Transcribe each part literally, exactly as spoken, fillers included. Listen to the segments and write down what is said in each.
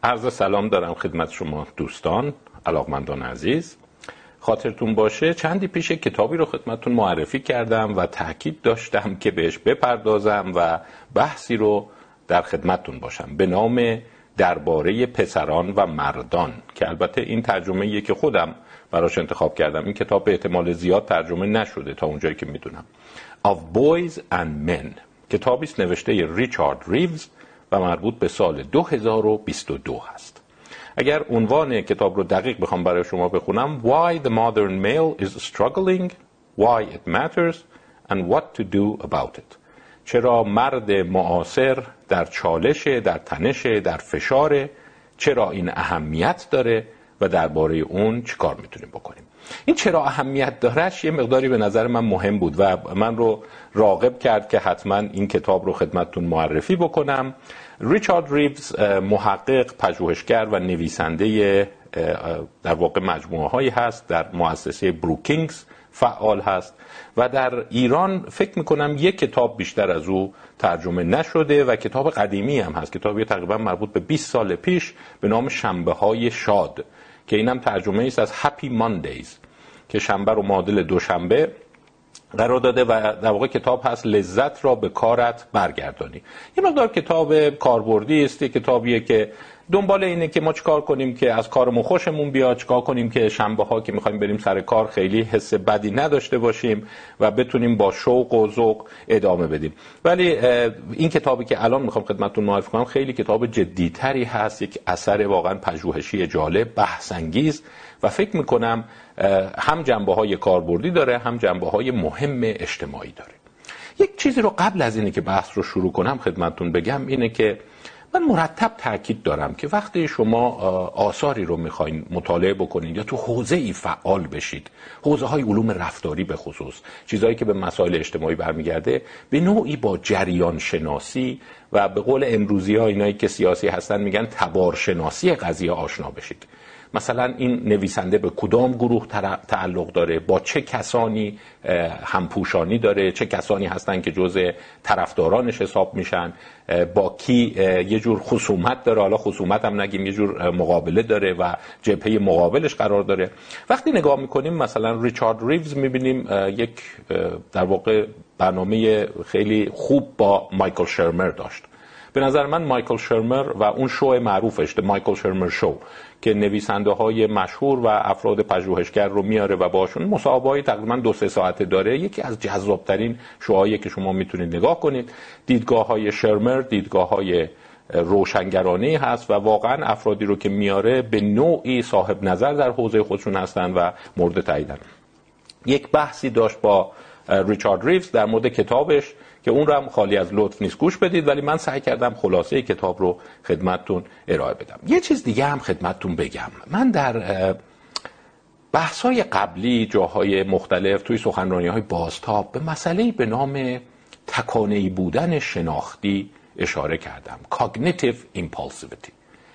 عرض سلام دارم خدمت شما دوستان علاقمندان عزیز. خاطرتون باشه چندی پیش کتابی رو خدمتتون معرفی کردم و تاکید داشتم که بهش بپردازم و بحثی رو در خدمتتون باشم به نام درباره پسران و مردان، که البته این ترجمه‌ایه که خودم براش انتخاب کردم. این کتاب به احتمال زیاد ترجمه نشده تا اونجایی که میدونم. Of Boys and Men، کتابی است نوشته ریچارد ریوز و مربوط به سال دو هزار و بیست و دو هست. اگر عنوان کتاب رو دقیق بخوام برای شما بخونم: Why the modern male is struggling, why it matters and what to do about it. چرا مرد معاصر در چالشه، در تنشه، در فشاره، چرا این اهمیت داره و درباره اون چیکار میتونیم بکنیم. این چرا اهمیت دارهش یه مقداری به نظر من مهم بود و من رو راغب کرد که حتما این کتاب رو خدمتتون معرفی بکنم. ریچارد ریوز محقق، پژوهشگر و نویسنده در واقع مجموعه هایی هست. در مؤسسه بروکینگز فعال هست و در ایران فکر میکنم یک کتاب بیشتر از او ترجمه نشده و کتاب قدیمی هم هست، کتابی تقریبا مربوط به بیست سال پیش به نام شنبه های شاد، که اینم ترجمه است از هپی ماندیز، که شنبه رو معادل دوشنبه قرار داده و در واقع کتاب هست لذت را به کارت برگردانی. یه مقدار کتاب کاربردی است، کتابیه که دنبال اینه که ما چیکار کنیم که از کارمون خوشمون بیاد، چیکار کنیم که شنبه ها که میخوایم بریم سر کار خیلی حس بدی نداشته باشیم و بتونیم با شوق و ذوق ادامه بدیم. ولی این کتابی که الان میخوام خدمتتون معرفی کنم خیلی کتاب جدیتری هست، یک اثر واقعا پژوهشی جالب، بحث انگیز و فکر میکنم هم جنبه های کاربردی داره هم جنبه های مهم اجتماعی داره. یک چیزی رو قبل از اینه که بحث رو شروع کنم خدمتتون بگم اینه که من مرتب تاکید دارم که وقتی شما آثاری رو میخواین مطالعه بکنید یا تو حوزه ای فعال بشید، حوزه های علوم رفتاری به خصوص، چیزایی که به مسائل اجتماعی برمیگرده، به نوعی با جریان شناسی و به قول امروزی ها اینایی که سیاسی هستن میگن تبار شناسی قضیه آشنا بشید. مثلا این نویسنده به کدام گروه تعلق داره، با چه کسانی همپوشانی داره، چه کسانی هستن که جزء طرفدارانش حساب میشن، با کی یه جور خصومت داره، حالا خصومت هم نگیم، یه جور مقابله داره و جبهه مقابلش قرار داره. وقتی نگاه میکنیم مثلا ریچارد ریوز میبینیم یک در واقع برنامه خیلی خوب با مایکل شرمر داشت. به نظر من مایکل شرمر و اون شو معروفش مایکل شرمر شو که نویسنده های مشهور و افراد پژوهشگر رو میاره و باشون مصاحبه‌های تقریبا دو سه ساعته داره، یکی از جذابترین شوهایی که شما میتونید نگاه کنید. دیدگاه های شرمر دیدگاه های روشنگرانه هست و واقعا افرادی رو که میاره به نوعی صاحب نظر در حوزه خودشون هستن و مورد تاییدن. یک بحثی داشت با ریچارد ریوز در مورد کتابش که اون رو هم خالی از لطف نیست گوش بدید، ولی من سعی کردم خلاصه کتاب رو خدمتتون ارائه بدم. یه چیز دیگه هم خدمتتون بگم. من در بحث‌های قبلی جاهای مختلف توی سخنرانی‌های بازتاب به مسئله‌ای به نام تکانه‌ای بودن شناختی اشاره کردم، cognitive impulsivity.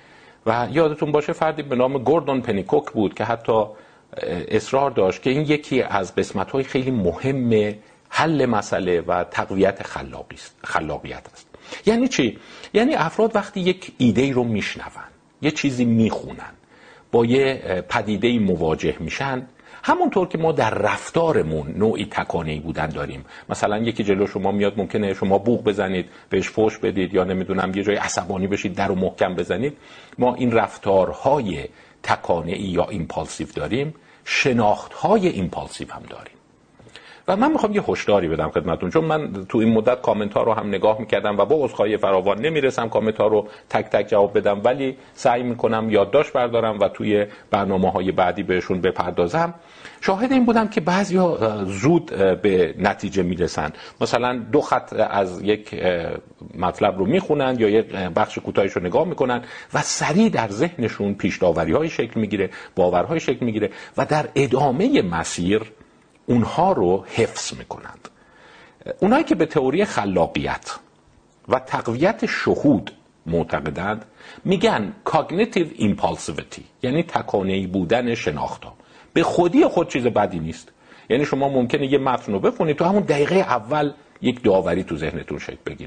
و یادتون باشه فردی به نام گوردون پنیکوک بود که حتی اصرار داشت که این یکی از قسمت‌های خیلی مهم حل مسئله و تقویت خلاقیت است. یعنی چی؟ یعنی افراد وقتی یک ایده رو میشنون، یه چیزی میخونن، با یه پدیده مواجه میشن، همونطور که ما در رفتارمون نوعی تکانه‌ای بودن داریم. مثلا یکی جلو شما میاد، ممکنه شما بوق بزنید، بهش فحش بدید یا نمیدونم یه جای عصبانی بشید، در رو محکم بزنید. ما این رفتارهای تکانه‌ای یا ایمپالسیو داریم، شناختهای ایمپالسیو هم داریم. و من میخوام یه هشداری بدم خدمتتون، چون من تو این مدت کامنت ها رو هم نگاه میکردم و با عذرخواهی فراوان نمیرسم کامنت ها رو تک تک جواب بدم، ولی سعی میکنم یادداشت بردارم و توی برنامه های بعدی بهشون بپردازم. شاهد این بودم که بعضیا زود به نتیجه میرسن، مثلا دو خط از یک مطلب رو میخونن یا یک بخش کوتاهیش رو نگاه میکنن و سریع در ذهنشون پیش داوری های شکل میگیره، باورهای شکل میگیره و در ادامه مسیر اونها رو حفظ میکنند. اونایی که به تئوری خلاقیت و تقویت شهود معتقدند میگن cognitive impulsivity، یعنی تکانه‌ای بودن شناخت‌ها. به خودی خود چیز بدی نیست. یعنی شما ممکنه یه متن رو بخونید تو همون دقیقه اول یک داوری تو ذهنتون شکل بگیره.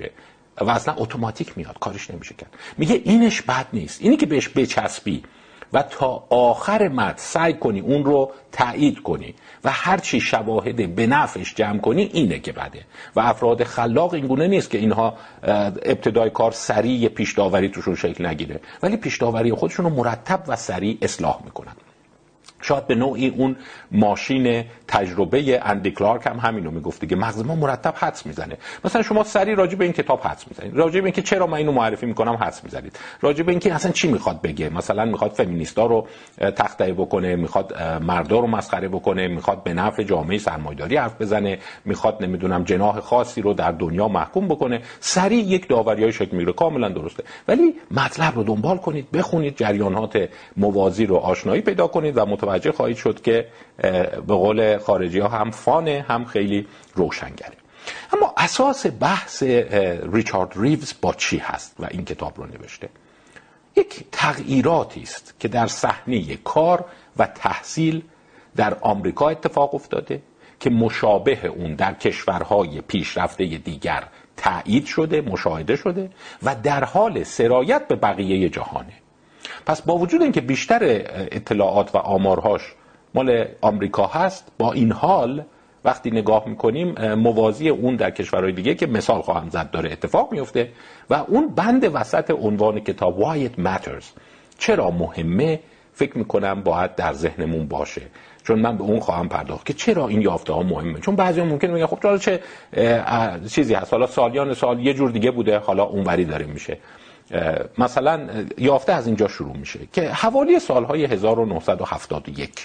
و اصلا اتوماتیک میاد، کارش نمیشه کرد. میگه اینش بد نیست، اینی که بهش بچسبی و تا آخر متن سعی کنی اون رو تایید کنی و هرچی شواهد به نفعش جمع کنی، اینه که بده. و افراد خلاق اینگونه نیست که اینها ابتدای کار سریع پیش داوری توشون شکل نگیره، ولی پیش داوری خودشون رو مرتب و سریع اصلاح میکنن. شاید به نوعی اون ماشین تجربه اندی کلارک هم همینو میگفت دیگه، مغز ما مرتب حدس میزنه. مثلا شما سری راجع به این کتاب حدس میزنید، راجع به این که چرا من اینو معرفی میکنم حدس میزنید، راجع به این که اصلا چی میخواد بگه، مثلا میخواد فمینیستا رو تخطئه بکنه، میخواد مردا رو مسخره بکنه، میخواد به نفع جامعه سرمایه‌داری حرف بزنه، میخواد نمیدونم جناح خاصی رو در دنیا محکوم بکنه، سری یک داوریای شکل میگیره. کاملا درسته، ولی مطلب رو دنبال کنید، بخونید، جریانات موازی رو آشنایی پیدا کنید و متوجه خواهید شد که به قول خارجی ها هم فانه هم خیلی روشنگره. اما اساس بحث ریچارد ریوز با چی هست و این کتاب رو نوشته؟ یک تغییراتی است که در صحنه کار و تحصیل در آمریکا اتفاق افتاده که مشابه اون در کشورهای پیشرفته دیگر تایید شده، مشاهده شده و در حال سرایت به بقیه جهانه. پس با وجود اینکه بیشتر اطلاعات و آمارهاش مال آمریکا هست، با این حال وقتی نگاه میکنیم موازی اون در کشورهای دیگه که مثال خواهم زد داره اتفاق میفته و اون بند وسط عنوان کتاب Why It Matters، چرا مهمه، فکر میکنم باید در ذهنمون باشه، چون من به اون خواهم پرداخت که چرا این یافته ها مهمه. چون بعضی ممکنه بگن خب حالا چه چیزی هست، حالا سالیان سال یه جور دیگه بوده، حالا اونوری داره میشه. مثلا یافته از اینجا شروع میشه که حوالی سالهای هزار و نهصد و هفتاد و یک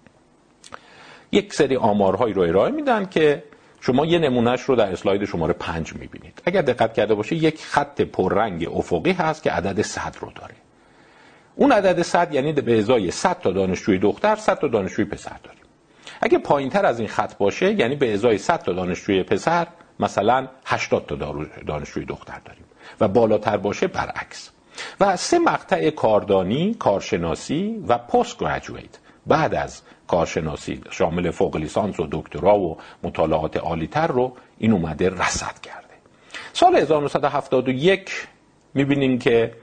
یک سری آمارهایی رو ارائه میدن که شما یه نمونهش رو در اسلاید شماره پنج میبینید. اگر دقت کرده باشه یک خط پررنگ افقی هست که عدد صد رو داره. اون عدد صد یعنی به ازای صد تا دانشجوی دختر صد تا دانشجوی پسر داریم. اگه پایینتر از این خط باشه یعنی به ازای صد تا دانشجوی پسر مثلا هشتاد تا دانشجوی دختر داریم و بالاتر باشه برعکس. و سه مقطع کاردانی، کارشناسی و پست گریجویت بعد از کارشناسی شامل فوق لیسانس و دکترا و مطالعات عالی‌تر رو این اومده رصد کرده. سال هزار و نهصد و هفتاد و یک می‌بینیم که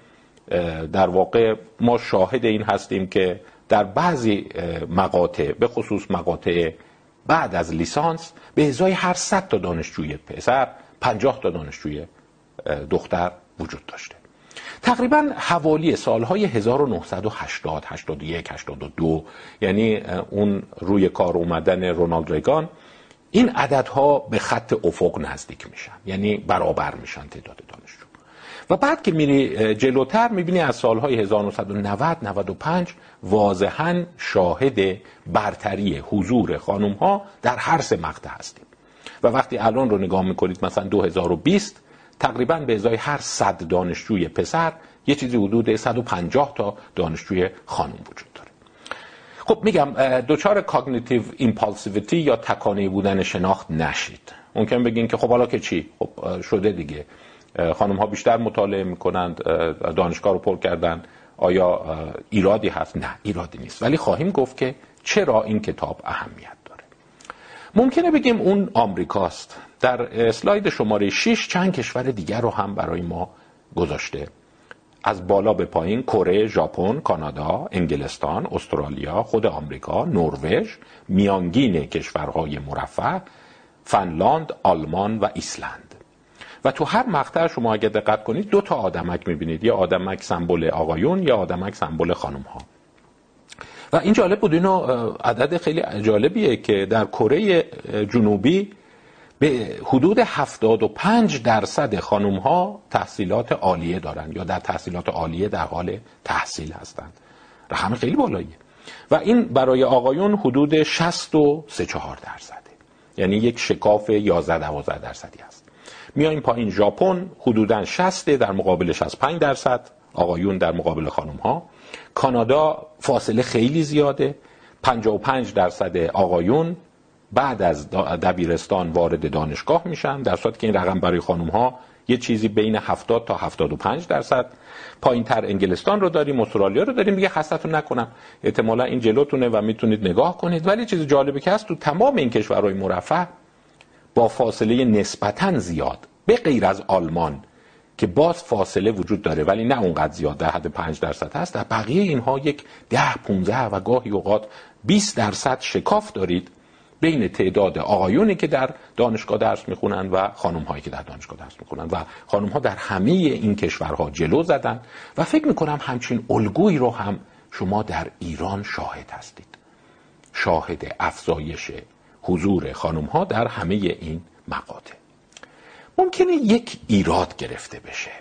در واقع ما شاهد این هستیم که در بعضی مقاطع، به خصوص مقاطع بعد از لیسانس، به ازای هر صد تا دانشجوی پسر پنجاه تا دانشجوی دختر وجود داشته. تقریبا حوالی سالهای هزار و نهصد و هشتاد، هشتاد و یک، هشتاد و دو، یعنی اون روی کار اومدن رونالد ریگان، این عددها به خط افق نزدیک میشن، یعنی برابر میشن تعداد دانشجو. و بعد که میری جلوتر میبینی از سالهای هزار و نهصد و نود، نود و پنج واضحاً شاهد برتری حضور خانم ها در هر سه مقطع هستیم. و وقتی الان رو نگاه میکنید مثلا دو هزار و بیست، تقریباً به ازای هر صد دانشجوی پسر یه چیزی حدود صد و پنجاه تا دانشجوی خانم وجود داره. خب میگم دوچار کاگنیتیو ایمپالسیویتی یا تکانه‌ای بودن شناخت نشید. ممکن بگین که خب حالا که چی؟ خب شده دیگه، خانم ها بیشتر مطالعه میکنند، دانشگاه رو پر کردن، آیا ایرادی هست؟ نه، ایرادی نیست. ولی خواهیم گفت که چرا این کتاب اهمیت داره. ممکنه بگیم اون آمریکاست. در اسلاید شماره شش چند کشور دیگر رو هم برای ما گذاشته. از بالا به پایین کره، ژاپن، کانادا، انگلستان، استرالیا، خود آمریکا، نروژ، میانگین کشورهای مرفه، فنلاند، آلمان و ایسلند. و تو هر مقطع شما اگه دقت کنید دو تا آدمک میبینید، یه آدمک سمبل آقایون، یه آدمک سمبل خانم ها. و این جالب بود، اینو عدد خیلی جالبیه که در کره جنوبی به حدود هفتاد و پنج درصد خانم ها تحصیلات عالیه دارن یا در تحصیلات عالیه در حال تحصیل هستند. رقم خیلی بالاییه. و این برای آقایون حدود شصت و سه چهار درصده، یعنی یک شکاف یازده دوازده درصدی هست. میایم پایین، ژاپن حدوداً شصت در مقابل شصت و پنج درصد آقایون در مقابل خانم ها. کانادا فاصله خیلی زیاده، پنجاه و پنج درصد آقایون بعد از دبیرستان وارد دانشگاه میشن، در صورتی که این رقم برای خانم ها یه چیزی بین هفتاد تا هفتاد و پنج درصد. پایین تر انگلستان رو داریم، استرالیا رو داریم. دیگه خستتون نکنم، احتمالا این جلوتونه و میتونید نگاه کنید. ولی چیز جالبی که هست تو تمام این کشورهای مرفه با فاصله نسبتاً زیاد به غیر از آلمان که باز فاصله وجود داره ولی نه اونقدر زیاد، در حد پنج درصد هست، در بقیه اینها یک ده پونزده و گاهی اوقات بیست درصد شکاف دارید بین تعداد آقایونی که در دانشگاه درس میخونن و خانم هایی که در دانشگاه درس میخونن و خانم ها در همه این کشورها جلو زدن و فکر میکنم همچین الگویی رو هم شما در ایران شاهد هستید، شاهد افزایش حضور خانم ها در همه این مقاطع. ممکنه یک ایراد گرفته بشه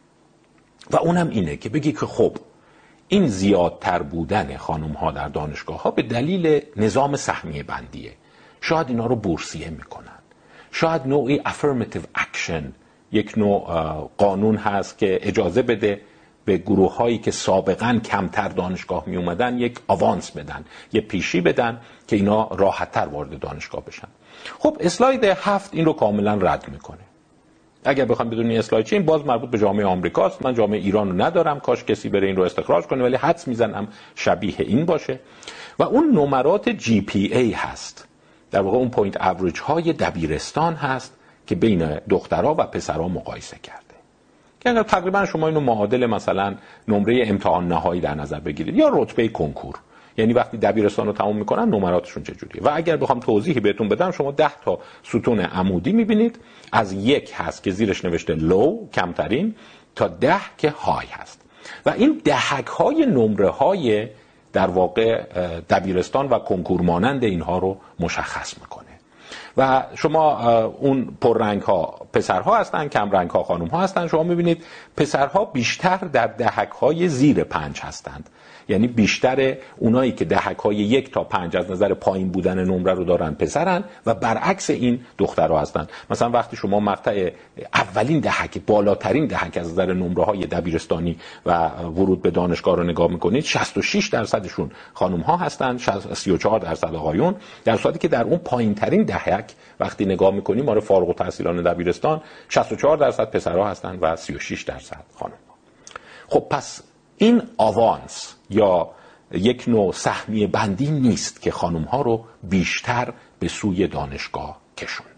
و اونم اینه که بگی که خب این زیادتر بودن خانم ها در دانشگاه ها به دلیل نظام سهمیه بندیه، شاید اینا رو بورسیه میکنن، شاید نوعی affirmative action، یک نوع قانون هست که اجازه بده به گروه هایی که سابقاً کمتر دانشگاه می اومدن یک آوانس بدن، یک پیشی بدن که اینا راحت‌تر وارد دانشگاه بشن. خب اسلاید هفت این رو کاملا رد میکنه. اگر بخوام بدونی اسلاید چیه، این باز مربوط به جامعه آمریکاست، من جامعه ایران رو ندارم، کاش کسی بره این رو استخراج کنه، ولی حدس میزنم شبیه این باشه. و اون نمرات جی پی ای هست، در واقع اون پوینت اوریج های دبیرستان هست که بین دخترها و پسرها مقایسه کرده. که اگر تقریبا شما اینو معادل مثلا نمره امتحان نهایی در نظر بگیرید یا رتبه کنکور، یعنی وقتی دبیرستان رو تموم میکنن نمراتشون چجوریه. و اگر بخوام توضیحی بهتون بدم، شما ده تا ستون عمودی میبینید، از یک هست که زیرش نوشته لو کمترین تا ده که های هست و این دهک های نمره های در واقع دبیرستان و کنکور مانند اینها رو مشخص میکنه. و شما اون پررنگ ها پسرها هستن، کم رنگ ها خانم ها هستن. شما میبینید پسرها بیشتر در دهک های زیر پنج هستند، یعنی بیشتر اونایی که دهک های یک تا پنج از نظر پایین بودن نمره رو دارن پسرن و برعکس این دخترها هستن. مثلا وقتی شما مقطع اولین دهک، بالاترین دهک از نظر نمره های دبیرستانی و ورود به دانشگاه رو نگاه میکنید، شصت و شش درصدشون خانم ها هستن، سی و چهار درصد آقایون، در صورتی که در اون پایین ترین دهک وقتی نگاه میکنیم ما رو فارغ التحصیلان دبیرستان، شصت و چهار درصد پسرها هستن و سی و شش درصد خانم ها. خب پس این آوانس یا یک نوع سهمیه بندی نیست که خانم ها رو بیشتر به سوی دانشگاه کشونده.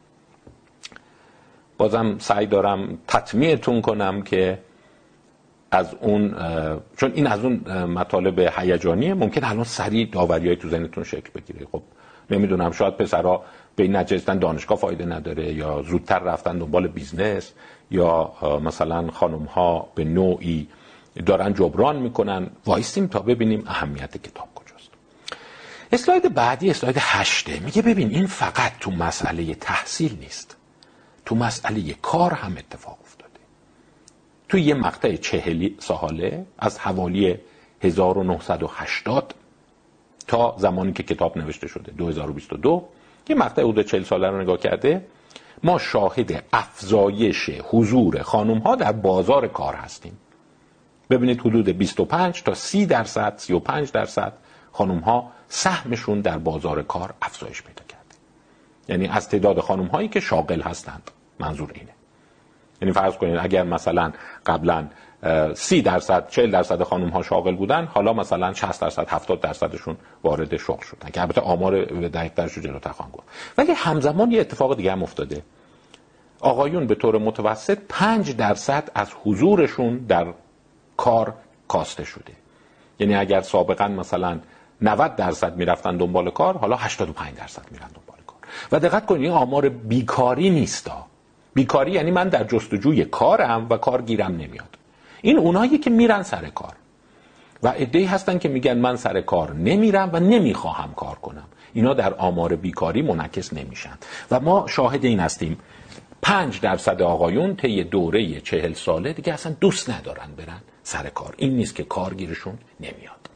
بازم سعی دارم تطمیعتون کنم که از اون، چون این از اون مطالب هیجانیه، ممکن الان سریع داوریای تو ذهنتون شکل بگیره. خب نمیدونم، شاید پسرها به این نتیجه دانشگاه فایده نداره یا زودتر رفتن دنبال بیزنس، یا مثلا خانم ها به نوعی دارن جبران میکنن. وایستیم تا ببینیم اهمیت کتاب کجاست. اسلاید بعدی، اسلاید هشته، میگه ببین این فقط تو مسئله تحصیل نیست، تو مسئله کار هم اتفاق افتاده. تو یه مقطع چهل ساله از حوالی هزار و نهصد و هشتاد تا زمانی که کتاب نوشته شده دو هزار و بیست و دو، یه مقطع حدود چهل ساله رو نگاه کرده، ما شاهد افزایش حضور خانم ها در بازار کار هستیم. ببینید حدود بیست و پنج تا سی درصد، سی و پنج درصد خانم ها سهمشون در بازار کار افزایش پیدا کرده. یعنی از تعداد خانم هایی که شاغل هستند، منظور اینه. یعنی فرض کنید اگر مثلا قبلا سی درصد، چهل درصد خانم ها شاغل بودن، حالا مثلا شصت درصد، هفتاد درصدشون وارد شغل شدن، که البته آمار دقیق‌ترش رو جلوتر خواهم گفت. ولی همزمان یه اتفاق دیگه هم افتاده. آقایون به طور متوسط پنج درصد از حضورشون در کار کاسته شده. یعنی اگر سابقا مثلا نود درصد میرفتن دنبال کار، حالا هشتاد و پنج درصد میرن دنبال کار. و دقت کنید این آمار بیکاری نیستا. بیکاری یعنی من در جستجوی کارم و کار گیرم نمیاد. این اونایی که میرن سر کار و عده‌ای هستن که میگن من سر کار نمیرم و نمیخواهم کار کنم. اینا در آمار بیکاری منعکس نمیشن و ما شاهد این هستیم پنج درصد آقایون طی دوره چهل ساله دیگه اصلا دوست ندارن برن سر کار. این نیست که کارگیرشون نمیاد.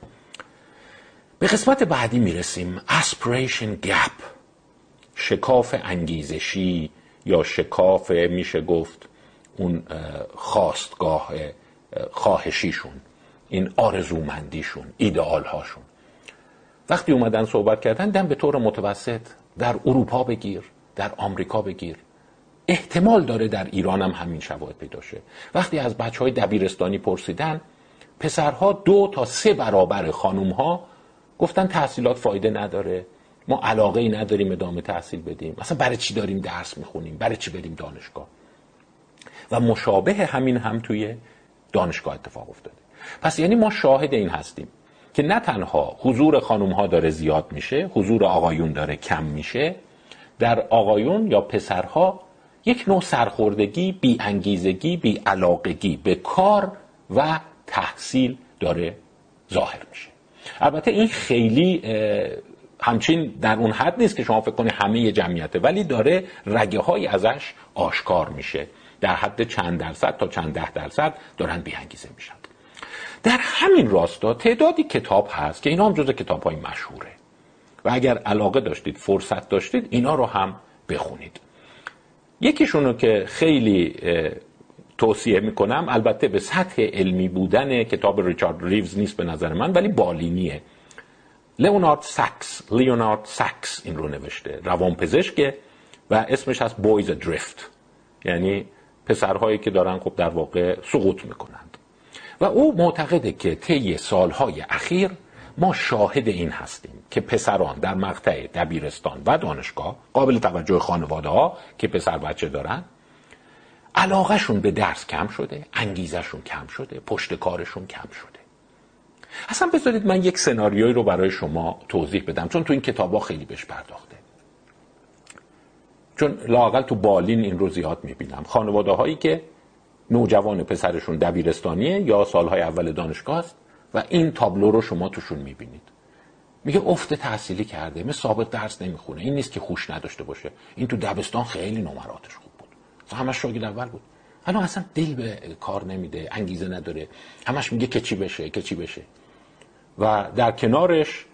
به قسمت بعدی میرسیم، aspiration gap، شکاف انگیزشی یا شکاف میشه گفت اون خواستگاه خواهشیشون، این آرزومندیشون، ایدئال هاشون. وقتی اومدن صحبت کردن، دم به طور متوسط در اروپا بگیر، در آمریکا بگیر، احتمال داره در ایران هم همین شواهد پیدا شه. وقتی از بچهای دبیرستانی پرسیدن، پسرها دو تا سه برابر خانومها گفتن تحصیلات فایده نداره، ما علاقه ای نداریم ادامه تحصیل بدیم، مثلا برای چی داریم درس میخونیم، برای چی بریم دانشگاه. و مشابه همین هم توی دانشگاه اتفاق افتاده. پس یعنی ما شاهد این هستیم که نه تنها حضور خانم ها داره زیاد میشه، حضور آقایون داره کم میشه، در آقایون یا پسرها یک نوع سرخوردگی، بی انگیزگی، بی علاقگی به کار و تحصیل داره ظاهر میشه. البته این خیلی همچین در اون حد نیست که شما فکر کنید همه جمعیته، ولی داره رگه های ازش آشکار میشه، در حد چند درصد تا چند ده درصد دارن بی انگیزه میشن. در همین راستا تعدادی کتاب هست که اینا هم جزو کتاب های مشهوره و اگر علاقه داشتید، فرصت داشتید، اینا رو هم بخونید. یکیشونو که خیلی توصیه میکنم، البته به سطح علمی بودن کتاب ریچارد ریوز نیست به نظر من، ولی بالینیه. لیونارد ساکس لیونارد ساکس این رو نوشته، روانپزشکه و اسمش هست بویز ادریفت، یعنی پسرهایی که دارن خب در واقع سقوط میکنند. و او معتقده که طی سالهای اخیر ما شاهد این هستیم که پسران در مقطع دبیرستان و دانشگاه، قابل توجه خانواده ها که پسر بچه دارن، علاقهشون به درس کم شده، انگیزشون کم شده، پشت کارشون کم شده. اصلا بذارید من یک سناریویی رو برای شما توضیح بدم، چون تو این کتابا خیلی بهش پرداخته، چون لااقل تو بالین این رو زیاد میبینم. خانواده هایی که نوجوان پسرشون دبیرستانیه یا سالهای اول دانشگاه است و این تابلو رو شما توشون میبینید. میگه افت تحصیلی کرده، مثل سابق درس نمیخونه، این نیست که خوش نداشته باشه، این تو دبستان خیلی نمراتش خوب بود، همش شاگرد اول بود، الان اصلا دل به کار نمیده، انگیزه نداره، همش میگه که چی بشه که چی بشه. و در کنارش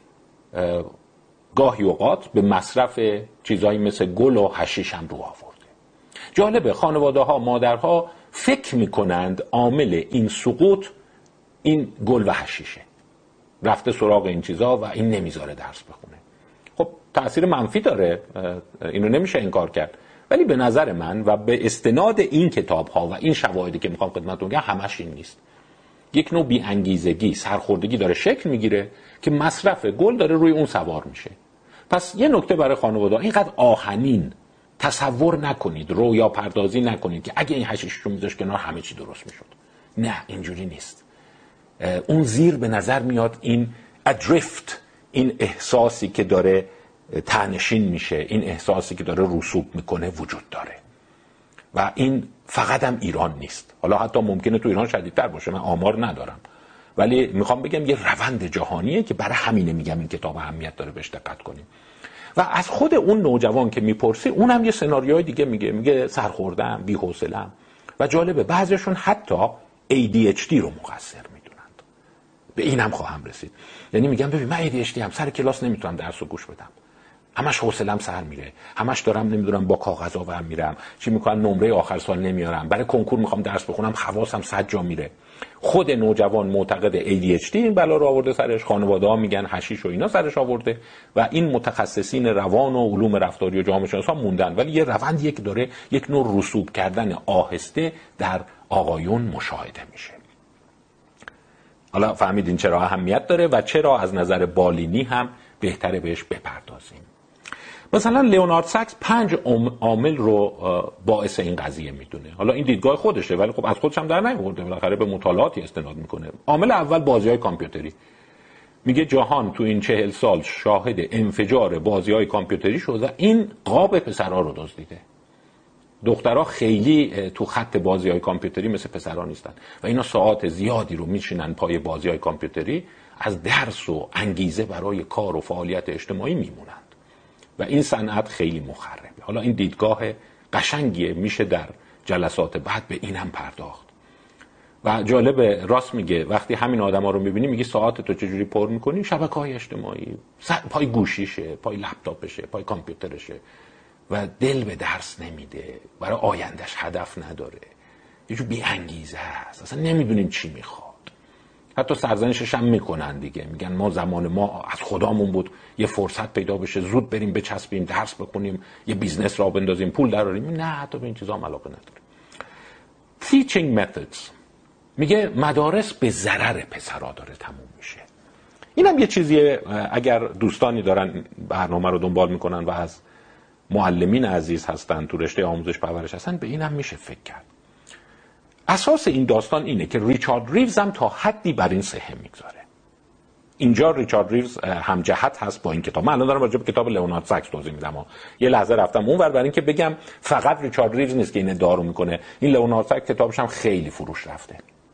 گاهی اوقات به مصرف چیزایی مثل گل و حشیش هم رو آورده. جالبه خانواده ها، مادرها فکر میکنند عامل این سقوط این گل و حشیشه، رفته سراغ این چیزا و این نمیذاره درس بخونه. خب تأثیر منفی داره، اینو نمیشه انکار کرد، ولی به نظر من و به استناد این کتاب ها و این شواهدی که میخوام خدمتتون بگم همش این نیست. یک نوع بی انگیزگی، سرخوردگی داره شکل میگیره که مصرف گل داره روی اون سوار میشه. پس یه نکته برای خانواده، اینقدر آهنین تصور نکنید، رویا پردازی نکنید که اگه این حشیش رو میذاش کنار همه چی درست میشد. نه، اینجوری نیست. اون زیر به نظر میاد این ادریفت، این احساسی که داره تنشین میشه، این احساسی که داره رسوب میکنه وجود داره و این فقط هم ایران نیست. حالا حتی ممکنه تو ایران شدیدتر باشه، من آمار ندارم، ولی میخوام بگم یه روند جهانیه که برای همینه میگم این کتاب اهمیت داره بهش دقت کنیم. و از خود اون نوجوان که میپرسی، اونم یه سناریوی دیگه میگه، میگه سرخوردم، بی‌حوصله‌ام. و جالبه بعضیشون حتی ای دی اچ دی رو مقصر میدونند. به اینم خواهم رسید. یعنی میگم ببین من ای دی اچ دی هم، سر کلاس نمیتونم درسو گوش بدم، همش حوصله‌ام سر میره، همش دارم نمیدونم با کاغذا ور میرم، چی میکنم نمره آخر سال نمیارم، برای کنکور میخوام درس بخونم حواسم صد جا میره. خود نوجوان معتقد ای دی اچ دی این بلا رو آورده سرش، خانواده‌ها میگن حشیش و اینا سرش آورده و این متخصصین روان و علوم رفتاری و جامعه شناسا موندن. ولی یه روندیه که داره یک نوع رسوب کردن آهسته در آقایون مشاهده میشه. حالا فهمیدین چرا اهمیت داره و چرا از نظر بالینی هم بهتره بهش بپردازیم. مثلا لیونارد ساکس پنج عامل رو باعث این قضیه میدونه. حالا این دیدگاه خودشه ولی خب از خودش هم در نیاورده، بالاخره به مطالعاتی استناد میکنه. عامل اول بازی‌های کامپیوتری. میگه جهان تو این چهل سال شاهد انفجار بازی‌های کامپیوتری شده و این قاب پسرها رو دزدیده. دخترها خیلی تو خط بازی‌های کامپیوتری مثل پسرها نیستن و اینا ساعات زیادی رو میشینن پای بازی‌های کامپیوتری، از درس و انگیزه برای کار و فعالیت اجتماعی میمونند و این صنعت خیلی مخربه. حالا این دیدگاه قشنگیه، میشه در جلسات بعد به این هم پرداخت. و جالبه راست میگه، وقتی همین آدما رو میبینی میگی ساعت تو چجوری پر میکنی؟ شبکه‌های اجتماعی، پای گوشیشه، پای لپتاپشه، پای کامپیوترشه و دل به درس نمیده، برای آیندهش هدف نداره، یه جو بی انگیزه است، اصلا نمیدونیم چی میخواد. حتی سرزنشش هم میکنن دیگه، میگن ما زمان ما از خدامون بود یه فرصت پیدا بشه زود بریم بچسبیم درس بخونیم یه بیزنس را بندازیم پول دراریم. نه، حتی به این چیزا هم علاقه نداره. teaching methods میگه مدارس به ضرر پسرا داره تموم میشه. اینم یه چیزیه اگر دوستانی دارن برنامه رو دنبال میکنن و از معلمین عزیز هستن تو رشته آموزش پرورش هستن، به اینم میشه فکر کرد. اساس این داستان اینه که ریچارد ریوز هم تا حدی بر این سهم میگذاره. اینجا ریچارد ریوز هم جهت هست با این کتاب. من الان دارم راجع به کتاب لئونارد ساکس توضیح میدم. یه لحظه رفتم اونور برای اینکه بگم فقط ریچارد ریوز نیست که این ادعا رو میکنه. این لئونارد ساکس کتابش هم خیلی فروش رفته.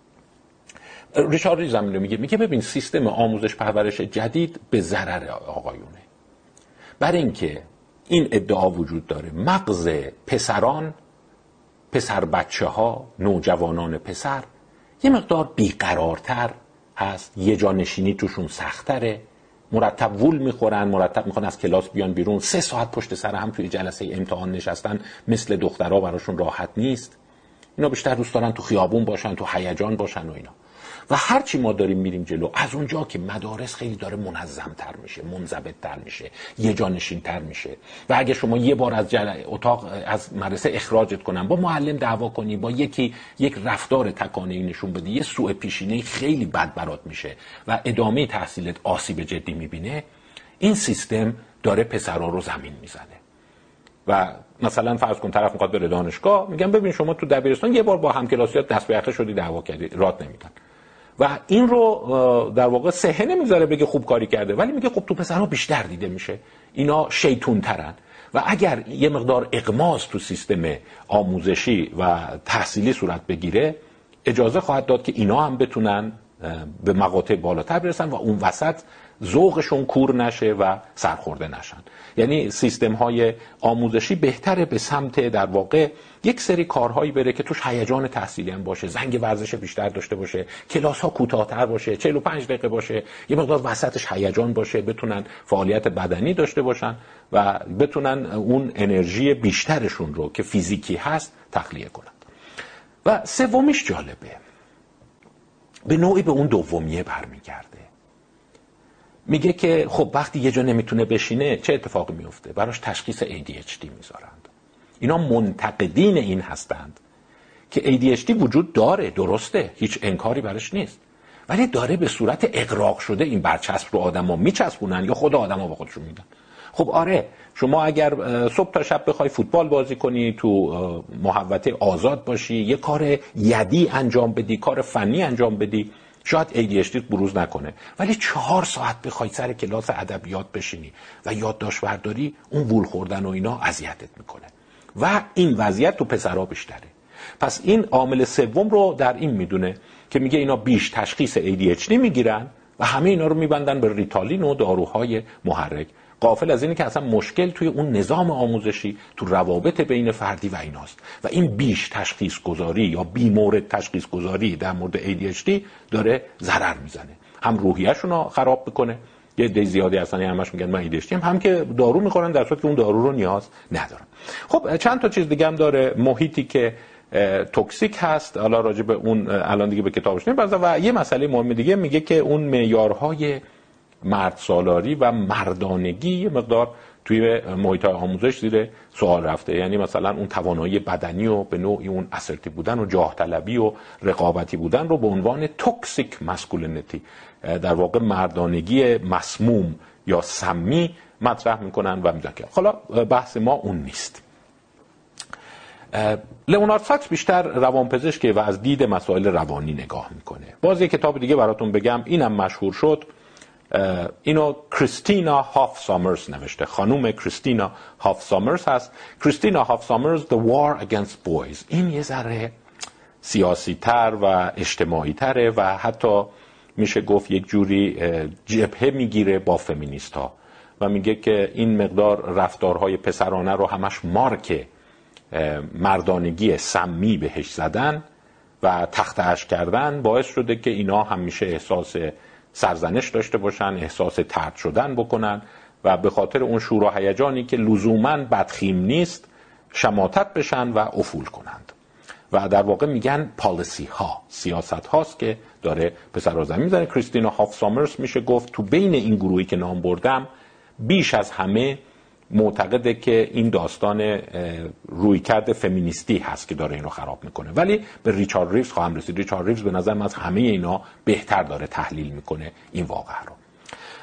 ریچارد ریوز هم میگه میگه ببین سیستم آموزش پرورش جدید به ضرر آقایونه. برای اینکه این ادعا وجود داره مغز پسران، پسر بچه ها، نوجوانان پسر یه مقدار بیقرارتر هست، یه جا نشینی توشون سختره، مرتب وول میخورن، مرتب میخوان از کلاس بیان بیرون، سه ساعت پشت سر هم توی جلسه امتحان نشستن مثل دخترها براشون راحت نیست. اینا بیشتر دوست دارن تو خیابون باشن، تو هیجان باشن و اینا. و هرچی ما داریم میریم جلو، از اونجا که مدارس خیلی داره منظم‌تر میشه، منضبط‌تر میشه، یه جا نشین‌تر میشه و اگه شما یه بار از جل... اتاق از مدرسه اخراجت کنن، با معلم دعوا کنی، با یکی یک رفتار تکانه‌ای نشون بدی، یه سوء پیشینه‌ای خیلی بد برات میشه و ادامه تحصیلت آسیب جدی میبینه. این سیستم داره پسرا رو زمین میزنه. و مثلا فرض کن طرف میخواد بره دانشگاه، میگم ببین شما تو دبیرستان یه بار با همکلاسیات دست به یخته شدی، دعوا کردی، رات نمیدن. و این رو در واقع صحه نمیذاره بگه خوب کاری کرده، ولی میگه خب تو پسرها بیشتر دیده میشه، اینا شیطون ترن و اگر یه مقدار اغماض تو سیستم آموزشی و تحصیلی صورت بگیره، اجازه خواهد داد که اینا هم بتونن به مقاطع بالاتر برسن و اون وسط ذوقشون کور نشه و سرخورده نشن. یعنی سیستم های آموزشی بهتره به سمت در واقع یک سری کارهایی بره که توش هیجان تحصیلی هم باشه، زنگ ورزش بیشتر داشته باشه، کلاس ها کوتاه‌تر باشه، چهل و پنج دقیقه باشه، یه مقدار وسطش هیجان باشه، بتونن فعالیت بدنی داشته باشن و بتونن اون انرژی بیشترشون رو که فیزیکی هست تخلیه کنن. و سومیش جالبه، به نوعی به اون دومیه برمیگرده. میگه که خب وقتی یه جا نمیتونه بشینه چه اتفاقی میفته؟ براش تشخیص ای دی اچ دی میذارند. اینا منتقدین این هستند که ای دی اچ دی وجود داره، درسته، هیچ انکاری براش نیست، ولی داره به صورت اغراق شده این برچسب رو آدما میچسبونن یا خود آدما به خودشون میدن. خب آره، شما اگر صبح تا شب بخوای فوتبال بازی کنی، تو محوطه آزاد باشی، یه کار یدی انجام بدی، کار فنی انجام بدی، شاید ای دی اچ دی بروز نکنه، ولی چهار ساعت بخوای سر کلاس ادبیات بشینی و یادداشت برداری، اون وول خوردن و اینا اذیتت میکنه و این وضعیت تو پسرها بیشتره. پس این عامل سوم رو در این میدونه که میگه اینا بیش تشخیص ای دی اچ دی میگیرن و همه اینا رو میبندن به ریتالین و داروهای محرک، غافل از اینه که اصلا مشکل توی اون نظام آموزشی، تو روابط بین فردی و ایناست و این بیش تشخیص گذاری یا بی مورد تشخیص گذاری در مورد ای دی اچ دی داره ضرر میزنه، هم روحیه‌شون رو خراب میکنه، یه عده زیادی اصلا همش میگن من ای دی اچ دی هم, هم که دارو میخورن در صورتی که اون دارو رو نیاز ندارن. خب چند تا چیز دیگه هم داره، محیطی که توکسیک هست، حالا راجع به اون الان دیگه به کتابش نمی‌پردازم. و یه مسئله مهم دیگه میگه که اون معیارهای مرد سالاری و مردانگی یه مقدار توی محیط آموزش زیر سوال رفته. یعنی مثلا اون توانایی بدنی و به نوعی اون اسرتی بودن و جاه طلبی و رقابتی بودن رو به عنوان توکسیک ماسکولینیتی، در واقع مردانگی مسموم یا سمی مطرح میکنن و میگن که حالا بحث ما اون نیست. لئونارد ساکس بیشتر روانپزشکه و از دید مسائل روانی نگاه میکنه. باز یک کتاب دیگه براتون بگم، اینم مشهور شد، اینو کریستینا هاف سامرز نوشته، خانوم کریستینا هاف سامرز هست. کریستینا هاف سامرز The War Against Boys. این یه ذره سیاسی تر و اجتماعی تره و حتی میشه گفت یک جوری جبهه میگیره با فمینیست ها و میگه که این مقدار رفتارهای پسرانه رو همش مارک مردانگی سمی بهش زدن و تخته‌اش کردن باعث شده که اینا همیشه احساس سرزنش داشته باشن، احساس طرد شدن بکنن و به خاطر اون شور و هیجانی که لزوماً بدخیم نیست شماتت بشن و افول کنند. و در واقع میگن پالیسی ها، سیاست هاست که داره پسرها زمین میزنه. کریستینا هاف سامرز میشه گفت تو بین این گروهی که نام بردم بیش از همه معتقده که این داستان رویکرد فمینیستی هست که داره این رو خراب میکنه، ولی به ریچارد ریوز خواهم رسید. ریچارد ریوز به نظر من از همه اینا بهتر داره تحلیل میکنه این واقعه رو.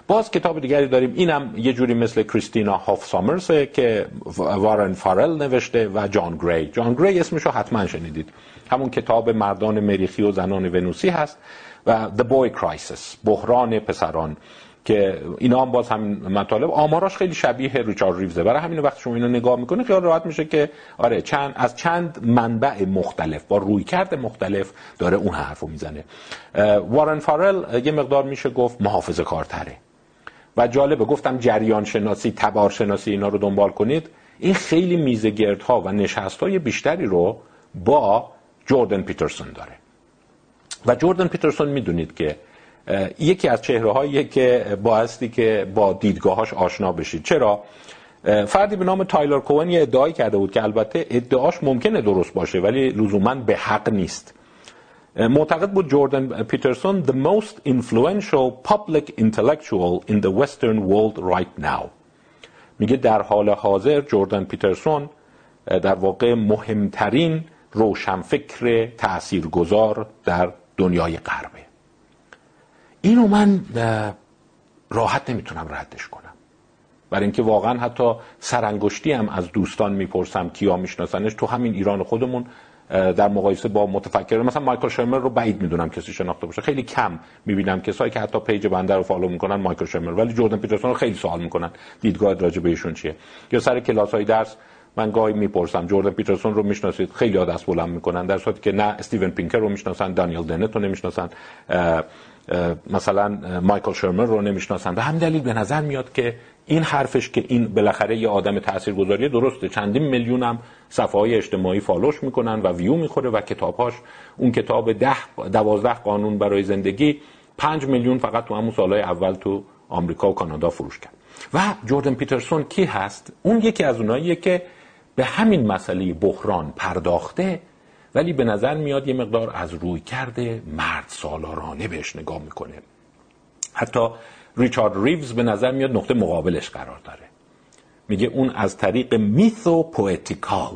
باز کتاب دیگری داریم، اینم یه جوری مثل کریستینا هاف سامرزه که وارن فارل نوشته و جان گری. جان گری اسمشو حتما شنیدید، همون کتاب مردان مریخی و زنان ونوسی هست و The Boy Crisis، بحران پسران، که اینا هم باز همین مطالب. آماراش خیلی شبیه ریچارد ریوزه، برای همین وقت شما اینو نگاه میکنید خیال راحت میشه که آره چند از چند منبع مختلف با رویکرد مختلف داره اون حرفو میزنه. وارن فارل یه مقدار میشه گفت محافظه‌کارتره و جالبه، گفتم جریان شناسی، تبار شناسی اینا رو دنبال کنید، این خیلی میزگردها و نشستهای بیشتری رو با جوردن پیترسون داره و جوردن پیترسون میدونید که یکی از چهره‌هایی که بایستی که با دیدگاهاش آشنا بشید. چرا؟ فردی به نام تایلر کوئن یه ادعایی کرده بود که البته ادعاش ممکنه درست باشه ولی لزوماً به حق نیست. معتقد بود جوردن پیترسون the most influential public intellectual in the western world right now. میگه در حال حاضر جوردن پیترسون در واقع مهمترین روشنفکر تاثیرگذار در دنیای غربه. اینو من راحت نمیتونم ردش کنم، برای اینکه واقعا حتی سرانگشتی هم از دوستان میپرسم کیا میشناسنش تو همین ایران خودمون در مقایسه با متفکران، مثلا مایکل شرمر رو بعید میدونم کسی شناخته باشه، خیلی کم میبینم کسایی که حتی پیج بنده رو فالو میکنن مایکل شرمر، ولی جوردن پیترسون رو خیلی سوال میکنن دیدگاه راجع به ایشون چیه. یا سر کلاس‌های درس من گاهی میپرسم جوردن پیترسون رو میشناسید؟ خیلی ها دست بلند میکنن، در صورتی که نه استیون پینکر رو میشناسن، دانیل دنت رو نمیشناسن، مثلا مایکل شرمر رو نمیشناسن. به همین دلیل به نظر میاد که این حرفش که این بالاخره یه آدم تاثیرگذاری درسته، چندین میلیون هم صفحه‌های اجتماعی فالوش میکنن و ویو میخوره و کتابهاش، اون کتاب ده دوازده قانون برای زندگی پنج میلیون فقط تو همون سالهای اول تو آمریکا و کانادا فروش کرد. و جوردن پیترسون کی هست؟ اون یکی از اوناییه که به همین مسئله بحران پرداخته ولی به نظر میاد یه مقدار از روی کرده مرد سالارانه بهش نگاه میکنه. حتی ریچارد ریوز به نظر میاد نقطه مقابلش قرار داره، میگه اون از طریق میثو پوئتیکال،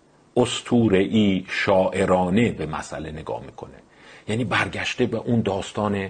اسطوره‌ای شاعرانه به مسئله نگاه میکنه، یعنی برگشته به اون داستان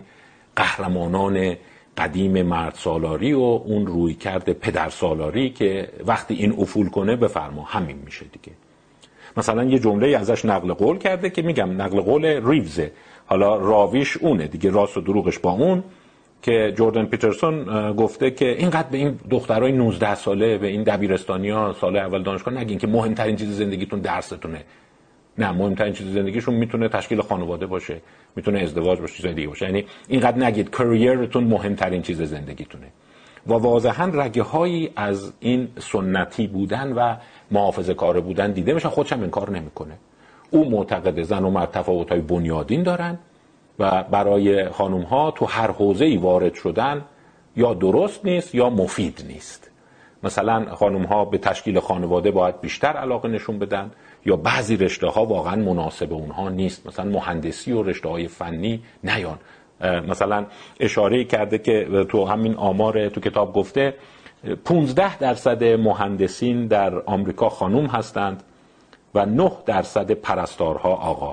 قهرمانان قدیم مرد سالاری و اون روی کرده پدر سالاری که وقتی این افول کنه بفرما همین میشه دیگه. مثلا یه جمله ازش نقل قول کرده که میگم نقل قول ریوزه، حالا راویش اونه دیگه، راست و دروغش با اون، که جوردن پیترسون گفته که اینقدر به این دخترای نوزده ساله، به این دبیرستانیا سال اول دانشگاه نگین که مهمترین چیز زندگیتون درستونه. نه، مهمترین چیز زندگیشون میتونه تشکیل خانواده باشه، میتونه ازدواج باشه، چیزای دیگه باشه. یعنی اینقدر نگید کریرتون مهمترین چیز زندگیتونه. و واضحاً رگه‌هایی از این سنتی بودن و محافظه‌کار بودن دیده میشه. خودش هم انکار نمیکنه. او معتقد زن و مرد تفاوت‌های بنیادین دارن و برای خانم‌ها تو هر حوزه‌ای وارد شدن یا درست نیست یا مفید نیست. مثلا خانم‌ها به تشکیل خانواده باید بیشتر علاقه نشون بدن یا بعضی رشته‌ها واقعاً مناسب اونها نیست، مثلا مهندسی و رشته‌های فنی نیان. مثلا اشاره کرده که تو همین آمار تو کتاب گفته پانزده درصد مهندسین در آمریکا خانم هستند و نه درصد پرستارها آقا.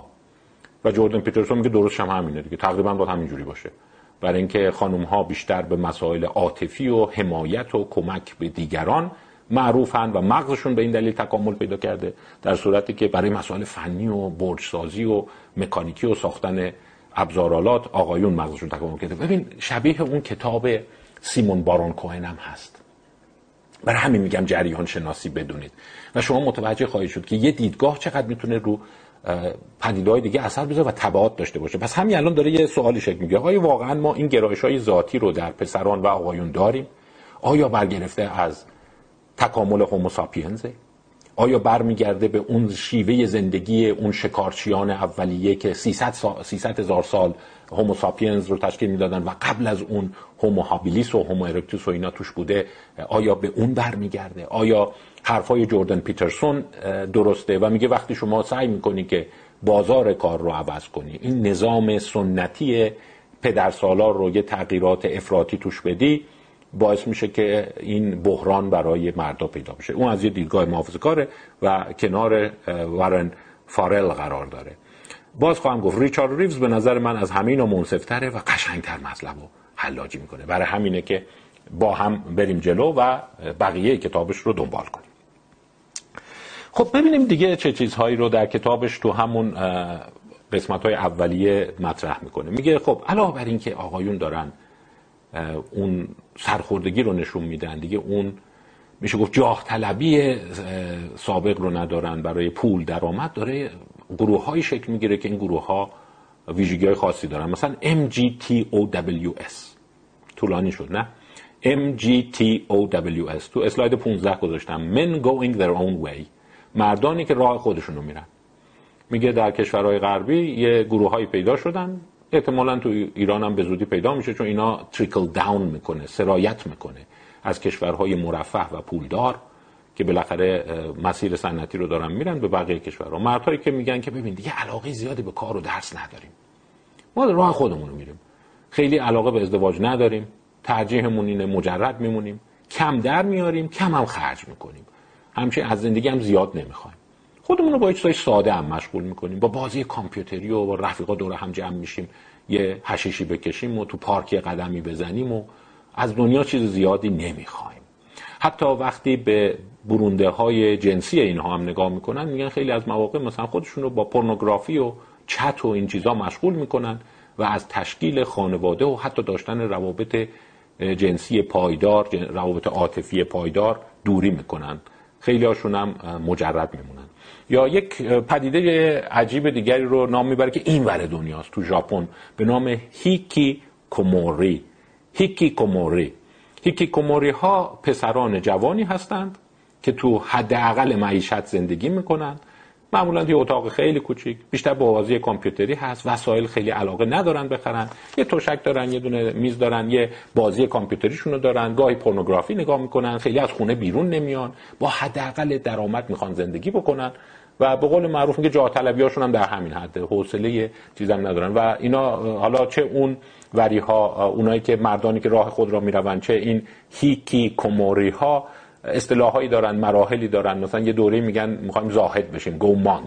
و جوردن پیترسون میگه درستش هم همینه دیگه، تقریبا باید همینجوری باشه، برای اینکه خانم ها بیشتر به مسائل عاطفی و حمایت و کمک به دیگران معروفن و مغزشون به این دلیل تکامل پیدا کرده، در صورتی که برای مسائل فنی و برجسازی و مکانیکی و ساختن ابزارالات آقایون مغزشون تکامل کرده. ببین شبیه اون کتاب سیمون بارون کوهن هم هست. برای همین میگم جریان شناسی بدونید و شما متوجه خواهید شد که یه دیدگاه چقدر میتونه رو پدیده‌های دیگه اثر بذاره و تبعات داشته باشه. پس همین الان داره یه سوالی شکل میگیره، آیا واقعا ما این گرایش‌های ذاتی رو در پسران و آقایون داریم؟ آیا برگرفته از تکامل هومو ساپینزه؟ آیا برمیگرده به اون شیوه زندگی اون شکارچیان اولیه که سیصد هزار سال هومو ساپینز رو تشکیل میدادن و قبل از اون هومو هابیلیس و هومو ارکتوس و اینا توش بوده؟ آیا به اون برمیگرده؟ آیا حرفای جوردن پیترسون درسته و میگه وقتی شما سعی میکنی که بازار کار رو عوض کنی، این نظام سنتی پدرسالار رو یه تغییرات افراطی توش بدی، باعث میشه که این بحران برای مردا پیدا بشه؟ اون از یه دیدگاه محافظه‌کاره و کنار وارن فارل قرار داره. باز خواهم گفت ریچارد ریوز به نظر من از همه اینا منصف‌تره و قشنگتر مطلب رو حلاجی میکنه. برای همینه که با هم بریم جلو و بقیه کتابش رو دنبال کنیم. خب ببینیم دیگه چه چیزهایی رو در کتابش تو همون قسمت‌های اولیه مطرح میکنه. میگه خب علاوه بر این که آقایون دارن اون سرخوردگی رو نشون میدن، دیگه اون میشه گفت جاه طلبی سابق رو ندارن برای پول درآمد، داره گروه‌های شکل میگیره که این گروه‌ها ویژگی‌های خاصی دارن. مثلا ام جی تی او دبلیو اس طولانی شد نه ام جی تی او دبلیو اس تو اسلاید پانزده گذاشتم. Men going their own way، مردانی که راه خودشون رو میرن. میگه در کشورهای غربی یه گروه‌هایی پیدا شدن، احتمالاً تو ایران هم به زودی پیدا میشه، چون اینا تریکل داون میکنه، سرایت میکنه از کشورهای مرفه و پولدار که بالاخره مسیر سنتی رو دارن میرن به بقیه کشورها. مردهایی که میگن که ببین دیگه علاقه زیادی به کار و درس نداریم، ما راه خودمون رو میریم، خیلی علاقه به ازدواج نداریم، ترجیحمون اینه مجرد میمونیم، کم در میاریم، کم هم خرج میکنیم، همچنین از زندگی هم زیاد نمیخوایم، خودمون رو با یه چیزای ساده هم مشغول میکنیم، با بازی کامپیوتری و با رفیقا دور هم جمع میشیم، یه حشیشی بکشیم و تو پارک قدمی بزنیم و از دنیا چیز زیادی نمیخوایم. حتی وقتی به برونده های جنسی اینها هم نگاه میکنن، میگن خیلی از مواقع مثلا خودشون رو با پورنوگرافی و چت و این چیزا مشغول میکنن و از تشکیل خانواده و حتی داشتن روابط جنسی پایدار، روابط عاطفی پایدار دوری میکنن. خیلی هاشون هم مجرد میمونن. یا یک پدیده عجیب دیگری رو نام میبره که این ور دنیاست، تو ژاپن، به نام هیکی کوموری. هیکی کوموری هیکی کوموری ها پسران جوانی هستند که تو حداقل معیشت زندگی میکنن، معمولا توی اتاق خیلی کوچیک، بیشتر با بازی کامپیوتری هست، وسایل خیلی علاقه ندارن بخرن، یه تشک دارن، یه دونه میز دارن، یه بازی کامپیوتریشون رو دارن، گاهی پورنوگرافی نگاه میکنن، خیلی از خونه بیرون نمیان، با حداقل درآمد میخوان زندگی بکنن و به قول معروف میگه جاه طلبیاشون هم در همین حده، حوصله چیزام ندارن. و اینا حالا چه اون وریها، اونایی که مردانی که راه خود را میروند، چه این هیکی کوموری ها، اصطلاحایی دارن، مراحلی دارن. مثلا یه دوره میگن میخوایم زاهد بشیم، گو مانک،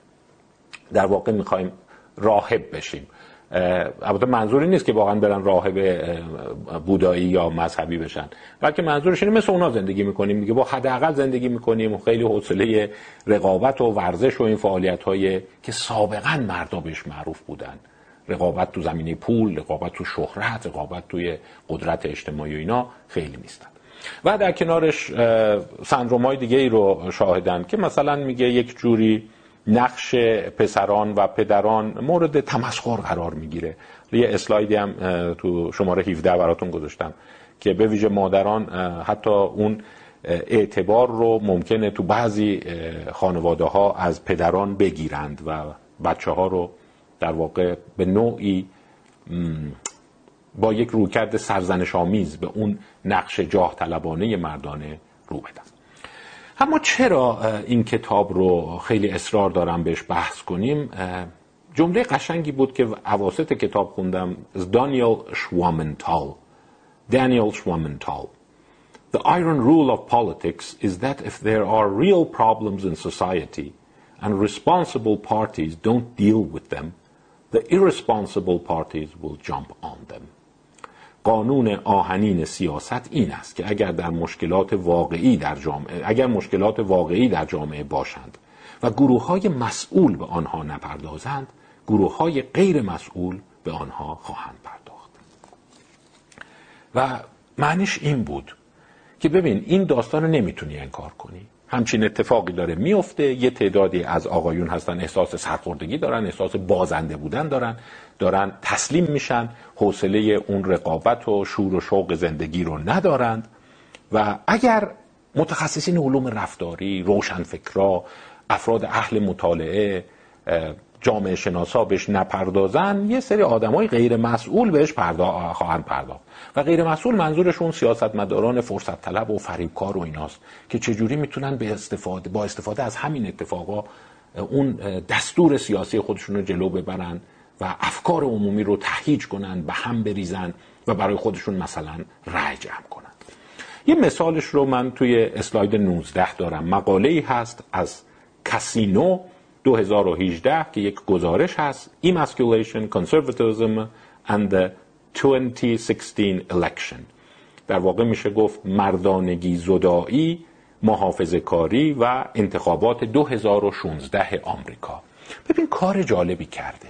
در واقع میخوایم راهب بشیم. البته منظوری نیست که واقعا برن راهب بودایی یا مذهبی بشن، بلکه منظورش اینه مثل اونا زندگی میکنیم دیگه، با حداقل زندگی میکنیم، خیلی حوصله رقابت و ورزش و این فعالیت‌های که سابقا مردا بهش معروف بودن، رقابت تو زمینه پول، رقابت تو شهرت، رقابت توی قدرت اجتماعی و اینا خیلی نیستن. و در کنارش سندروم‌های دیگه ای رو شاهدن که مثلا میگه یک جوری نقش پسران و پدران مورد تمسخر قرار میگیره. یه اسلایدی هم تو شماره هفده براتون گذاشتم که به ویژه مادران حتی اون اعتبار رو ممکنه تو بعضی خانواده ها از پدران بگیرند و بچه ها رو در واقع به نوعی با یک رویکرد سرزنش آمیز به اون نقش جاه طلبانه مردانه رو بدن. اما چرا این کتاب رو خیلی اصرار دارم بهش بحث کنیم؟ جمله قشنگی بود که اواسط کتاب خوندم از دانیل شوامنتال. دانیل شوامنتال. The iron rule of politics is that if there are real problems in society and responsible parties don't deal with them, the irresponsible parties will jump on them. قانون آهنین سیاست این است که اگر در مشکلات واقعی در جامعه اگر مشکلات واقعی در جامعه باشند و گروه‌های مسئول به آنها نپردازند، گروه‌های غیر مسئول به آنها خواهند پرداخت. و معنیش این بود که ببین این داستان رو نمیتونی انکار کنی. همچین اتفاقی داره میفته، یه تعدادی از آقایون هستن احساس سرخوردگی دارن، احساس بازنده بودن دارن، دارن تسلیم میشن، حوصله اون رقابت و شور و شوق زندگی رو ندارند. و اگر متخصصین علوم رفتاری، روشنفکرا، افراد اهل مطالعه، جامعه شناسا بهش نپردازن، یه سری آدمای غیر مسئول بهش پرداخت خواهند پرداخت. و غیر مسئول منظورشون سیاستمداران فرصت طلب و فریبکار و ایناست که چجوری میتونن به استفاده با استفاده از همین اتفاقا اون دستور سیاسی خودشون رو جلو ببرن و افکار عمومی رو تهییج کنن، به هم بریزن و برای خودشون مثلا رأی جمع کنن. یه مثالش رو من توی اسلاید نوزده دارم. مقاله‌ای هست از کاسینو دو هزار و هجده که یک گزارش هست Emasculation, Conservatism and the twenty sixteen election. در واقع میشه گفت مردانگی زدایی، محافظه کاری و انتخابات دو هزار و شانزده آمریکا. ببین کار جالبی کرده.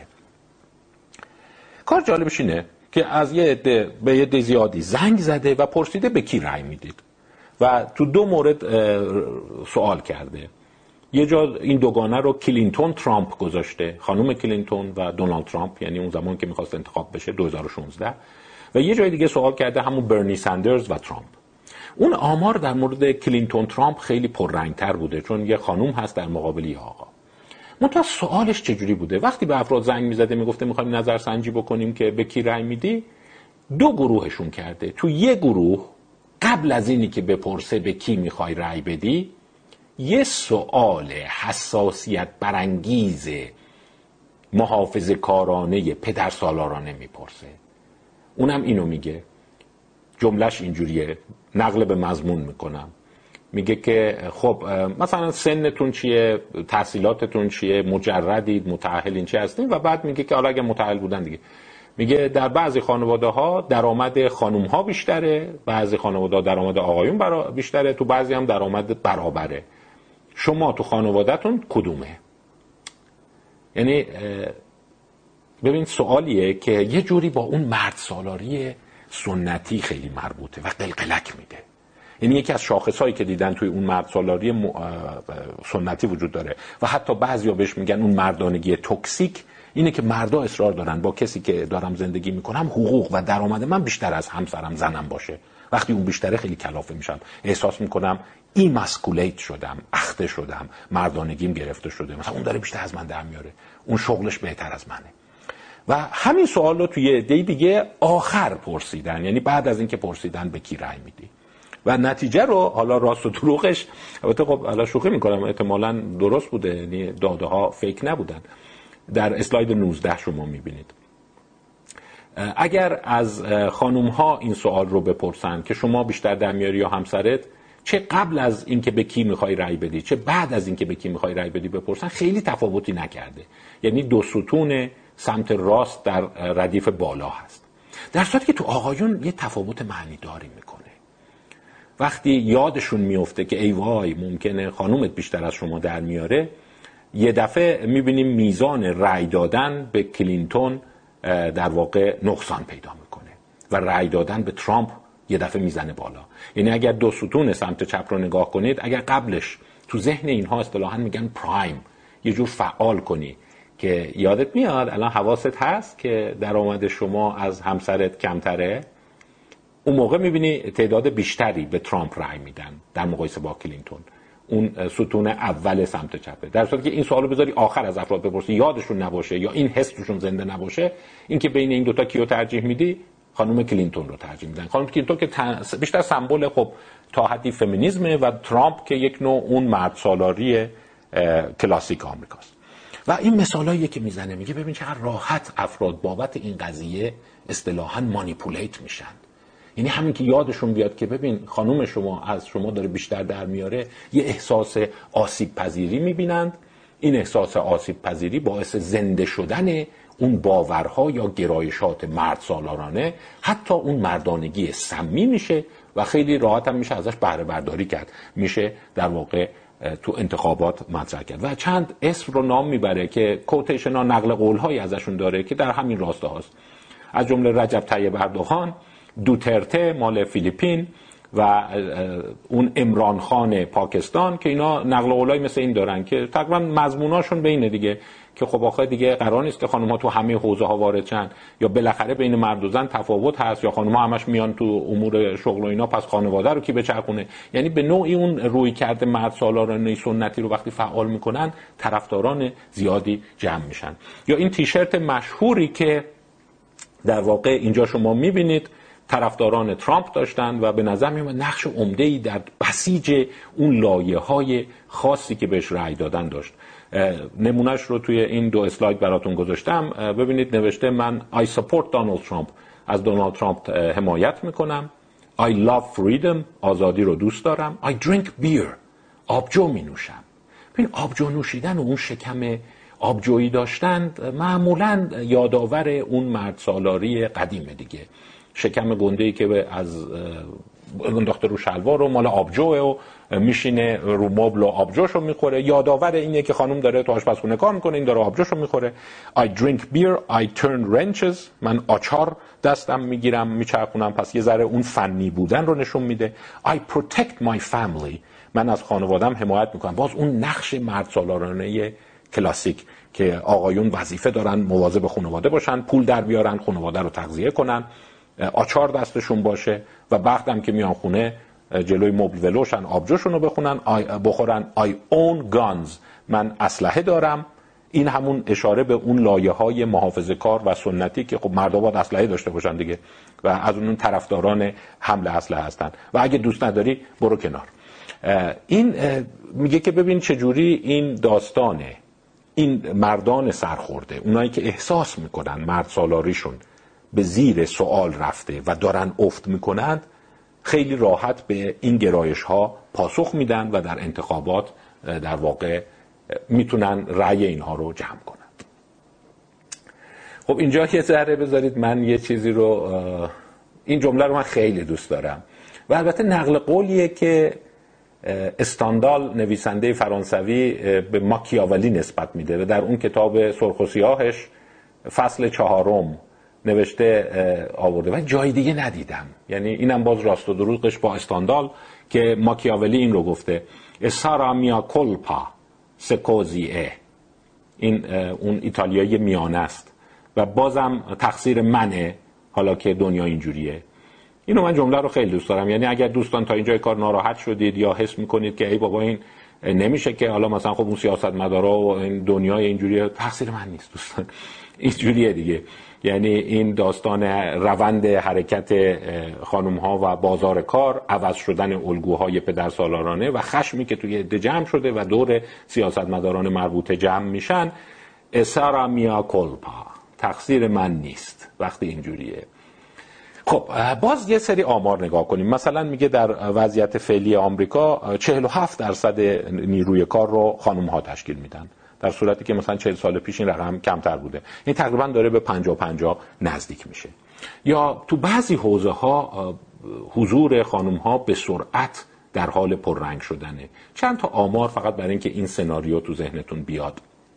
کار جالبش اینه که از یه عده به یه عده زیادی زنگ زده و پرسیده به کی رأی میدید و تو دو مورد سوال کرده. یه جا این دوگانه رو کلینتون ترامپ گذاشته، خانم کلینتون و دونالد ترامپ، یعنی اون زمان که میخواست انتخاب بشه دو هزار و شانزده، و یه جای دیگه سوال کرده همون برنی سندرز و ترامپ. اون آمار در مورد کلینتون ترامپ خیلی پررنگتر بوده چون یه خانم هست در مقابل یه آقا. منتها سوالش چجوری بوده؟ وقتی به افراد زنگ میزده میگفته میخوایم نظرسنجی بکنیم که به کی رأی میدی، دو گروهشون کرده. تو یه گروه قبل از اینی که بپرسه به کی میخوای رأی بدی، یه سوال حساسیت برانگیز محافظه کارانه پدر سالارانه میپرسه. اونم اینو میگه، جملهش اینجوریه، نقل به مضمون میکنم، میگه که خب مثلا سنتون چیه، تحصیلاتتون چیه، مجردید، متأهلین چی هستین، و بعد میگه که حالا اگه متأهل بودن دیگه، میگه در بعضی خانواده ها درآمد خانم ها بیشتره، بعضی خانواده ها درآمد آقایون بیشتره، تو بعضی هم درآمد برابره. شما تو خانوادهتون کدومه؟ یعنی ببین سوالیه که یه جوری با اون مرد سالاری سنتی خیلی مربوطه و قلقلک میده. یعنی یکی از شاخصهایی که دیدن توی اون مرد سالاری م... سنتی وجود داره و حتی بعضیا بهش میگن اون مردانگی توکسیک، اینه که مردا اصرار دارن با کسی که دارم زندگی میکنم حقوق و درآمد من بیشتر از همسرم زنم باشه. وقتی اون بیشتره خیلی کلافه میشم، احساس میکنم ایماسکولیت شدم، اخته شدم، مردانگیم گرفته شده، مثلا اون داره بیشتر از من در میاره، اون شغلش بهتر از منه. و همین سوال رو توی عده دیگه آخر پرسیدن، یعنی بعد از اینکه پرسیدن به کی رأی میدی، و نتیجه رو حالا راست و دروغش، البته خب حالا شوخی میکنم، احتمالاً درست بوده، یعنی داده ها فیک نبودن. در اسلاید نوزده شما میبینید اگر از خانوم ها این سوال رو بپرسن که شما بیشتر در میاری یا همسرت، چه قبل از اینکه به کی میخوای رأی بدی چه بعد از اینکه به کی میخوای رأی بدی بپرسن، خیلی تفاوتی نکرده. یعنی دو ستون سمت راست در ردیف بالا هست، در صورتی که تو آقایون یه تفاوت معنی داری میکنه. وقتی یادشون میفته که ای وای ممکنه خانومت بیشتر از شما در میاره، یه دفعه میبینیم میزان رأی دادن به کلینتون در واقع نقصان پیدا میکنه و رأی دادن به ترامپ یه دفعه میزنه بالا. یعنی اگر دو ستون سمت چپ رو نگاه کنید، اگر قبلش تو ذهن اینها اصطلاحاً میگن پرایم، یه جور فعال کنی که یادت میاد الان حواست هست که درآمد شما از همسرت کمتره، اون موقع میبینی تعداد بیشتری به ترامپ رأی میدن در مقایسه با کلینتون. اون ستون اول سمت چپه. در صورتی که این سوالو بذاری آخر از افراد بپرسی یادشون نباشه یا این حس توشون زنده نباشه، این که بین این دوتا کیو ترجیح میدی، خانم کلینتون رو ترجیح میدن. خانم کلینتون که بیشتر سمبل خب تا حدی فمینیسمه و ترامپ که یک نوع اون مرد سالاری کلاسیک آمریکاست. و این مثالاییه که میزنه، میگه ببین چقدر راحت افراد بابت این قضیه اصطلاحاً مانیپولیت میشن. یعنی همین که یادشون بیاد که ببین خانم شما از شما داره بیشتر در میاره، یه احساس آسیب پذیری میبینند. این احساس آسیب پذیری باعث زنده شدن اون باورها یا گرایشات مرد سالارانه، حتی اون مردانگی سمی میشه و خیلی راحت هم میشه ازش بهره برداری کرد، میشه در واقع تو انتخابات مطرح کرد. و چند اسم رو نام میبره که کوتیشن ها، نقل قول هایی ازشون داره که در همین راسته هاست، از جمله رجب طیب اردوغان، دوترته مال فیلیپین و اون عمران خان پاکستان، که اینا نقل قولای مثل این دارن که تقریبا مضموناشون بینه دیگه، که خب آخه دیگه قرار نیست که خانم‌ها تو همه حوزه ها وارد شن، یا بالاخره بین مرد و زن تفاوت هست، یا خانم‌ها همش میان تو امور شغل و اینا، پس خانواده رو کی بچرخونه. یعنی به نوعی اون روی کرده مرد سالارانه سنتی رو وقتی فعال میکنن، طرفداران زیادی جمع میشن. یا این تیشرت مشهوری که در واقع اینجا شما میبینید طرفداران ترامپ داشتن و به نظر میاد نقش عمده‌ای در بسیج اون لایه‌های خاصی که بهش رأی دادن داشت. نمونهش رو توی این دو اسلاید براتون گذاشتم. ببینید نوشته من I support Donald Trump، از دونالد ترامپ حمایت میکنم. I love freedom، آزادی رو دوست دارم. I drink beer، آبجو می نوشم. ببین آبجو نوشیدن و اون شکم آبجویی داشتن معمولاً یادآور اون مرد سالاری قدیمه دیگه. شکم گنده‌ای که از انداخته رو شلوار و مال آبجوه و میشینه رو مبل و آبجوشو میخوره. یادآور اینه که خانم داره تو آشپزخونه کار میکنه، این داره آبجوشو میخوره. I drink beer, I turn wrenches. من آچار دستم میگیرم میچرخونم. پس یه ذره اون فنی بودن رو نشون میده. I protect my family. من از خانوادم حمایت میکنم. باز اون نقش مرد سالارانه کلاسیک که آقایون وظیفه دارن مواظب خانواده باشن، پول در بیارن، خانواده رو تغذیه کنن، آچار دستشون باشه و بعدم که میان خونه جلوی مبل ولوشن آبجوشون رو بخونن بخورن. I own guns. من اسلحه دارم. این همون اشاره به اون لایه‌های محافظه‌کار و سنتی که خب مردا باید اسلحه داشته باشن دیگه و از اون طرفداران حمل اسلحه هستن و اگه دوست نداری برو کنار. این میگه که ببین چجوری این داستانه، این مردان سرخورده، اونایی که احساس میکنن مرد سالاریشون به زیر سوال رفته و دارن افت میکنند، خیلی راحت به این گرایش ها پاسخ میدن و در انتخابات در واقع میتونن رأی اینها رو جمع کنند. خب اینجا یه ذره بذارید من یه چیزی رو، این جمله رو من خیلی دوست دارم و البته نقل قولیه که استاندال نویسنده فرانسوی به ماکیاولی نسبت میده و در اون کتاب سرخ و سیاهش فصل چهارم نوشته آورده و جای دیگه ندیدم. یعنی اینم باز راست و دروغش با استاندال که ماکیاولی این رو گفته سارا میا کولپا سکوزیه، این اون ایتالیایی میانه است و بازم تقصیر منه حالا که دنیا اینجوریه. اینو من جمله رو خیلی دوست دارم. یعنی اگر دوستان تا اینجای کار ناراحت شدید یا حس میکنید که ای بابا این نمیشه که حالا مثلا خب اون سیاستمدارا و این دنیای اینجوریه، تقصیر من نیست دوستان، اینجوریه دیگه. یعنی این داستان روند حرکت خانم ها و بازار کار، عوض شدن الگوهای پدرسالارانه و خشمی که توی عده جمع شده و دور سیاستمداران مربوطه جمع میشن، اسارا میا کولپا، تقصیر من نیست وقتی اینجوریه. خب باز یه سری آمار نگاه کنیم. مثلا میگه در وضعیت فعلی آمریکا چهل و هفت درصد نیروی کار رو خانم ها تشکیل میدن، در صورتی که مثلا چهل سال پیش این رقم کمتر بوده. این تقریبا داره به پنجاه پنجاه نزدیک میشه. یا تو بعضی حوزه ها حضور خانم ها به سرعت در حال پررنگ شدنه. چند تا آمار فقط برای اینکه این سناریو تو ذهنتون بیاد.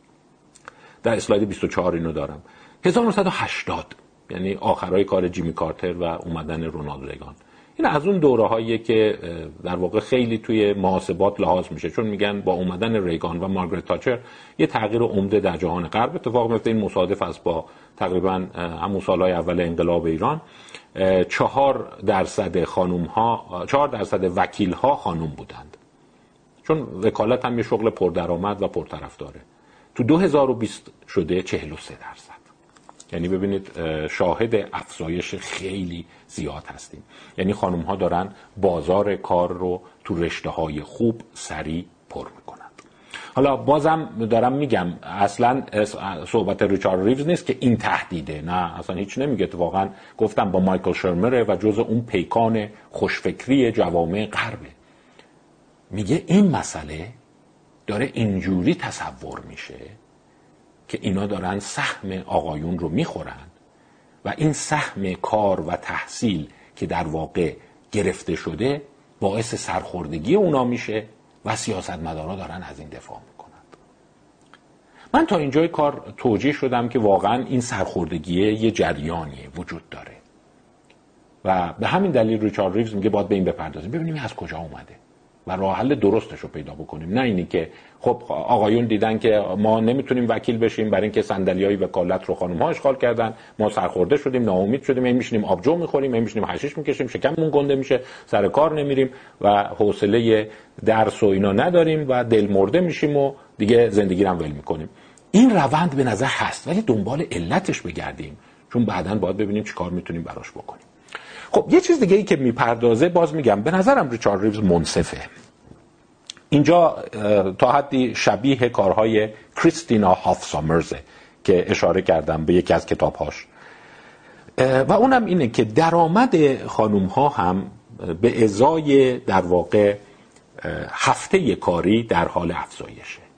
در اسلاید بیست و چهار اینو دارم. هزار و نهصد و هشتاد، یعنی آخرای کار جیمی کارتر و اومدن رونالد ریگان، این از اون دوره هاییه که در واقع خیلی توی محاسبات لحاظ میشه، چون میگن با اومدن ریگان و مارگرت تاچر یه تغییر عمده در جهان غرب اتفاق میفته. این مصادف است با تقریبا همون سالهای اول انقلاب ایران. چهار درصد خانم ها، چهار درصد وکیل ها خانم بودند، چون وکالت هم یه شغل پردرآمد و پرطرفداره. تو دو هزار و بیست شده چهل و سه درصد. یعنی ببینید شاهد افزایش خیلی زیاد هستیم. یعنی خانم ها دارن بازار کار رو تو رشته های خوب سریع پر میکنند. حالا بازم دارم میگم اصلا صحبت ریچارد ریوز نیست که این تهدیده، نه اصلا هیچ نمیگه. واقعا گفتم با مایکل شرمره و جزء اون پیکان خوشفکری جوامع غربه. میگه این مسئله داره اینجوری تصور میشه که اینا دارن سهم آقایون رو میخورن و این سهم کار و تحصیل که در واقع گرفته شده باعث سرخوردگی اونا میشه و سیاستمدارا دارن از این دفاع میکنند. من تا اینجای کار توجیه شدم که واقعا این سرخوردگی یه جریانیه وجود داره و به همین دلیل ریچارد ریوز میگه باید به این بپردازیم، ببینیم از کجا اومده و راه حل درستش رو پیدا بکنیم. نه اینی که خب آقایون دیدن که ما نمیتونیم وکیل بشیم برای اینکه صندلیای وکالت رو خانم‌ها اشغال کردن، ما سرخورده شدیم، ناامید شدیم، میشینیم آبجو میخوریم، میشینیم حشیش میکشیم، شکممون گنده میشه، سر کار نمیریم و حوصله درس و اینا نداریم و دل مرده میشیم و دیگه زندگی رو ول میکنیم. این روند به نظر هست، ولی دنبال علتش بگردیم، چون بعداً باید ببینیم چیکار میتونیم براش بکنیم. خب یه چیز دیگه ای که میپردازه، باز میگم به نظرم ریچارد ریوز منصفه. اینجا تا حدی شبیه کارهای کریستینا هاف سامرزه که اشاره کردم به یکی از کتابهاش و اونم اینه که درآمد خانوم ها هم به ازای در واقع هفته کاری در حال افزایشه.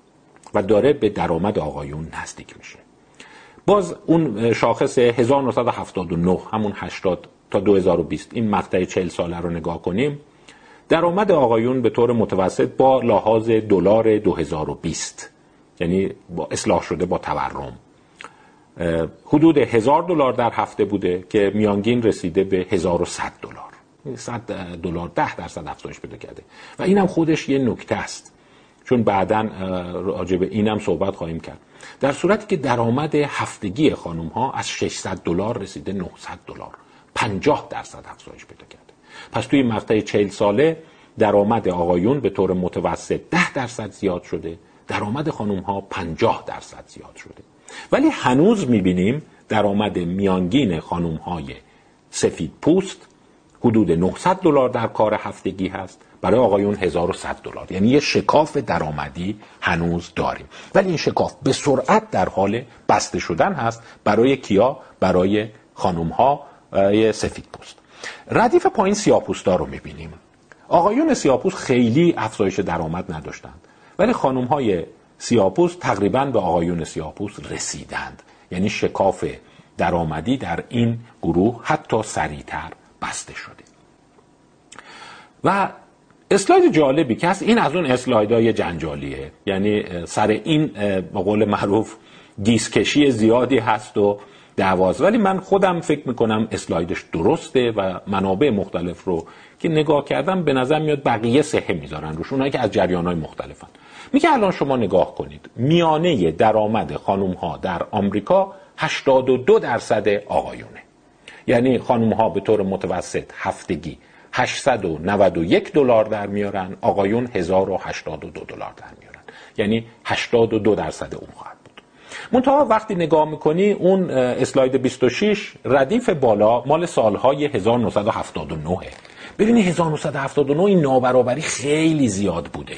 و داره به درآمد آقایون نزدیک میشه. باز اون شاخص هزار و نهصد و هفتاد و نه همون هشتاد تا دو هزار و بیست این مقطع چهل ساله رو نگاه کنیم، درآمد آقایون به طور متوسط با لحاظ دلار دو هزار و بیست یعنی با اصلاح شده با تورم حدود هزار دلار در هفته بوده که میانگین رسیده به هزار و صد دلار. صد دلار ده درصد افزایش پیدا کرده و اینم خودش یه نکته است، چون بعداً راجع به اینم صحبت خواهیم کرد. در صورتی که درآمد هفتگی خانم ها از ششصد دلار رسیده نهصد دلار، پنجاه درصد افزایش پیدا کرده. پس توی مقطع چهل ساله درآمد آقایون به طور متوسط ده درصد زیاد شده، درآمد خانم ها پنجاه درصد زیاد شده. ولی هنوز میبینیم درآمد میانگین خانم های سفید پوست حدود نهصد دلار در کار هفتگی هست، برای آقایون هزار و صد دلار. یعنی یه شکاف درآمدی هنوز داریم، ولی این شکاف به سرعت در حال بسته شدن هست. برای کیا؟ برای خانم ها سفید پوست. ردیف پایین سیاه‌پوستا رو میبینیم. آقایون سیاه‌پوست خیلی افزایش درآمد نداشتند، ولی خانم های سیاه‌پوست تقریباً به آقایون سیاه‌پوست رسیدند. یعنی شکاف درآمدی در این گروه حتی سریعتر بسته شده. و اسلاید جالبی که هست، این از اون اسلایدهای جنجالیه، یعنی سر این به قول معروف گیسکشی زیادی هست و دعواست، ولی من خودم فکر میکنم اسلایدش درسته و منابع مختلف رو که نگاه کردم به نظر میاد بقیه صحه میذارن روش، اونایی که از جریانهای مختلفن. میگه الان شما نگاه کنید، میانه درآمد خانم ها در آمریکا هشتاد و دو درصد آقایونه. یعنی خانم ها به طور متوسط هفتگی هشتصد و نود و یک دلار در میارن، آقایون هزار و هشتاد و دو دلار در میارن. یعنی هشتاد و دو درصد اون خواهد بود. منتها وقتی نگاه میکنی اون اسلاید بیست و شش ردیف بالا مال سالهای هزار و نهصد و هفتاد و نه. ببینی هزار و نهصد و هفتاد و نه این نابرابری خیلی زیاد بوده،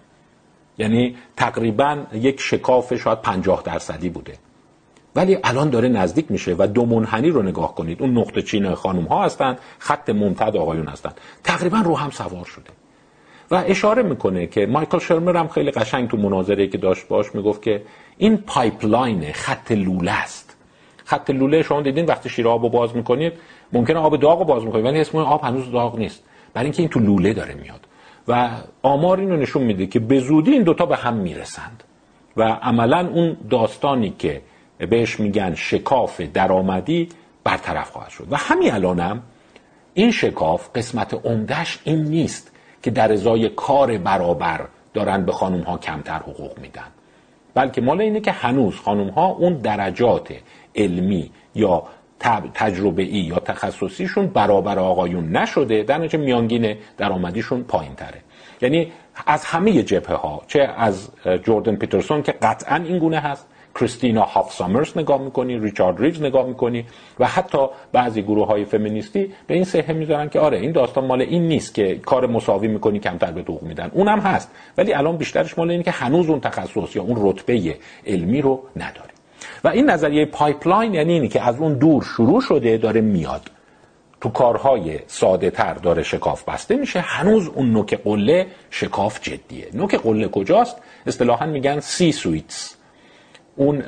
یعنی تقریبا یک شکاف شاید پنجاه درصدی بوده، ولی الان داره نزدیک میشه. و دو منحنی رو نگاه کنید، اون نقطه چین خانم ها هستن، خط ممتد آقایون هستن، تقریبا رو هم سوار شده. و اشاره میکنه که مایکل شرمر هم خیلی قشنگ تو مناظره که داشت باش میگفت که این پایپلاین خط لوله است. خط لوله شما دیدین وقتی شیر آبو باز میکنید ممکنه آب داغو باز میکنید، ولی اسم آب هنوز داغ نیست، برای اینکه این تو لوله داره میاد. و آمار اینو نشون میده که به زودی این دوتا به هم میرسند و عملا اون داستانی که بهش میگن شکاف درآمدی برطرف خواهد شد. و همین الانم این شکاف قسمت عمده‌اش این نیست که در ازای کار برابر دارن به خانم ها کمتر حقوق میدن، بلکه مال اینه که هنوز خانم ها اون درجات علمی یا تجربه‌ای یا تخصصیشون برابر آقایون نشده، در نتیجه میانگین درآمدیشون پایین‌تره. یعنی از همه جبهه ها، چه از جوردن پیترسون که قطعاً این گونه هست، کریستینا هاف سامرز نگاه میکنی، ریچارد ریوز نگاه میکنی و حتی بعضی گروه های فمینیستی به این صحه میذارن که آره این داستان مال این نیست که کار مساوی میکنی کمتر به حقوق میدن، اونم هست، ولی الان بیشترش مال اینه که هنوز اون تخصص یا اون رتبه علمی رو نداره. و این نظریه پایپلاین یعنی اینی که از اون دور شروع شده داره میاد تو کارهای ساده تر داره شکاف بسته میشه، هنوز اون نوک قله شکاف جدیه. نوک قله کجاست؟ اصطلاحاً میگن سی سویتس، اون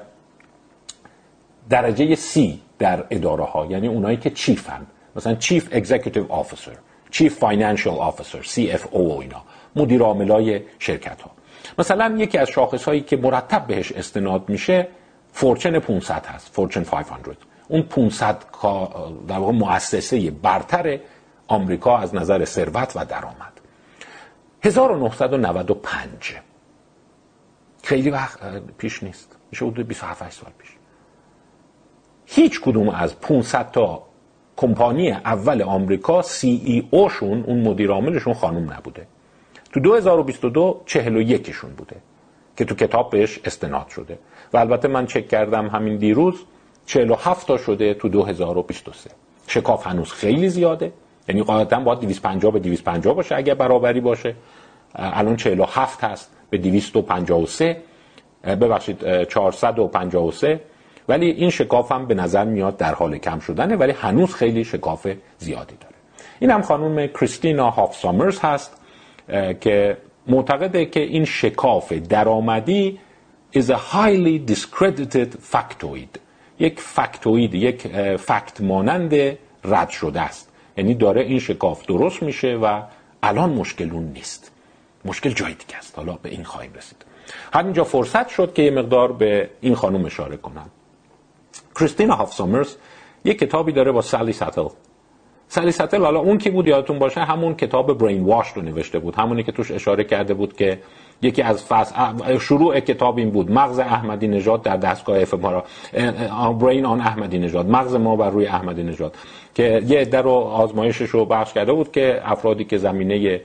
درجه سی در اداره ها، یعنی اونایی که چیفن، مثلا چیف اگزیکیتیو آفیسر، چیف فاینانشال آفیسر، سی اف او و اینا، مدیر عاملای شرکت ها. مثلا یکی از شاخص هایی که مرتب بهش استناد میشه فورچن پانصد هست، فورچن پانصد. اون پانصد در واقع مؤسسه برتر آمریکا از نظر ثروت و درآمد. هزار و نهصد و نود و پنج خیلی وقت پیش نیست، میشه حدود بیست و هفت سال پیش. هیچ کدوم از پانصد تا کمپانی اول آمریکا سی ای او شون، اون مدیر عاملشون خانم نبوده. تو دو هزار و بیست و دو چهل و یک شون بوده که تو کتاب بهش استناد شده و البته من چک کردم همین دیروز چهل و هفت تا شده تو دو هزار و بیست و سه. شکاف هنوز خیلی زیاده، یعنی قاعدتاً باید دویست و پنجاه به دویست و پنجاه باشه اگر برابری باشه. الان چهل و هفت هست به دویست و پنجاه و سه، ببخشید چهارصد و پنجاه و سه، ولی این شکاف هم به نظر میاد در حال کم شدنه، ولی هنوز خیلی شکاف زیادی داره. این هم خانم کریستینا هاف سامرز هست که معتقده که این شکاف درآمدی is a highly discredited factoid. یک فکتوید، یک فکت مانند رد شده است. یعنی داره این شکاف درست میشه و الان مشکل اون نیست، مشکل جای دیگه است. حالا به این خواهیم رسید. همینجا فرصت شد که یه مقدار به این خانم اشاره کنم. کریستینا هاف سامرز یک کتابی داره با سالی ساتل. سالی ساتل حالا اون کی بود یادتون باشه، همون کتاب برین واش رو نوشته بود، همونی که توش اشاره کرده بود که یکی از فصل شروع کتاب این بود: مغز احمدی نژاد در دستگاه اف ام آر برین آن احمدی نژاد، مغز ما بر روی احمدی نژاد، که یه عده رو آزمایشش رو بخش کرده بود که افرادی که زمینه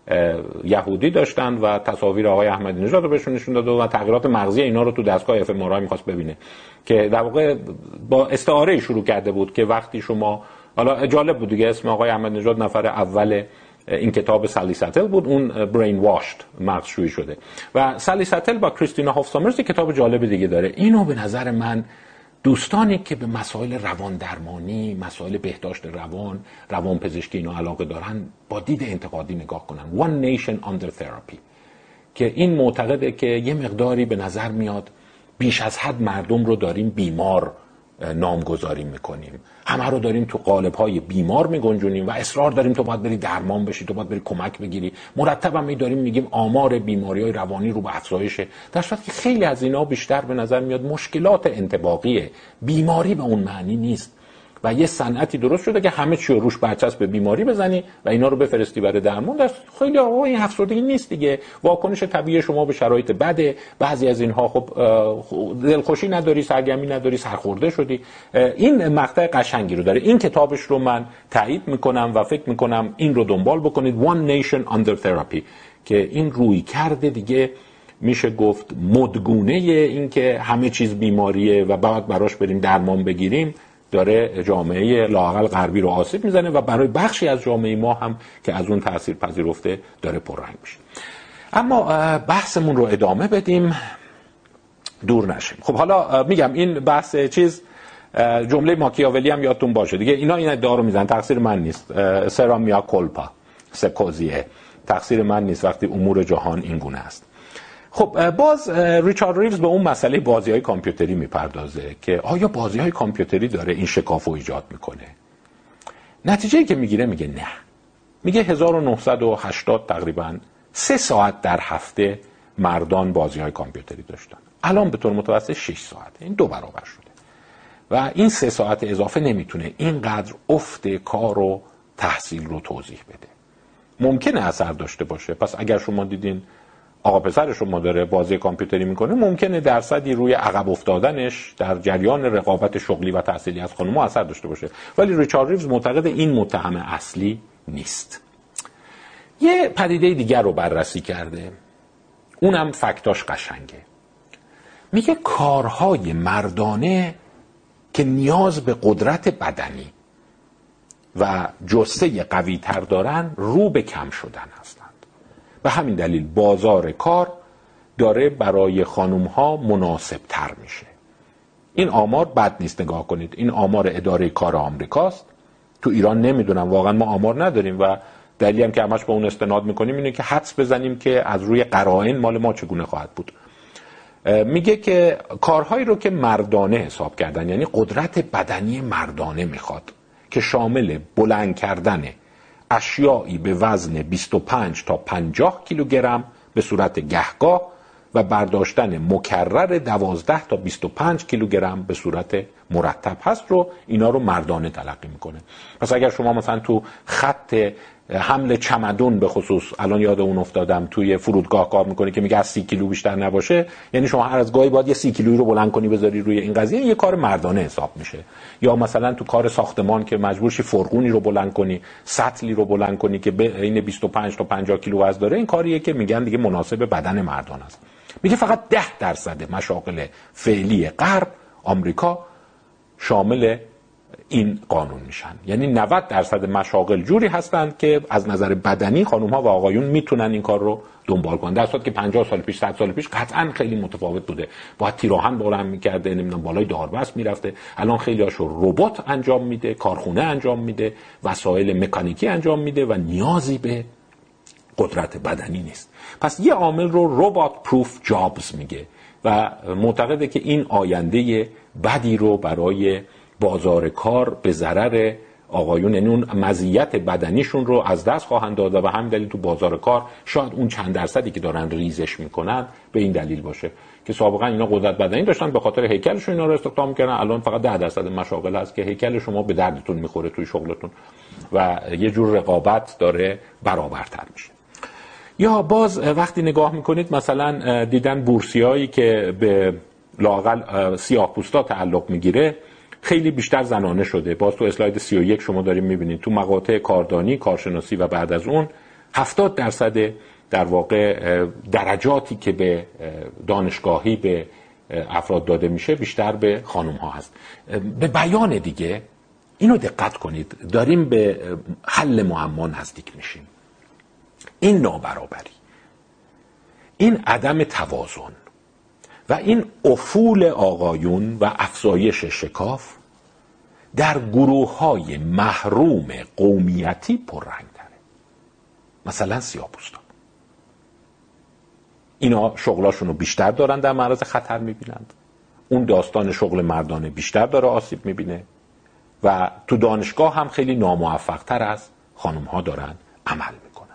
یهودی داشتن و تصاویر آقای احمدی نژاد رو بهشون نشون داده و تغییرات مغزی اینا رو تو دستگاه اف ام آر می‌خواست ببینه، که در واقع با استعاره شروع کرده بود که وقتی شما، حالا جالب بود دیگه، اسم آقای احمدی نژاد نفر اول این کتاب سالی ساتل بود، اون برین واشد، مغزشویی شده. و سالی ساتل با کریستینا هاف سامرز کتاب جالب دیگه داره. اینو به نظر من دوستانی که به مسائل روان درمانی، مسائل بهداشت روان، روان پزشکی اینا علاقه دارن با دید انتقادی نگاه کنن. One Nation Under Therapy، که این معتقده که یه مقداری به نظر میاد بیش از حد مردم رو داریم بیمار نامگذاری میکنیم، همه رو داریم تو قالب‌های بیمار میگنجونیم و اصرار داریم تو باید بری درمان بشی، تو باید بری کمک بگیری. مرتب هم می‌داریم میگیم آمار بیماری‌های روانی رو به افزایشه، در صورتی که خیلی از اینا بیشتر به نظر میاد مشکلات انطباقیه، بیماری به اون معنی نیست. و یه صنعتی درست شده که همه چی رو روش برچسب به بیماری بزنی و اینا رو بفرستی برای درمان. در خیلی آقا این افسردگی نیست دیگه، واکنش طبیعی شما به شرایط بده، بعضی از اینها خب دلخوشی نداری، سرگرمی نداری، سرخورده شدی. این مقطع قشنگی رو داره. این کتابش رو من تایید میکنم و فکر میکنم این رو دنبال بکنید، One Nation Under Therapy، که این روی کرده دیگه میشه گفت مدگونه این که همه چیز بیماریه و بعد براش بریم درمان بگیریم، داره جامعه لااقل غربی رو آسیب میزنه و برای بخشی از جامعه ما هم که از اون تاثیر پذیرفته داره پررنگ میشه. اما بحثمون رو ادامه بدیم، دور نشیم. خب حالا میگم این بحث چیز، جمله ماکیاولی هم یادتون باشه دیگه، اینا این ادعا رو میزنن، تقصیر من نیست، سرا میا کولپا، سکوزیه، تقصیر من نیست وقتی امور جهان این گونه است. خب باز ریچارد ریوز به اون مسئله بازی‌های کامپیوتری میپردازه که آیا بازی‌های کامپیوتری داره این شکافو ایجاد میکنه؟ نتیجه‌ای که میگیره میگه نه. میگه هزار و نهصد و هشتاد تقریباً سه ساعت در هفته مردان بازی‌های کامپیوتری داشتن. الان به طور متوسط شش ساعت، این دو برابر شده. و این سه ساعت اضافه نمیتونه اینقدر افت کار و تحصیل رو توضیح بده. ممکنه اثر داشته باشه. پس اگر شما دیدین آقا پسر شما داره بازی کامپیوتری میکنه، ممکنه درصدی روی عقب افتادنش در جریان رقابت شغلی و تحصیلی از خانم‌ها اثر داشته باشه، ولی ریچارد ریوز معتقد این متهم اصلی نیست. یه پدیده دیگر رو بررسی کرده، اونم فکتاش قشنگه. میگه کارهای مردانه که نیاز به قدرت بدنی و جثه قوی تر دارن رو به کم شدن هستند. به همین دلیل بازار کار داره برای خانوم ها مناسب تر میشه. این آمار بد نیست، نگاه کنید. این آمار اداره کار آمریکاست. تو ایران نمیدونم، واقعا ما آمار نداریم و دلیلی هم که همش به اون استناد میکنیم اینه که حدس بزنیم که از روی قرائن مال ما چگونه خواهد بود. میگه که کارهایی رو که مردانه حساب کردن، یعنی قدرت بدنی مردانه میخواد، که شامل بلند کردن اشیایی به وزن بیست و پنج تا پنجاه کیلوگرم به صورت گهگاه و برداشتن مکرر دوازده تا بیست و پنج کیلوگرم به صورت مرتب هست رو، اینا رو مردانه تلقی میکنه. پس اگر شما مثلا تو خط حمل چمدون به خصوص، الان یاد اون افتادم، توی فرودگاه کار میکنه که میگه از سی کیلو بیشتر نباشه، یعنی شما هر از گاهی باید یه سی کیلویی رو بلند کنی بذاری روی این قضیه، یه کار مردانه حساب میشه. یا مثلا تو کار ساختمان که مجبور شی فرغونی رو بلند کنی، سطلی رو بلند کنی که بین بیست و پنج تا پنجاه کیلو وزن داره، این کاریه که میگن دیگه مناسب بدن مردان است. میگه فقط ده درصد مشاغل فعلی غرب آمریکا شامل این قانون میشن، یعنی نود درصد مشاغل جوری هستند که از نظر بدنی خانوم‌ها و آقایون میتونن این کار رو دنبال کنن، در صورتی که پنجاه سال پیش، صد سال پیش قطعاً خیلی متفاوت بوده. باید تیراهن بلند می‌کرده، نمیدونم بالای داربست میرفته. الان خیلیاشو ربات انجام میده، کارخونه انجام میده، وسایل مکانیکی انجام میده و نیازی به قدرت بدنی نیست. پس یه عامل رو ربات پروف جابز میگه و معتقده که این آینده بدی رو برای بازار کار به ضرر آقایون، یعنی اون مزیت بدنیشون رو از دست خواهند داد و به همین دلیل تو بازار کار شاید اون چند درصدی که دارن ریزش میکنن به این دلیل باشه که سابقا اینا قدرت بدنی داشتن، به خاطر هیکلشون اینا رو استخدام میکردن. الان فقط ده درصد مشاغل هست که هیکل شما به دردتون میخوره توی شغلتون و یه جور رقابت داره برابرتر میشه. یا باز وقتی نگاه میکنید مثلا دیدن بورسیایی که به لااقل سیاه‌پوستا تعلق میگیره خیلی بیشتر زنانه شده. باز تو اسلاید سی و یک شما داریم میبینید تو مقاطع کاردانی، کارشناسی و بعد از اون هفتاد درصد در واقع درجاتی که به دانشگاهی به افراد داده میشه بیشتر به خانم ها هست. به بیان دیگه اینو دقت کنید، داریم به حل معما نزدیک میشیم. این نابرابری، این عدم توازن و این افول آقایون و افزایش شکاف در گروه‌های محروم قومیتی پررنگ تره. مثلا سیاه‌پوستان، اینا شغلاشون رو بیشتر دارن در معرض خطر میبینند، اون داستان شغل مردانه بیشتر داره آسیب میبینه و تو دانشگاه هم خیلی ناموفق تر از خانم ها دارن عمل میکنند.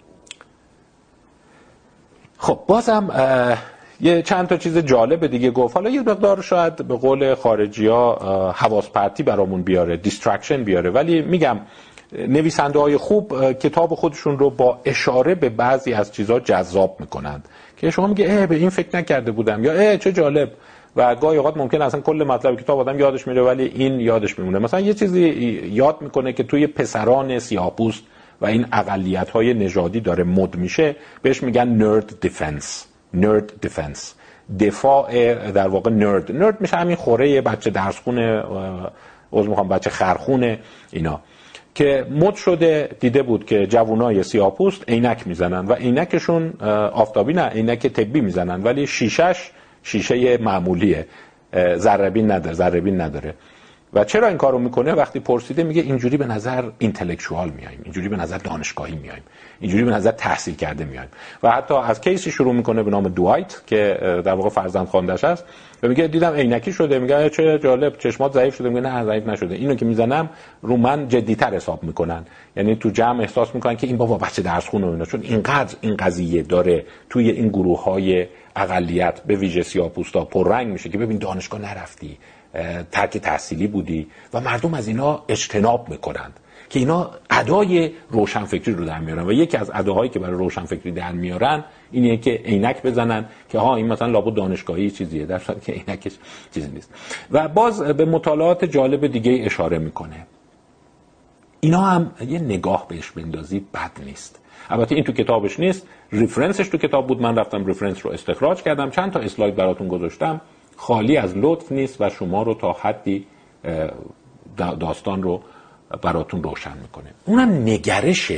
خب بازم یه چند تا چیز جالب دیگه گفت. حالا یه مقدار شاید به قول خارجی ها حواس پرتی برامون بیاره، دیسترکشن بیاره، ولی میگم نویسنده های خوب کتاب خودشون رو با اشاره به بعضی از چیزها جذاب میکنند که شما میگه اه به این فکر نکرده بودم، یا اه چه جالب، و گاهی اوقات ممکن اصلا کل مطلب کتاب آدم یادش میره ولی این یادش میمونه. مثلا یه چیزی یاد میکنه که توی پسران سیاه‌پوست و این اقلیت‌های نژادی داره مد میشه، بهش میگن نرد دیفنس. نرد دیفنس، دفاع در واقع نرد. نرد میشه همین خوره بچه درسخونه، عذر میخوام بچه خرخونه، اینا که مد شده. دیده بود که جوانای سیاه‌پوست عینک میزنن و عینکشون آفتابی نه، عینک طبی میزنن، ولی شیشش شیشه معمولیه، ذره‌بین نداره، ذره‌بین نداره. و چرا این کارو میکنه؟ وقتی پرسیده میگه اینجوری به نظر اینتלקچوال میایم، اینجوری به نظر دانشگاهی میایم، اینجوری به نظر تحصیل کرده میایم. و حتی از کیسی شروع میکنه به نام دوایت که در واقع فرزند خواندش است و میگه دیدم عینکی شده، میگه چه جالب، چشمات ضعیف شده، میگه نه ضعیف نشده، اینو که میزنم رو من جدی‌تر حساب میکنن. یعنی تو جمع احساس میکنن که این بابا بچه درس خونه و اینا، چون اینقدر این قضیه داره توی این گروه‌های اقلیت به ویژه سیاه‌پوستا پررنگ میشه که ببین دانشگاه نرفتی، ترک تحصیلی بودی، و مردم از اینا اجتناب میکنند که اینا ادای روشنفکری رو در میارن. و یکی از اداهایی که برای روشنفکری در میارن اینه که عینک بزنن که ها این مثلا لابد دانشگاهی چیزیه، در صورتی که عینکش چیزی نیست. و باز به مطالعات جالب دیگه اشاره میکنه. اینا هم یه نگاه بهش بندازی بد نیست. البته این تو کتابش نیست، ریفرنسش تو کتاب بود، من رفتم ریفرنس رو استخراج کردم، چند تا اسلاید براتون گذاشتم، خالی از لطف نیست و شما رو تا حدی داستان رو براتون روشن میکنه. اونم نگرش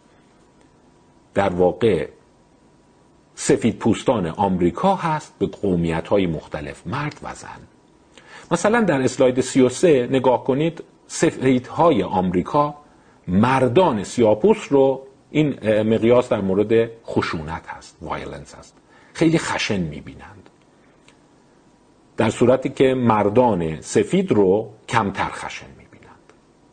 در واقع سفید پوستان آمریکا هست به قومیت‌های مختلف، مرد و زن. مثلا در اسلاید سی و سه نگاه کنید، سفیدهای آمریکا مردان سیاه‌پوست رو، این مقیاس در مورد خشونت هست، وایلنس هست، خیلی خشن میبینند، در صورتی که مردان سفید رو کمتر خشن میبینند.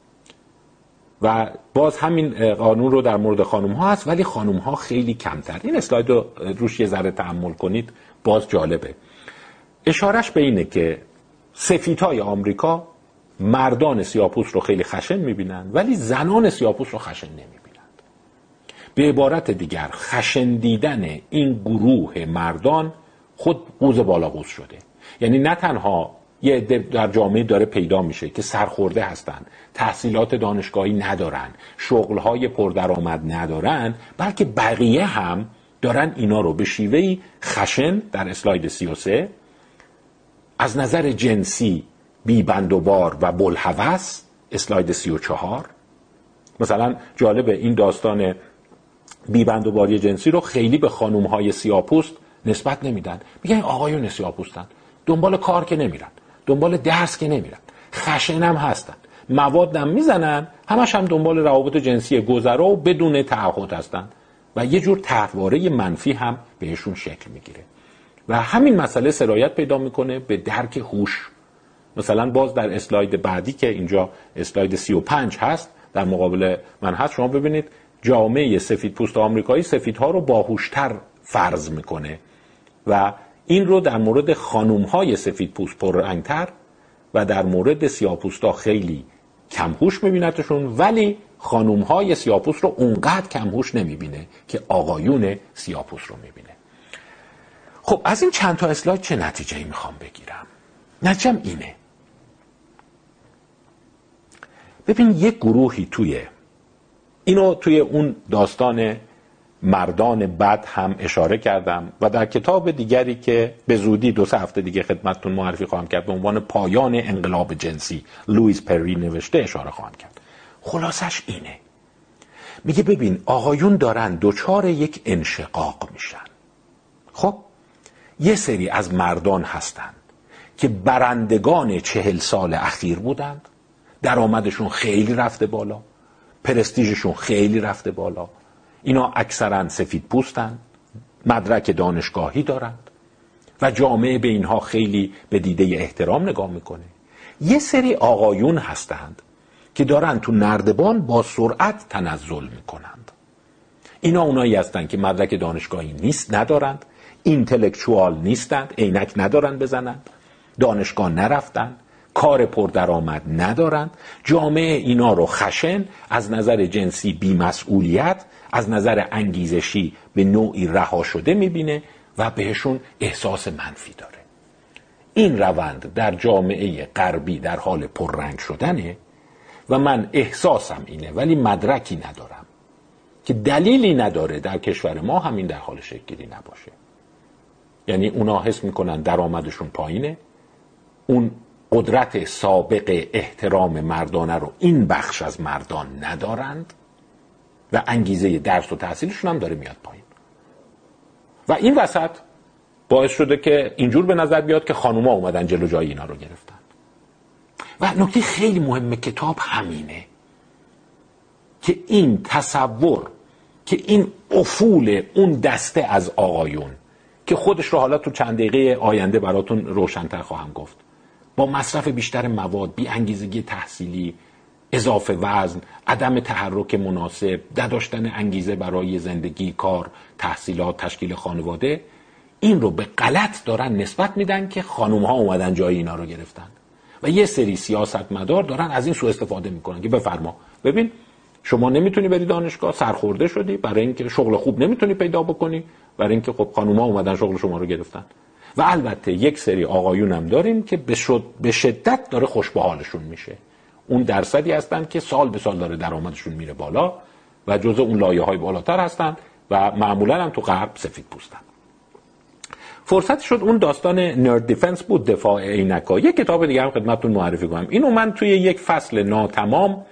و باز همین قانون رو در مورد خانم ها هست، ولی خانم ها خیلی کمتر. این اسلاید رو روش یه ذره تأمل کنید، باز جالبه. اشارش به اینه که سفیدهای آمریکا مردان سیاه‌پوست رو خیلی خشن میبینند ولی زنان سیاه‌پوست رو خشن نمیبینند. به عبارت دیگر خشن دیدن این گروه مردان خود قوز بالا قوز شده. یعنی نه تنها یه عده در جامعه داره پیدا میشه که سرخورده هستن، تحصیلات دانشگاهی ندارن، شغلهای پردرآمد ندارن، بلکه بقیه هم دارن اینا رو به شیوهی خشن، در اسلاید سی و سه، از نظر جنسی بی بند و بار و بلهوس، اسلاید سی و چهار. مثلا جالبه این داستان بی بند و باری جنسی رو خیلی به خانوم‌های سیاه‌پوست نسبت نمیدن، میگن آقایون سیاه‌پوستن، دنبال کار که نمیرن، دنبال درس که نمیرن، خشن هم هستن، مواد هم میزنن، همش هم دنبال روابط جنسی گذرا و بدون تعهد هستن و یه جور طرحواره منفی هم بهشون شکل میگیره. و همین مسئله سرایت پیدا میکنه به درک هوش. مثلا باز در اسلاید بعدی که اینجا اسلاید سی و پنج هست در مقابل من هست، شما ببینید جامعه سفید پوست آمریکایی سفیدها رو باهوشتر فرض میکنه و این رو در مورد خانومهای سفید پوست پررنگتر و در مورد سیاه‌پوستا خیلی کمهوش میبینتشون، ولی خانومهای سیاه‌پوست رو اونقدر کمهوش نمیبینه که آقایون سیاه‌پوست رو میبینه. خب از این چند تا اسلاید چه نتیجه‌ای میخوام بگیرم؟ نتیجه‌م اینه. ببین یک گروهی توی اینو توی اون داستان مردان بد هم اشاره کردم و در کتاب دیگری که به زودی دو سه هفته دیگه خدمتتون معرفی خواهم کرد به عنوان پایان انقلاب جنسی لوئیس پری نوشته اشاره خواهم کرد. خلاصش اینه، میگه ببین آقایون دارن دوچار یک انشقاق میشن. خب یه سری از مردان هستن که برندگان چهل سال اخیر بودند، درآمدشون خیلی رفته بالا، پرستیژشون خیلی رفته بالا، اینا اکثرا سفید پوستن، مدرک دانشگاهی دارند و جامعه به اینها خیلی به دیده احترام نگاه میکنه. یه سری آقایون هستند که دارن تو نردبان با سرعت تنزل میکنند. اینا اونایی هستند که مدرک دانشگاهی نیست ندارند، اینتלקچوال نیستند، عینک ندارن بزنند، دانشگاه نرفتند، کار پردرآمد ندارند، جامعه اینا رو خشن، از نظر جنسی بی‌مسئولیت، از نظر انگیزشی به نوعی رها شده میبینه و بهشون احساس منفی داره. این روند در جامعه غربی در حال پررنگ شدنه و من احساسم اینه ولی مدرکی ندارم که دلیلی نداره در کشور ما همین در حال شکلی نباشه. یعنی اونا حس میکنن درآمدشون پایینه، اون قدرت سابق احترام مردانه رو این بخش از مردان ندارند و انگیزه درس و تحصیلشون هم داره میاد پایین و این وسط باعث شده که اینجور به نظر بیاد که خانوما اومدن جلو جای اینا رو گرفتن. و نکته خیلی مهم کتاب همینه که این تصور که این افول اون دسته از آقایون که خودش رو حالا تو چند دقیقه آینده براتون روشن‌تر خواهم گفت، با مصرف بیشتر مواد، بی انگیزگی تحصیلی، اضافه وزن، عدم تحرک مناسب، نداشتن انگیزه برای زندگی، کار، تحصیلات، تشکیل خانواده، این رو به غلط دارن نسبت میدن که خانوم‌ها اومدن جای اینا رو گرفتن و یه سری سیاستمدار دارن از این سوء استفاده میکنن که بفرما ببین شما نمیتونی بری دانشگاه، سرخورده شدی، برای اینکه شغل خوب نمیتونی پیدا بکنی، برای اینکه خب خانوما اومدن شغل شما رو گرفتن. و البته یک سری آقایون هم داریم که به شدت داره خوش به حالشون میشه. اون درصدی هستن که سال به سال داره درآمدشون میره بالا و جزء اون لایه‌های بالاتر هستن و معمولا هم تو غرب سفید پوستن. فرصت شد اون داستان نرد دیفنس بود، دفاع عینک‌ها. یک کتاب دیگه هم خدمتتون معرفی کنم. اینو من توی یک فصل ناتمام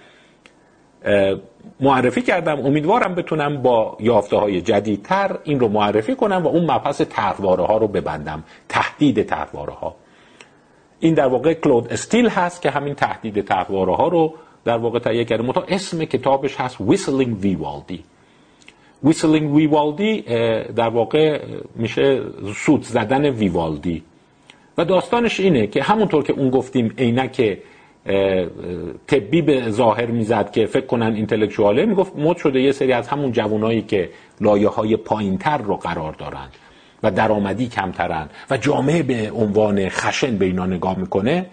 معرفی کردم. امیدوارم بتونم با یافته‌های جدیدتر این رو معرفی کنم و اون مبحث طرحواره‌ها رو ببندم. تهدید طرحواره‌ها. این در واقع کلود استیل هست که همین تهدید طرحواره‌ها رو در واقع تهیه کرده. متا اسم کتابش هست ویسلینگ ویوالدی. ویسلینگ ویوالدی در واقع میشه سوت زدن ویوالدی و داستانش اینه که همونطور که اون گفتیم عینک طبی به ظاهر میزد که فکر کنن اینتלקچواله، میگفت مد شده یه سری از همون جوانایی که لایه‌های پایین‌تر رو قرار دارن و درآمدی کمترن و جامعه به عنوان خشن به اینا نگاه میکنه،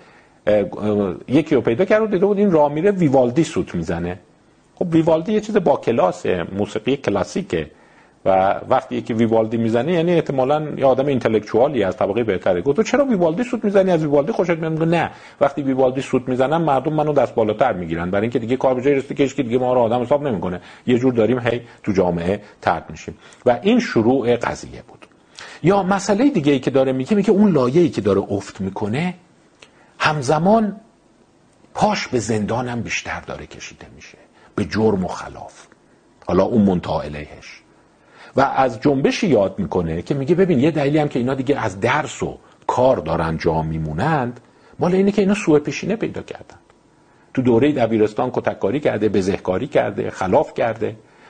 یکی رو پیدا کرد و دیده بود این راه میره ویوالدی سوت میزنه. خب ویوالدی یه چیز با کلاسه، موسیقی کلاسیکه و وقتی یکی ویوالدی میزنه یعنی احتمالاً یه آدم اینتלקچوالی از طبقه بهتره. گفت تو چرا ویوالدی سوت میزنی؟ از ویوالدی خوشت میاد؟ نه، وقتی ویوالدی سوت میزنن مردم منو دست بالاتر میگیرن، برای اینکه دیگه کار به جای رسیده که هیچ دیگه ما رو آدم حساب نمیکنه، یه جور داریم هی تو جامعه طرد میشیم و این شروع قضیه بود. یا مسئله دیگه ای که داره میگه میگه اون لایه‌ای که داره افت میکنه همزمان پاش به زندانم بیشتر داره کشیده میشه، به جرم و خلاف، حالا اون منتهی الیهش. و از جنبشی یاد میکنه که میگه ببین یه دلیلی هم که اینا دیگه از درس و کار دارن جا میمونند مال اینه که اینا سوء پیشینه پیدا کردن. تو دوره دبیرستان کتککاری کرده، بزهکاری کرده، خلاف کرده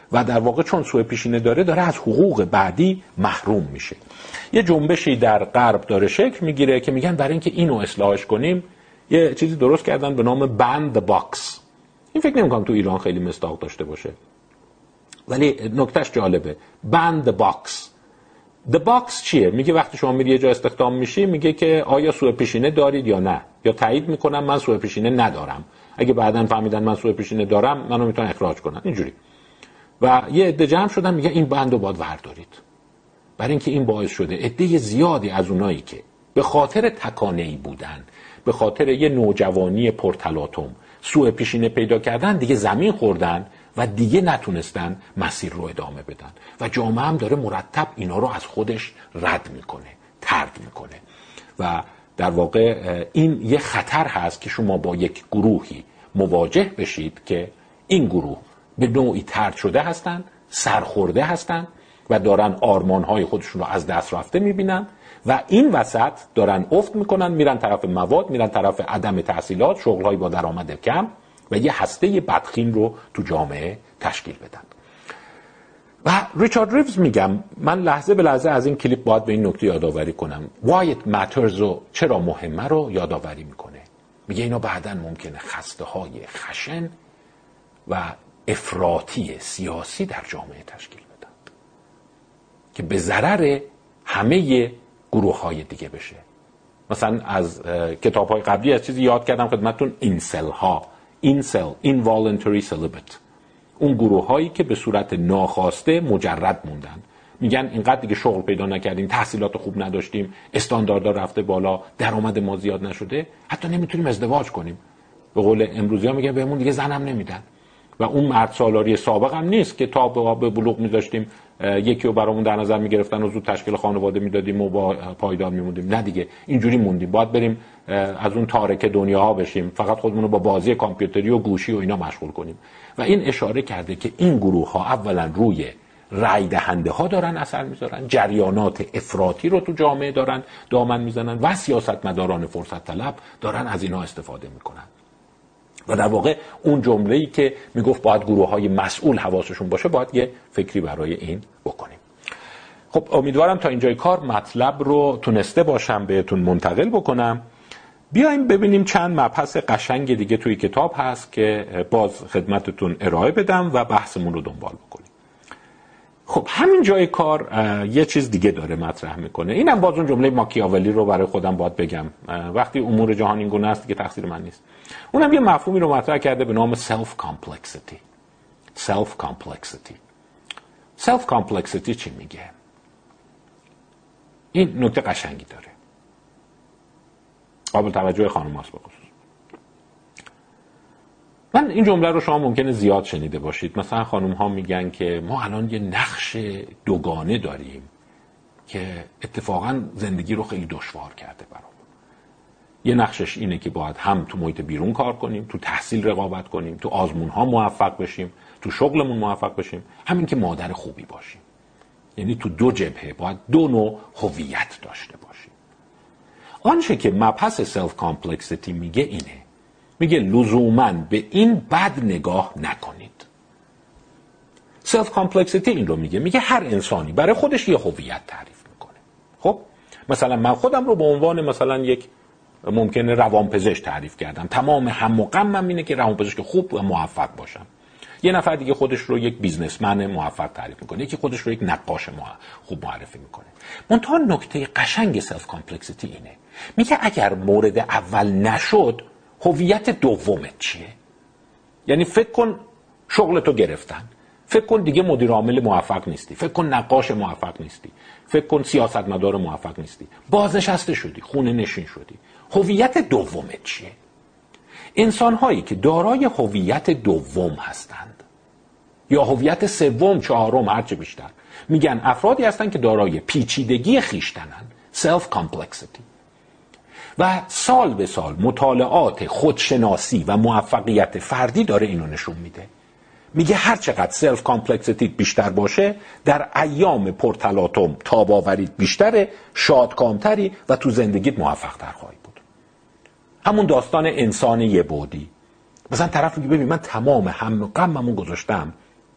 و در واقع چون سوء پیشینه داره داره از حقوق بعدی محروم میشه. یه جنبشی در غرب داره شکل میگیره که میگن برای اینکه اینو اصلاحش کنیم یه چیزی درست کردن به نام ban the box. این فکر نمی‌کنم تو ایران خیلی مصداق داشته باشه، ولی نکتهش جالبه. ban the box. the box چیه؟ میگه وقتی شما میری یه جا استخدام میشی میگه که آیا سوء پیشینه دارید یا نه، یا تایید میکنم من سوء پیشینه ندارم، اگه بعداً فهمیدن من سوء پیشینه دارم منو میتونن اخراج کنن، اینجوری. و یه عده جمع شدن میگه این بندو باید وردارید، برای اینکه این باعث شده عده زیادی از اونایی که به خاطر تکانه‌ای بودن، به خاطر یه نوجوانی پرتلاطم سوء پیشینه پیدا کردن، دیگه زمین خوردن و دیگه نتونستن مسیر رو ادامه بدن و جامعه هم داره مرتب اینا رو از خودش رد میکنه، طرد میکنه. و در واقع این یه خطر هست که شما با یک گروهی مواجه بشید که این گروه به نوعی طرد شده هستن، سرخورده هستن و دارن آرمانهای خودشون رو از دست رفته میبینن و این وسط دارن افت میکنن، میرن طرف مواد، میرن طرف عدم تحصیلات، شغلهای با درآمد کم و یه هسته بدخیم رو تو جامعه تشکیل بدن. و ریچارد ریوز میگم من لحظه به لحظه از این کلیپ باید به این نکته یادآوری کنم. why it matters رو چرا مهمه رو یادآوری میکنه. میگه اینا بعداً ممکنه خسته های خشن و افراطی سیاسی در جامعه تشکیل بدن که به ضرر همه گروه های دیگه بشه. مثلا از کتاب های قبلی از چیزی یاد کردم خدمتون، اینسل ها، اینسل involuntary celibate، اون گروه هایی که به صورت ناخواسته مجرد موندن، میگن اینقدر دیگه شغل پیدا نکردیم، تحصیلات خوب نداشتیم، استانداردها رفته بالا، درآمد ما زیاد نشده، حتی نمیتونیم ازدواج کنیم. به قول امروزی ها میگن بهمون دیگه زنم نمیدن و اون مرد سالاری سابق هم نیست که تا به بلوغ میذاشتیم یکی رو برامون در نظر میگرفتن و زود تشکیل خانواده میدادیم و با پایدار میموندیم. نه دیگه اینجوری موندیم، باید بریم از اون تارک دنیاها بشیم، فقط خودمون رو با بازی کامپیوتری و گوشی و اینا مشغول کنیم. و این اشاره کرده که این گروه ها اولا روی رای دهنده ها دارن اثر میذارن، جریانات افراطی رو تو جامعه دارن دامن میزنن و سیاستمداران فرصت طلب دارن از اینا استفاده میکنن. و در واقع اون جمله‌ای که میگفت باید گروه‌های مسئول حواسشون باشه، باید یه فکری برای این بکنیم. خب امیدوارم تا اینجای کار مطلب رو تونسته باشم بهتون منتقل بکنم. بیایم ببینیم چند مبحث قشنگ دیگه توی کتاب هست که باز خدمتتون ارائه بدم و بحثمون رو دنبال بکنیم. خب همین جای کار یه چیز دیگه داره مطرح میکنه. اینم باز اون جمله ماکیاولی رو برای خودم باید بگم، وقتی امور جهان این گونه است که تقصیر من نیست. اونم یه مفهومی رو مطرح کرده به نام self complexity. self complexity. self complexity چی میگه؟ این نکته قشنگی داره، قابل توجه خانم هاست بخصوص. من این جمله رو شما ممکنه زیاد شنیده باشید. مثلا خانم ها میگن که ما الان یه نقش دوگانه داریم که اتفاقا زندگی رو خیلی دشوار کرده برامون. یه نقشش اینه که باید هم تو محیط بیرون کار کنیم، تو تحصیل رقابت کنیم، تو آزمون ها موفق بشیم، تو شغلمون موفق بشیم، همین که مادر خوبی باشیم. یعنی تو دو جبهه باید دو نوع هویت داشته باشیم. آنچه که مبحث سلف کامپلکسیتی میگه اینه، میگه لزوماً به این بد نگاه نکنید. سلف کامپلکسیتی این رو میگه، میگه هر انسانی برای خودش یه هویت تعریف میکنه. خب مثلا من خودم رو به عنوان مثلا یک ممکنه روانپزشک تعریف کردم، تمام هم و غمم اینه که روانپزشک خوب و موفق باشم. یه نفر دیگه خودش رو یک بیزنسمن موفق تعریف میکنه، یکی خودش رو یک نقاش خوب معرفی میکنه. منتها نکته قشنگ سلف کامپلکسیتی اینه، میگه اگر مورد اول نشد هویت دومت چیه؟ یعنی فکر کن شغلتو گرفتن، فکر کن دیگه مدیر عامل موفق نیستی، فکر کن نقاش موفق نیستی، فکر کن سیاستمدار موفق نیستی، بازنشسته شدی، خونه نشین شدی، هویت دومت چیه؟ انسان هایی که دارای هویت دوم هستند یا هویت سوم، چهارم، هرچه بیشتر، میگن افرادی هستند که دارای پیچیدگی خویشتنند، سلف کامپلکسیتی. و سال به سال مطالعات خودشناسی و موفقیت فردی داره اینو نشون میده. میگه هر چقدر سلف کامپلکسیتی بیشتر باشه، در ایام پرتلاطم تاباوریت بیشتره، شادکامتری و تو زندگیت موفق‌تر خواهی بود. همون داستان انسان یه بعدی. مثلا طرف میگه ببین من تمام هم و غممو گذاشتم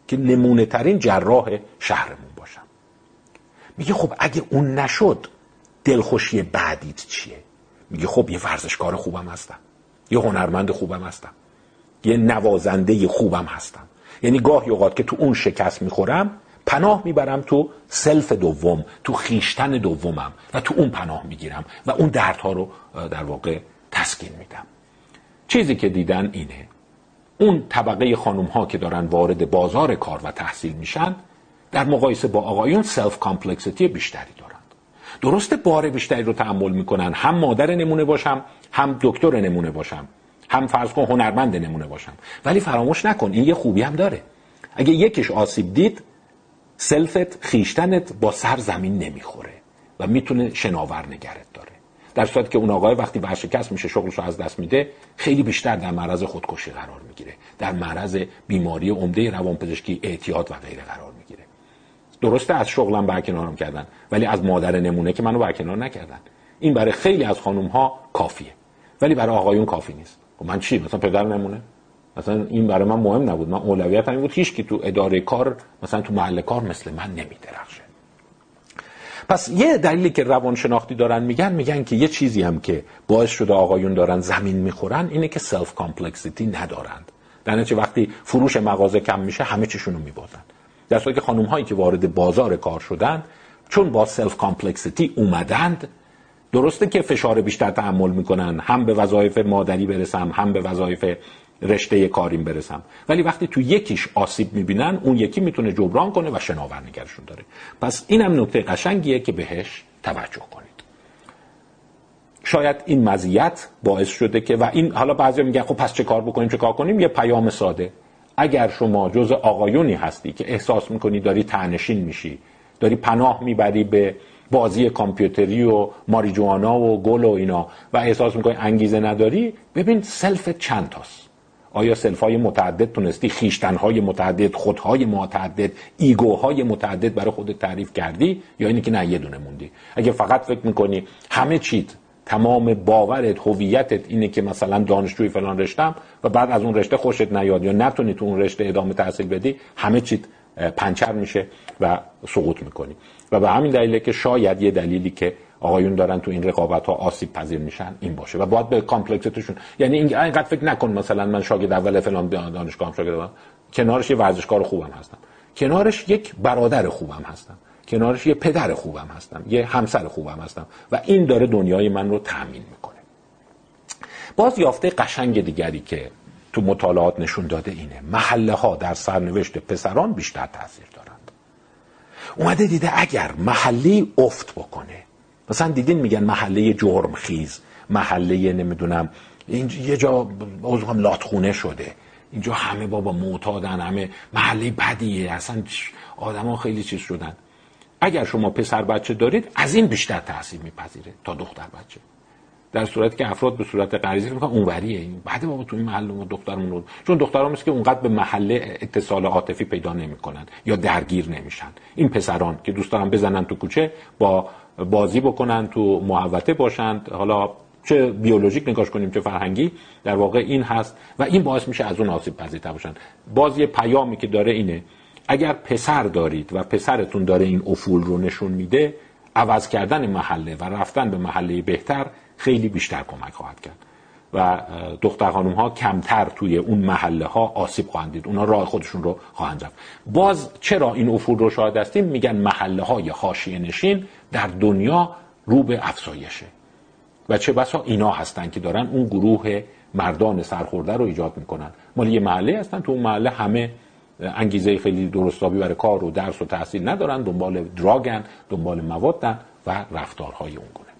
که نمونه ترین جراح شهرمون باشم. میگه خب اگه اون نشد دلخوشی بعدیت چیه؟ میگه خب یه ورزشکار خوبم هستم، یه هنرمند خوبم هستم، یه نوازنده خوبم هستم. یعنی گاهی اوقات که تو اون شکست میخورم پناه میبرم تو سلف دوم، تو خیشتن دومم و تو اون پناه میگیرم و اون دردها رو در واقع تسکین میدم. چیزی که دیدن اینه اون طبقه خانوم ها که دارن وارد بازار کار و تحصیل میشن در مقایسه با آقایون سلف کامپلکسیتی بیشتری دارند. درسته بار بیشتری رو تحمل میکنن، هم مادر نمونه باشم، هم دکتر نمونه باشم، هم فرض کن هنرمند نمونه باشم، ولی فراموش نکن این یه خوبی هم داره. اگه یکیش آسیب دید سلفت، خیشتنت با سر زمین نمیخوره و میتونه شناور نگرت داره. در صورتی که اون آقای وقتی ورشکست میشه شغلش رو از دست میده خیلی بیشتر در معرض خودکشی قرار میگیره، در معرض بیماری عمده روانپزشکی، اعتیاد و غیره قرار میگیره. درسته از شغلم برکنارم کردن ولی از مادر نمونه که منو برکنار نکردن. این برای خیلی از خانم ها کافیه ولی برای آقایون کافی نیست. خب من چی؟ مثلا پدر نمونه؟ مثلا این برای من مهم نبود. من اولویتم این بود هیچ کی تو اداره کار مثلا تو محل کار مثل من نمیدرخشه. پس یه دلیلی که روانشناختی دارن میگن میگن که یه چیزی هم که باعث شده آقایون دارن زمین میخورن اینه که سلف کامپلکسیتی ندارند. در نتیجه وقتی فروش مغازه کم میشه همه چیشونو میبازن. در صورتی که خانم هایی که وارد بازار کار شدن چون با سلف کامپلکسیتی اومدند، درسته که فشار بیشتر تحمل میکنن، هم به وظایف مادری برسم هم به وظایف رشته کاریم برسم، ولی وقتی تو یکیش آسیب میبینن اون یکی میتونه جبران کنه و شناور نگرشون داره. پس اینم نکته قشنگیه که بهش توجه کنید. شاید این مزیت باعث شده که و این حالا بعضیا میگن خب پس چه کار بکنیم چه کار کنیم؟ یه پیام ساده: اگر شما جز آقایونی هستی که احساس میکنی داری تنشین میشی، داری پناه میبری به بازی کامپیوتری و ماریجوانا و گل و اینا و احساس میکنی انگیزه نداری، ببین سلف چند تاست. آیا سلف‌های متعدد تونستی خیشتن‌های متعدد، خودهای متعدد، ایگوهای متعدد برای خودت تعریف کردی یا اینی که نه یه دونه موندی؟ اگه فقط فکر میکنی همه چیت، تمام باورت، هویتت اینه که مثلا دانشجوی فلان رشتم و بعد از اون رشته خوشت نیاد یا نتونی تو اون رشته ادامه تحصیل بدی، همه چیت پنچر میشه و سقوط میکنی. و به همین دلیله که شاید یه دلیلی که آقایون دارن تو این رقابت ها آسیب پذیر میشن این باشه و باید به کامپلکسیتشون، یعنی اینقدر فکر نکن مثلا من شاگرد اول فلان دانشگاه هم شاگرد، کنارش یه ورزشکار خوبم هستم، کنارش یک برادر خوبم هستم، کنارش یه پدر خوبم هستم، یه همسر خوبم هستم و این داره دنیای من رو تأمین میکنه. باز یافته قشنگ دیگری که تو مطالعات نشون داده اینه: محله ها در سرنوشت پسران بیشتر تاثیر دارند. اومده دیده اگر محلی افت بکنه، مثلا دیدین میگن محله جرم خیز، محله نمیدونم اینجا یه جا اوضاع لاتخونه شده، اینجا همه بابا معتادن، همه محله بدیه، اصلا آدما خیلی چیز شدن. اگر شما پسر بچه دارید از این بیشتر تاثیر میپذیره تا دختر بچه، در صورتی که افراد به صورت غریزی میگن اونوریه، این بعد بابا تو این محله ما دخترمون رو، چون دخترها مثل که اونقدر به محله اتصال عاطفی پیدا نمیکنن یا درگیر نمیشن. این پسران که دوست دارن بزنن تو کوچه، با بازی بکنن، تو محوطه باشند، حالا چه بیولوژیک نگاش کنیم چه فرهنگی، در واقع این هست و این باعث میشه از اون آسیب پذیرتر باشن. باز یه پیامی که داره اینه: اگر پسر دارید و پسرتون داره این افول رو نشون میده، عوض کردن محله و رفتن به محله بهتر خیلی بیشتر کمک خواهد کرد و دختر خانم ها کمتر توی اون محله ها آسیب خواهند دید، اونا راه خودشون رو خواهند رفت. باز چرا این افول رو شاهد هستیم؟ میگن محله های حاشیه نشین در دنیا رو به افزایشه و چه بسا اینا هستن که دارن اون گروه مردان سرخورده رو ایجاد میکنن. مال یه محله هستن، تو اون محله همه انگیزه خیلی درستابی برای کار و درس و تحصیل ندارن، دنبال دراگن، دنبال موادن و رفتارهای اون گونه.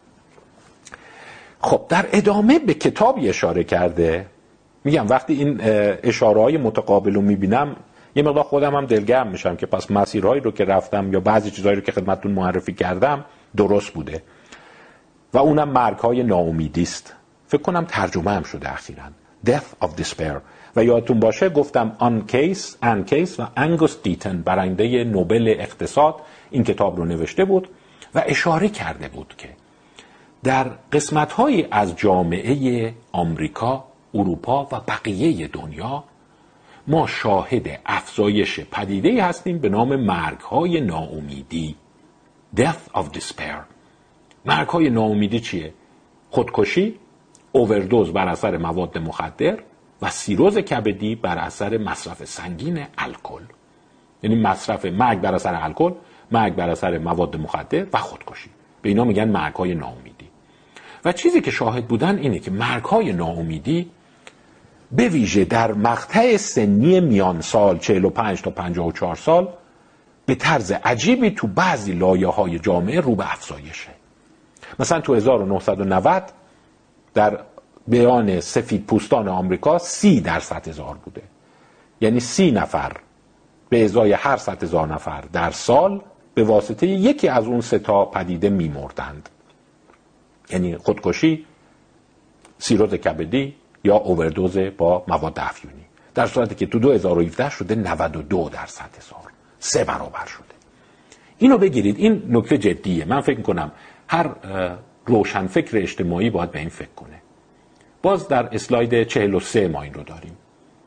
خب در ادامه به کتابی اشاره کرده. میگم وقتی این اشاره‌های متقابل رو میبینم یه مقدار خودم هم دلگرم میشم که پس مسیرهایی رو که رفتم یا بعضی چیزهایی رو که خدمتتون معرفی کردم درست بوده و اونم مرگ‌های ناامیدی است. فکر کنم ترجمه هم شده اخیراً، Death of Despair. و یادتون باشه گفتم آن کیس، آن کیس و انگوس دیتن، برنده نوبل اقتصاد، این کتاب رو نوشته بود و اشاره کرده بود که در قسمت‌هایی از جامعه آمریکا، اروپا و بقیه دنیا ما شاهد افزایش پدیده‌ای هستیم به نام مرگ‌های ناامیدی. Death of despair. مرگ‌های ناامیدی چیه؟ خودکشی، اووردوز بر اثر مواد مخدر و سیروز کبدی بر اثر مصرف سنگین الکل. یعنی مصرف مرگ بر اثر الکل، مرگ بر اثر مواد مخدر و خودکشی. به اینا میگن مرگ‌های ناامیدی. و چیزی که شاهد بودن اینه که مرگ‌های ناامیدی به ویژه در مقطع سنی میان سال چهل و پنج تا پنجاه و چهار سال به طرز عجیبی تو بعضی لایه‌های جامعه رو به افزایشه. مثلا تو هزار و نهصد و نود در بیان سفید پوستان آمریکا سی درصد هزار بوده. یعنی سی نفر به ازای هر صد هزار نفر در سال به واسطه یکی از اون سه تا پدیده میمردند. یعنی خودکشی، سیروز کبدی یا اووردوز با مواد افیونی. در صورتی که تو دو هزار و هفده شده نود و دو درصد هزار، سه برابر شده. اینو بگیرید، این نکته جدیه. من فکر میکنم هر روشنفکر اجتماعی باید به این فکر کنه. باز در اسلاید چهل و سه ما این رو داریم.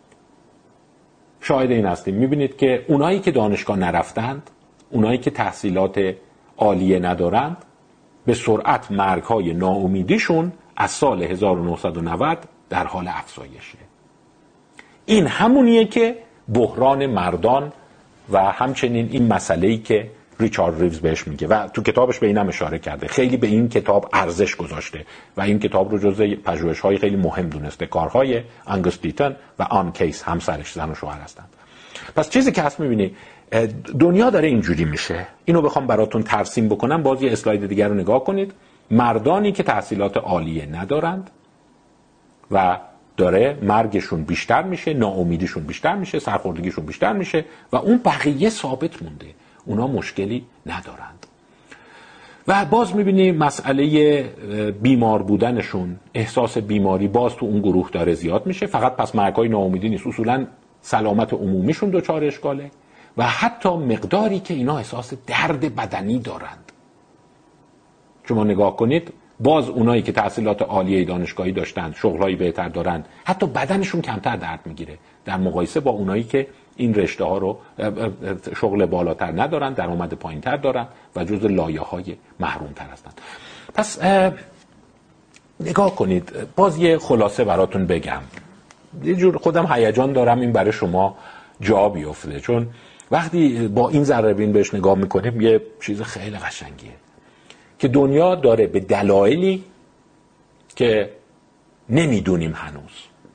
شاهد این هستیم. میبینید که اونایی که دانشگاه نرفتند، اونایی که تحصیلات عالیه ندارند، به سرعت مرگ‌های ناامیدیشون از سال هزار و نهصد و نود در حال افزایشه. این همونیه که بحران مردان و همچنین این مسئله‌ای که ریچارد ریوز بهش میگه و تو کتابش به اینم اشاره کرده. خیلی به این کتاب ارزش گذاشته و این کتاب رو جزء پژوهش‌های خیلی مهم دونسته. کارهای آنگوست دیتون و آن کیس، همسرش، زن و شوهر هستند. پس چیزی که هست می‌بینی دنیا داره اینجوری میشه. اینو بخوام براتون ترسیم بکنم، باز یه اسلاید دیگر رو نگاه کنید. مردانی که تحصیلات عالیه ندارند و داره مرگشون بیشتر میشه، ناامیدیشون بیشتر میشه، سرخوردگیشون بیشتر میشه و اون بقیه ثابت مونده، اونا مشکلی ندارند. و باز میبینی مسئله بیمار بودنشون، احساس بیماری باز تو اون گروه داره زیاد میشه. فقط پس مرگ‌های ناامیدی نیست، اصولا سلامت عمومیشون دچار اشکاله و حتی مقداری که اینا احساس درد بدنی دارند. شما نگاه کنید، باز اونایی که تحصیلات عالیه دانشگاهی داشتند، شغلایی بهتر دارند، حتی بدنشون کمتر درد میگیره در مقایسه با اونایی که این رشته ها رو شغل بالاتر ندارن، درآمد پایینتر دارن و جز لایه‌های محرومتر هستند. پس نگاه کنید، باز یه خلاصه براتون بگم. یه جور خودم هیجان دارم این برای شما جا بیفته، چون وقتی با این ذره‌بین بهش نگاه میکنیم یه چیز خیلی قشنگیه که دنیا داره به دلایلی که نمیدونیم هنوز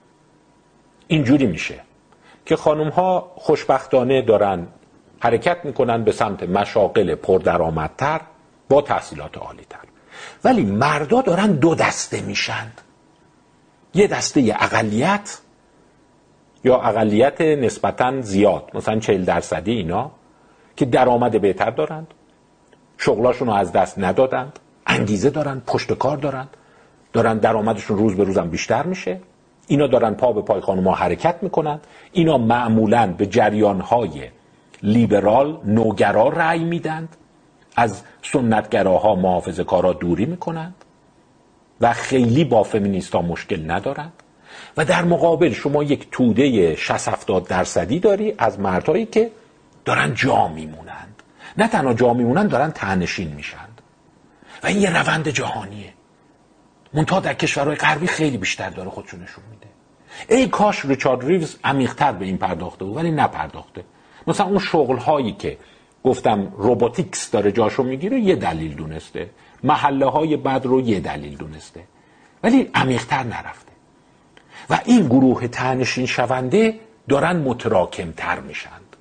اینجوری میشه که خانم ها خوشبختانه دارن حرکت میکنن به سمت مشاغل پردرآمدتر با تحصیلات عالی تر، ولی مردا دارن دو دسته میشند. یه دسته اقلیت یا اقلیت نسبتاً زیاد، مثلا چهل درصدی اینا که درآمد بهتر دارند، شغلاشون رو از دست ندادند، انگیزه دارن، پشت کار دارن، دارن درآمدشون روز به روزم بیشتر میشه. اینا دارن پا به پای خانم‌ها حرکت میکنن. اینا معمولاً به جریان‌های لیبرال، نوگرا رأی میدند، از سنتگراها، محافظه‌کارا دوری میکنند و خیلی با فمینیستا مشکل ندارند. و در مقابل شما یک توده شصت هفتاد درصدی داری از مردایی که دارن جا میمونند. نه تنها جا میمونند، دارن ته‌نشین میشند. و این یه روند جهانیه. منتها در کشورهای غربی خیلی بیشتر داره خودشو نشون میده. ای کاش ریچارد ریوز عمیق‌تر به این پرداخته بود، ولی نپرداخته. مثلا اون شغل‌هایی که گفتم روباتیکس داره جاشو میگیره یه دلیل دونسته، محله‌های بد رو یه دلیل دونسته، ولی عمیق‌تر نرفته. و این گروه ته‌نشین شونده دارن متراکم‌تر میشند.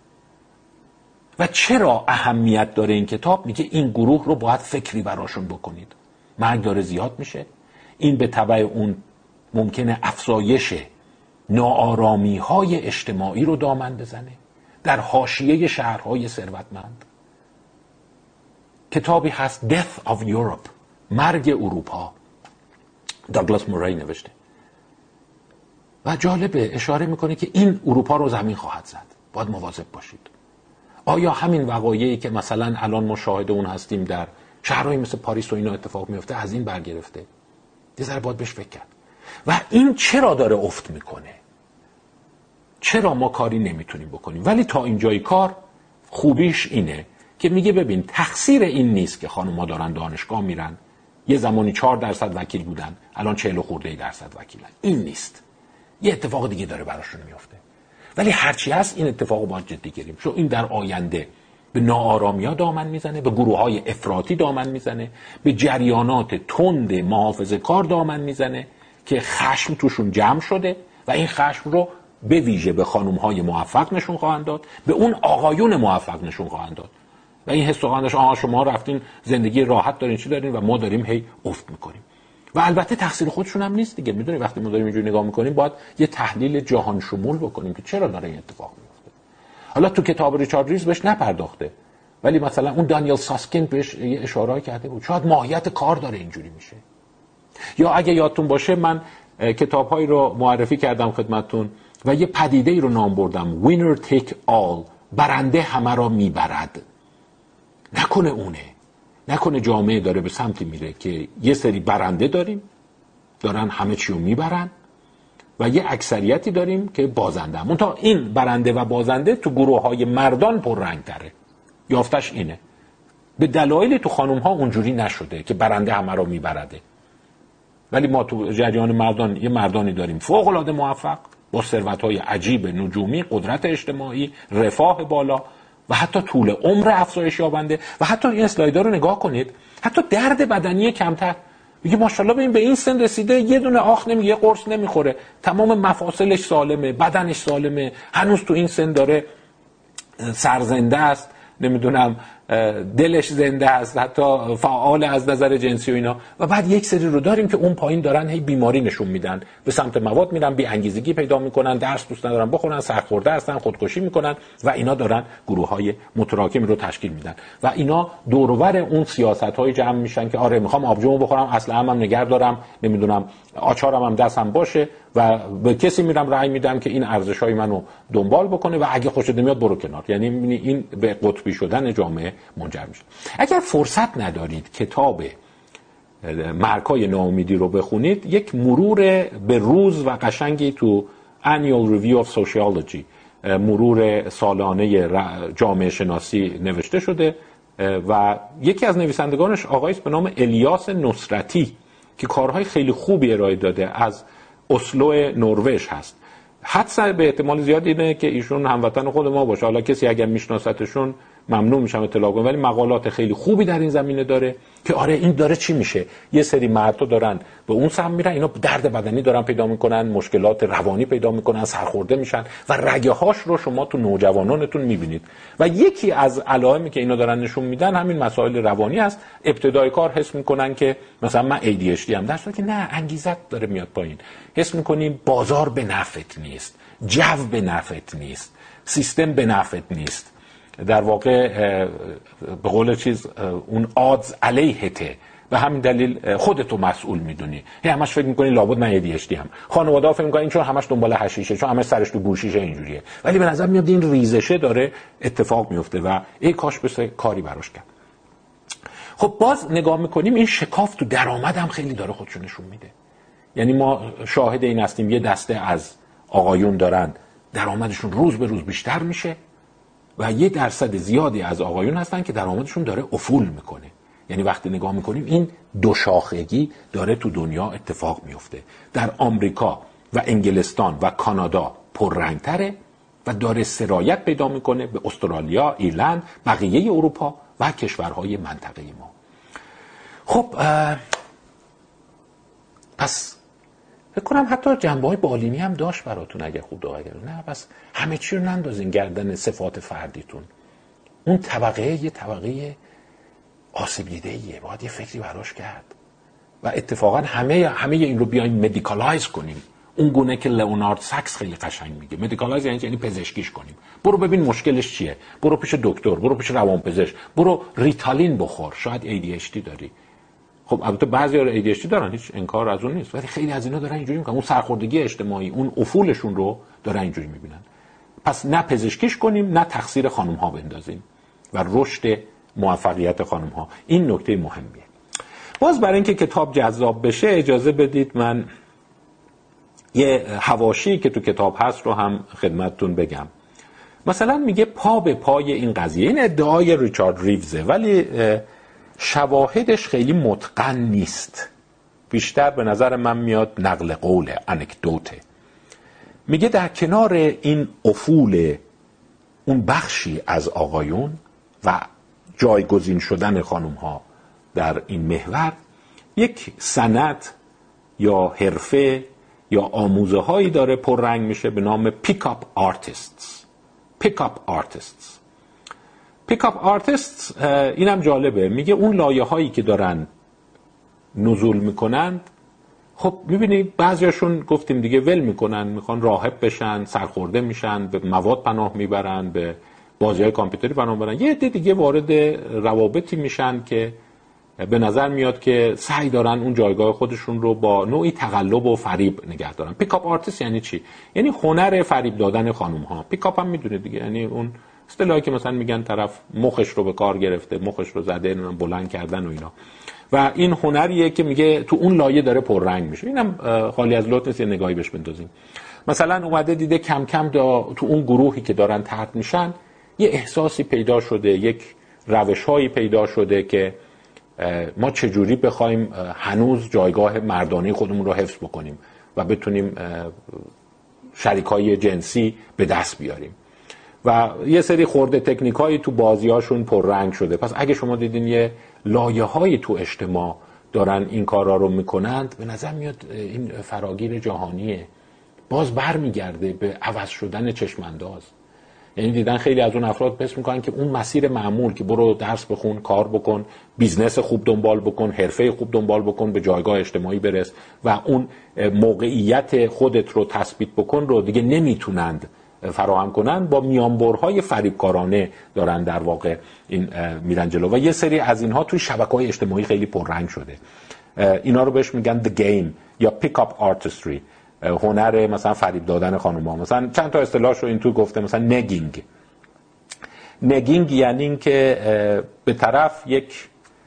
و چرا اهمیت داره این کتاب؟ میگه این گروه رو باید فکری براشون بکنید. مرگ داره زیاد میشه، این به تبع اون ممکنه افزایش ناآرامی‌های اجتماعی رو دامن بزنه در حاشیه شهرهای ثروتمند. کتابی هست Death of Europe، مرگ اروپا، داگلاس موری نوشته و جالبه اشاره میکنه که این اروپا رو زمین خواهد زد، باید مواظب باشید. آیا همین وقایعی که مثلا الان ما شاهد اون هستیم در شهرهایی مثل پاریس و اینا اتفاق میفته از این برگرفته؟ یه ذره باید بهش فکر کرد. و این چرا داره افت میکنه؟ چرا ما کاری نمیتونیم بکنیم. ولی تا اینجای کار خوبیش اینه که میگه ببین تقصیر این نیست که خانم‌ها دارن دانشگاه میرن، یه زمانی چهار درصد وکیل بودن الان چهل و خورده درصد وکیلن، این نیست، یه اتفاق دیگه داره براشون میفته. ولی هرچی هست این اتفاقو باید جدی گیریم، چون این در آینده به ناآرامیا دامن میزنه، به گروه‌های افراطی دامن میزنه، به جریانات تند محافظه‌کار دامن میزنه که خشم توشون جمع شده و این خشم رو به ویژه به خانم‌های موفق نشون خواهند داد، به اون آقایون موفق نشون خواهند داد و این حس خواهند داشت آها شما رفتین زندگی راحت دارین چی دارین و ما داریم هی افت میکنیم. و البته تقصیر خودشون هم نیست دیگه. میدونی وقتی ما داریم اینجوری نگاه میکنیم باید یه تحلیل جهان شمول بکنیم که چرا داره این اتفاق میفته. حالا تو کتاب ریچارد ریز بهش نپرداخته، ولی مثلا اون دانیل ساسکین بهش یه اشاره کرده بود، شاید ماهیت کار داره اینجوری میشه. یا اگه یادتون باشه من کتاب‌هایی رو معرفی کردم خدمتتون و یه پدیده‌ای رو نام بردم، winner take all، برنده همه را میبرد. نکنه اونه، نکنه جامعه داره به سمتی میره که یه سری برنده داریم دارن همه چی رو میبرن و یه اکثریتی داریم که بازنده هم. منتها این برنده و بازنده تو گروه های مردان پر رنگ تره. یافتش اینه به دلایلی تو خانوم ها اونجوری نشده که برنده همه رو میبرده، ولی ما تو جریان مردان یه مردانی داریم فوق العاده موفق با ثروت های عجیب نجومی، قدرت اجتماعی، رفاه بالا و حتی طول عمر افزایش یابنده. و حتی این اسلایدها رو نگاه کنید، حتی درد بدنی کمتر. میگه ماشاءالله ببین به این سن رسیده یه دونه آخ نمیگه، یه قرص نمیخوره، تمام مفاصلش سالمه، بدنش سالمه، هنوز تو این سن داره سرزنده است، نمیدونم دلش زنده است، حتی فعال از نظر جنسی و اینا. و بعد یک سری رو داریم که اون پایین دارن هی بیماری نشون میدن، به سمت مواد میرن، بی انگیزگی پیدا میکنن، درس دوست ندارن بخونن، سرخورده هستن، خودکشی میکنن و اینا دارن گروه‌های متراکمی رو تشکیل میدن و اینا دور و بر اون سیاست‌های جمع میشن که آره میخوام آبجومو بخورم، اصلا هم, هم نگه دارم، نمیدونم آچارم هم دستم باشه و به کسی میرم رأی میدم که این ارزش‌های منو دنبال بکنه و اگه خوشت نمیاد برو کنار. یعنی این به قطبی شدن جامعه منجر میشه. اگر فرصت ندارید کتاب مرکای ناامیدی رو بخونید، یک مرور به روز و قشنگی تو Annual Review of Sociology، مرور سالانه جامعه شناسی نوشته شده و یکی از نویسندگانش آقایی است به نام الیاس نصرتی که کارهای خیلی خوبی ارائه داده، از اسلو نروژ هست. حدس به احتمال زیاد اینه که ایشون هموطن خود ما باشه. حالا کسی اگر میشناستشون ممنون میشم اطلاع کنم، ولی مقالات خیلی خوبی در این زمینه داره که آره این داره چی میشه. یه سری مردها دارن به اون سمت میرن، اینا درد بدنی دارن پیدا میکنن، مشکلات روانی پیدا میکنن، سرخورده میشن و رگه هاش رو شما تو نوجوانانتون میبینید. و یکی از علائمی که اینا دارن نشون میدن همین مسائل روانی است. ابتدای کار حس میکنن که مثلا من ای دی اچ دی ام، در صورتی که نه، انگیزت داره میاد پایین. حس میکنیم بازار به نفعت نیست، جو به نفعت نیست، سیستم به نفعت نیست، در واقع به قول چیز اون آدز علیهته، به همین دلیل خودتو مسئول میدونی. هی همش فکر میکنی لابد من ای دی اچ دی هم. خانواده‌ها فکر میکنن این چون همش دنبال حشیشه، چون همش سرش تو گوشیشه اینجوریه، ولی به نظر میاد این ریزشه داره اتفاق میفته و ای کاش بشه کاری براش کرد. خب باز نگاه میکنیم این شکاف تو درآمد هم خیلی داره خودشو نشون میده. یعنی ما شاهد این هستیم یه دسته از آقایون دارن درآمدشون روز به روز بیشتر میشه و یه درصد زیادی از آقایون هستن که درآمدشون داره افول میکنه. یعنی وقتی نگاه میکنیم این دو شاخگی داره تو دنیا اتفاق میفته. در آمریکا و انگلستان و کانادا پررنگتره و داره سرایت پیدا میکنه به استرالیا، ایرلند، بقیه اروپا و کشورهای منطقه ما. خب پس فکر کنم حتی جنبه‌های بالینی هم داشت براتون اگه خوب دقت کنید. نه بس همه چی رو نندازین گردن صفات فردیتون. اون طبقه یه طبقه آسیب دیده‌ایه، باید یه فکری براش کرد و اتفاقا همه همه این رو بیاین مدیکالایز کنیم. اون گونه که لئونارد ساکس خیلی قشنگ میگه، مدیکالایز یعنی یعنی پزشکیش کنیم. برو ببین مشکلش چیه، برو پیش دکتر، برو پیش روانپزشک، برو ریتالین بخور، شاید ای دی اچ دی داری. خب البته بعضی‌ها ای دی اچ دی دارن، هیچ انکار از اون نیست، ولی خیلی از اینا دارن اینجوری میکنن، اون سرخوردگی اجتماعی، اون افولشون رو دارن اینجوری میبینن. پس نه پزشکیش کنیم، نه تقصیر خانم‌ها بندازیم و رشد موفقیت خانم‌ها. این نکته مهمیه. باز برای اینکه کتاب جذاب بشه اجازه بدید من یه حواشی که تو کتاب هست رو هم خدمتتون بگم. مثلا میگه پا به پای این قضیه، این ادعای ریچارد ریوزه، ولی شواهدش خیلی متقن نیست، بیشتر به نظر من میاد نقل قوله، انکدوته. میگه در کنار این افول اون بخشی از آقایون و جایگزین شدن خانم ها در این محور، یک سنت یا حرفه یا آموزه هایی داره پررنگ میشه به نام پیکاپ آرتیستس. پیکاپ آرتیستس پیکاپ آرتیستس اینم جالبه، میگه اون لایه هایی که دارن نزول میکنند، خب میبینی بعضیاشون گفتیم دیگه ول میکنن، میخوان راهب بشن، سرخورده میشن، به مواد پناه میبرن، به بازی های کامپیوتری پناه میبرن. یه عده دیگه وارد روابطی میشن که به نظر میاد که سعی دارن اون جایگاه خودشون رو با نوعی تقلب و فریب نگه دارن. پیکاپ آرتیست یعنی چی؟ یعنی هنر فریب دادن خانم ها. پیکاپ هم میدونه دیگه، یعنی اون اصطلاحی که مثلا میگن طرف مخش رو به کار گرفته، مخش رو زده، بلند کردن و اینا. و این هنریه که میگه تو اون لایه داره پررنگ میشه. اینم خالی از لطف نیست، یه نگاهی بهش بندازیم. مثلا اومده دیده کم کم دا تو اون گروهی که دارن طرد میشن یه احساسی پیدا شده، یک روش‌هایی پیدا شده که ما چجوری بخوایم هنوز جایگاه مردانه خودمون رو حفظ بکنیم و بتونیم شریکای جنسی به دست بیاریم. و یه سری خورده تکنیکایی تو بازیاشون پررنگ شده. پس اگه شما دیدین یه لایه‌هایی تو اجتماع دارن این کارا رو میکنند، به نظر میاد این فراگیر جهانیه، باز برمیگرده به عوض شدن چشمانداز. یعنی دیدن خیلی از اون افراد حس میکنن که اون مسیر معمول که برو درس بخون، کار بکن، بیزنس خوب دنبال بکن، حرفه خوب دنبال بکن، به جایگاه اجتماعی برس و اون موقعیت خودت رو تثبیت بکن رو دیگه نمیتونند فراهم کنن، با میانبرهای فریبکارانه دارن در واقع این میرن جلو. و یه سری از اینها توی شبکه‌های اجتماعی خیلی پررنگ شده. اینا رو بهش میگن the game یا pick up artistry، هنر مثلا فریب دادن خانوما. مثلا چند تا اصطلاحش رو این تو گفته، مثلا نگینگ. نگینگ یعنی این که به طرف یک،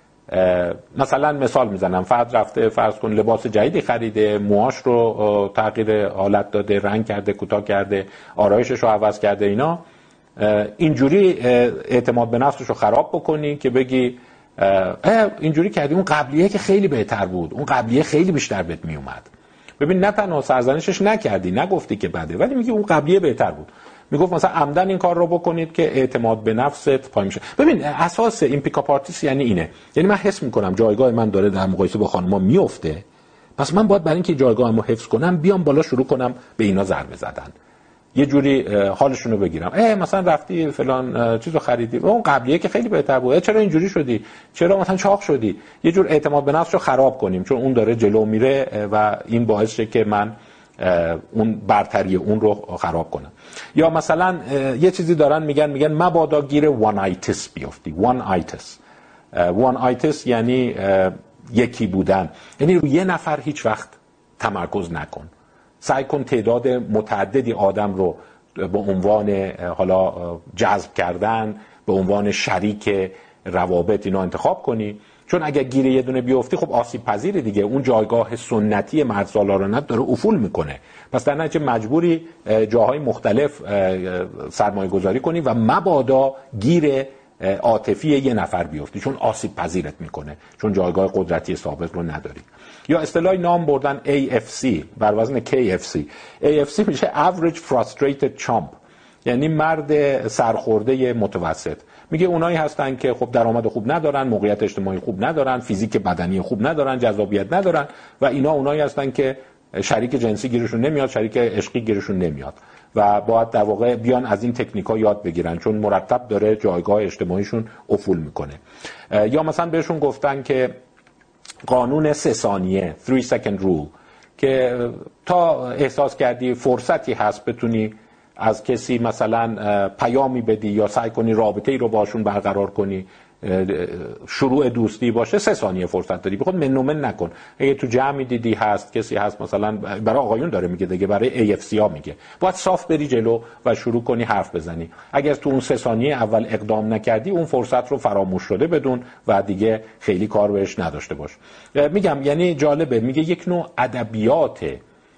مثلا مثال میزنم، فرد رفته فرض کن لباس جدیدی خریده، موهاش رو تغییر حالت داده، رنگ کرده، کوتاه کرده، آرایشش رو عوض کرده، اینا اینجوری اعتماد به نفسش رو خراب بکنی که بگی اینجوری کردی، اون قبلیه که خیلی بهتر بود، اون قبلیه خیلی بیشتر بهت میومد. ببین نه تنها سرزنشش نکردی، نگفتی که بده، ولی میگی اون قبلیه بهتر بود. میگفت مثلا عمدن این کار رو بکنید که اعتماد به نفست پایین میشه. ببین اساس این پیکاپ آرتیست یعنی اینه، یعنی من حس میکنم جایگاه من داره در مقایسه با خانوما میفته، پس من باید برای اینکه جایگاهمو حفظ کنم بیام بالا شروع کنم به اینا ضربه زدن، یه جوری حالشون رو بگیرم. اه مثلا رفتی فلان چیزو خریدی، اون قبلیه که خیلی بهتر بود، چرا اینجوری شدی، چرا مثلا چاق شدی، یه جور اعتماد به نفس رو خراب کنیم چون اون داره جلو میره و این باعث شه که من اون برتری اون رو خراب کنم. یا مثلا یه چیزی دارن میگن میگن مبادا گیر وان آیتس بیفتی. وان آیتس وان آیتس یعنی یکی بودن، یعنی روی یه نفر هیچ وقت تمرکز نکن، سعی کن تعداد متعددی آدم رو به عنوان حالا جذب کردن، به عنوان شریک روابط اینا انتخاب کنی، چون اگر گیر یه دونه بیفتی خب آسیب پذیره دیگه، اون جایگاه سنتی مرد سالارانت داره افول میکنه، پس در نتیجه مجبوری جاهای مختلف سرمایه گذاری کنی و مبادا گیر عاطفی یه نفر بیفتی چون آسیب پذیرت میکنه، چون جایگاه قدرتی ثابت رو نداری. یا اصطلاحی نام بردن ای اف سی بر وزن کی اف سی. ای اف سی میشه average frustrated chump، یعنی مرد سرخورده متوسط. میگه اونایی هستن که خب درآمد خوب ندارن، موقعیت اجتماعی خوب ندارن، فیزیک بدنی خوب ندارن، جذابیت ندارن و اینا اونایی هستن که شریک جنسی گیرشون نمیاد، شریک عشقی گیرشون نمیاد و باید در واقع بیان از این تکنیک‌ها یاد بگیرن چون مرتب داره جایگاه اجتماعیشون افول میکنه. یا مثلا بهشون گفتن که قانون سه ثانیه three second rule، که تا احساس کردی فرصتی هست بتونی از کسی مثلا پیامی بدی یا سعی کنی رابطه‌ای رو باشون برقرار کنی، شروع دوستی باشه، سه ثانیه فرصت داری، بخود من و من نکن. اگه تو جمعی دیدی هست کسی هست، مثلا برای آقایون داره میگه دیگه، برای ای اف سی ها میگه، باید صاف بری جلو و شروع کنی حرف بزنی. اگر تو اون سه ثانیه اول اقدام نکردی اون فرصت رو فراموش شده بدون و دیگه خیلی کار بهش نداشته باش. میگم یعنی جالبه، میگه یک نوع ادبیات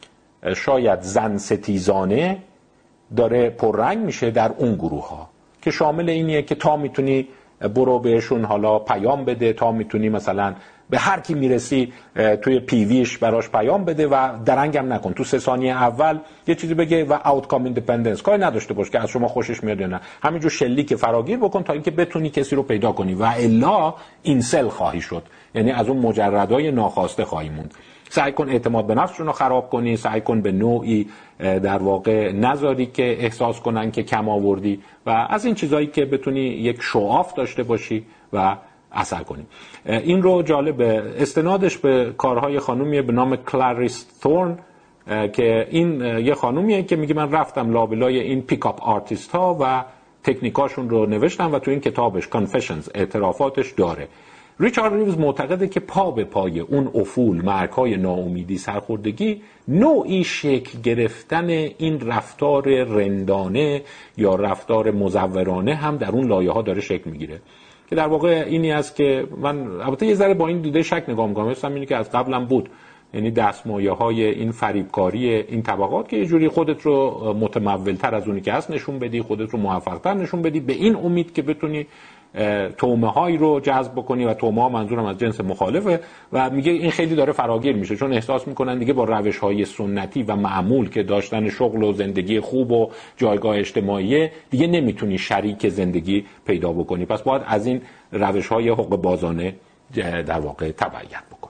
شاید زن ستیزانه داره پررنگ میشه در اون گروه ها که شامل اینیه که تا میتونی برو بهشون حالا پیام بده، تا میتونی مثلا به هر کی میرسی توی پیویش براش پیام بده و درنگم نکن، تو سه ثانیه اول یه چیزی بگه و آوتکام ایندیپندنس کاری نداشته باش که از شما خوشش میاد یا نه، همینجور شلیک فراگیر بکن تا اینکه بتونی کسی رو پیدا کنی و الا اینسل خواهی شد، یعنی از اون مجردای ناخواسته خواهی موند. سعی کن اعتماد به نفسشون رو خراب کنی، سعی کن به نوعی در واقع نذاری که احساس کنن که کم آوردی و از این چیزایی که بتونی یک شوآف داشته باشی و اثر کنی. این رو جالب استنادش به کارهای خانومیه به نام کلاریس ثورن که این یه خانومیه که میگه من رفتم لابلای این پیکاپ آرتیست ها و تکنیکاشون رو نوشتم و تو این کتابش کانفشنز اعترافاتش داره. ریچارد ریوز معتقده که پا به پای اون افول، مرگ‌های ناامیدی، سرخوردگی، نوعی شکل گرفتن این رفتار رندانه یا رفتار مزورانه هم در اون لایه‌ها داره شکل میگیره که در واقع اینی است که من البته یه ذره با این دیده شک نگاه می‌کنم، مثلا اینی که از قبلم بود، یعنی دستمایه‌های این فریبکاری این طبقات که یه جوری خودت رو متمول‌تر از اونی که هست نشون بدی، خودت رو موفق‌تر نشون بدی، به این امید که بتونی تومه هایی رو جذب بکنی و تومه ها منظورم از جنس مخالفه و میگه این خیلی داره فراگیر میشه چون احساس میکنن دیگه با روش های سنتی و معمول که داشتن شغل و زندگی خوب و جایگاه اجتماعی دیگه نمیتونی شریک زندگی پیدا بکنی، پس باید از این روش های حقوق بازانه در واقع تبعیت بکنی.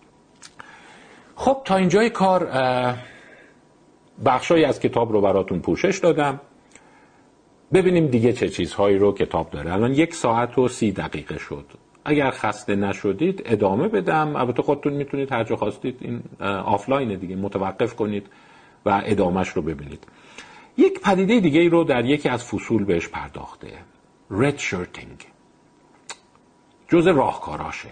خب تا اینجای کار بخشایی از کتاب رو براتون پوشش دادم. ببینیم دیگه چه چیزهایی رو کتاب داره. الان یک ساعت و سی دقیقه شد. اگر خسته نشدید ادامه بدم، البته خودتون میتونید هر جا خواستید، این آفلاینه دیگه، متوقف کنید و ادامهش رو ببینید. یک پدیده دیگه ای رو در یکی از فصول بهش پرداخته، رد شرتینگ، جز راهکاراشه.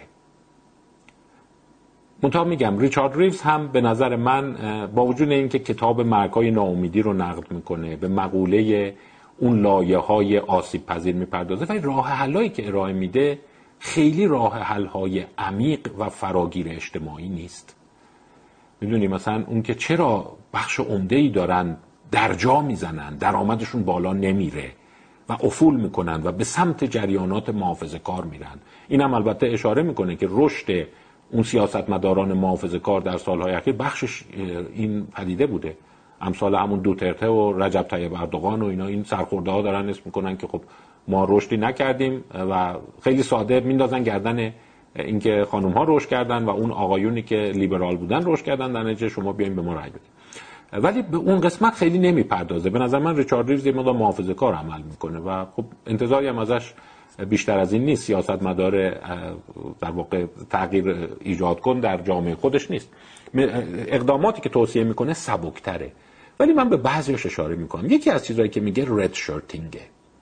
منتها میگم ریچارد ریوز هم به نظر من با وجود اینکه کتاب مرگ‌های ناامیدی رو نقد میکنه، به مقوله اون لایه‌های آسیب پذیر میپردازه، ولی راه حلایی که ارائه میده خیلی راه حل‌های عمیق و فراگیر اجتماعی نیست. میدونی مثلا اون که چرا بخش عمده‌ای دارن در جا میزنن، درآمدشون بالا نمیره و افول میکنن و به سمت جریانات محافظه‌کار میرن. اینم البته اشاره میکنه که رشد اون سیاستمداران محافظه‌کار در سالهای اخیر بخشش این پدیده بوده. امثال همون دوترته و رجب طیب اردوغان و اینا، این سرخورده ها دارن اسم میکنن که خب ما رشدی نکردیم و خیلی ساده میندازن گردن اینکه خانم ها رشد کردن و اون آقایونی که لیبرال بودن رشد کردن، در نتیجه شما بیاین به ما رأی بدید. ولی به اون قسمت خیلی نمیپردازه. به نظر من ریچارد ریوز یه مقدار محافظه‌کار عمل میکنه و خب انتظاری هم ازش بیشتر از این نیست. سیاستمدار در واقع تغییر ایجاد کن در جامعه خودش نیست. اقداماتی که توصیه میکنه سبکتره، ولی من به بعضیش اشاره میکنم. یکی از چیزایی که میگه رد شرتینگه.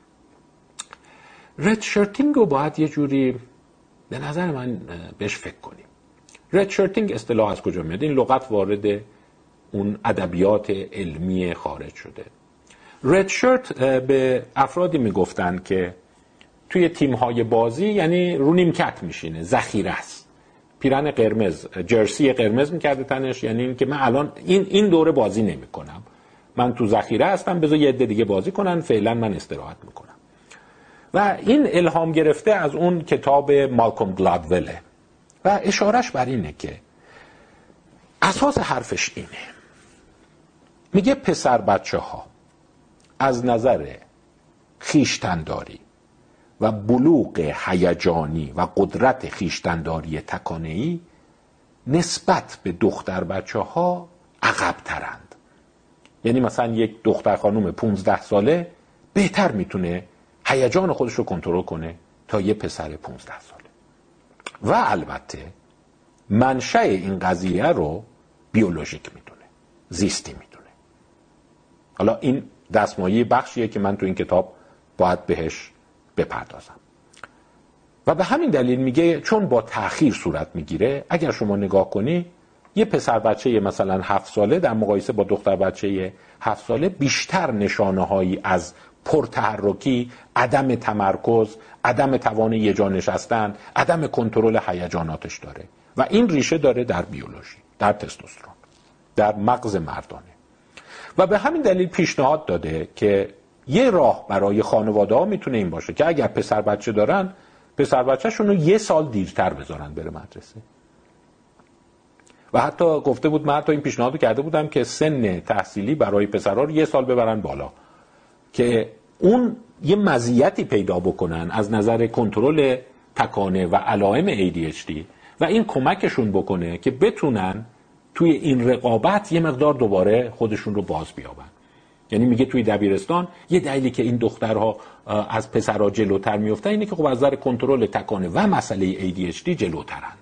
رد شرتینگ رو باید یه جوری به نظر من بهش فکر کنیم. رد شرتینگ اصطلاح از کجا میاد؟ این لغت وارد اون ادبیات علمی خارج شده. رد شرت به افرادی میگفتن که توی تیم‌های بازی یعنی رو نیمکت میشینه، ذخیره است، پیرن قرمز، جرسی قرمز میکرده تنش، یعنی این که من الان این این دوره بازی نمیکنم، من تو ذخیره هستم، بذار یه عده دیگه بازی کنن، فعلا من استراحت میکنم. و این الهام گرفته از اون کتاب مالکوم گلادوله و اشارش بر اینه که اساس حرفش اینه، میگه پسر بچه ها از نظر خیشتنداری و بلوغ هیجانی و قدرت خیشتنداری تکانه‌ای نسبت به دختر بچه ها عقب ترند. یعنی مثلا یک دختر خانوم پونزده ساله بهتر میتونه هیجان خودش رو کنترل کنه تا یه پسر پونزده ساله. و البته منشأ این قضیه رو بیولوژیک میدونه، زیستی میدونه. حالا این دستمایه بخشیه که من تو این کتاب باید بهش بپردازم. و به همین دلیل میگه چون با تأخیر صورت میگیره، اگر شما نگاه کنی یه پسر بچه مثلا هفت ساله در مقایسه با دختر بچه هفت ساله بیشتر نشانه هایی از پرتحرکی، عدم تمرکز، عدم توان یه جا نشستن، عدم کنترل هیجاناتش داره و این ریشه داره در بیولوژی، در تستوسترون. در مغز مردانه. و به همین دلیل پیشنهاد داده که یه راه برای خانواده ها میتونه این باشه که اگر پسر بچه دارن، پسر بچه‌شون رو یه سال دیرتر بذارن بره مدرسه. و حتی گفته بود، من حتی این پیشنهادو کرده بودم که سن تحصیلی برای پسرها رو یه سال ببرن بالا که اون یه مزیتی پیدا بکنن از نظر کنترل تکانه و علائم ای دی اچ دی و این کمکشون بکنه که بتونن توی این رقابت یه مقدار دوباره خودشون رو باز بیابن. یعنی میگه توی دبیرستان یه دلیلی که این دخترها از پسرها جلوتر میافتن اینه که خب از نظر کنترل تکانه و مسئله ای دی اچ دی جلوترند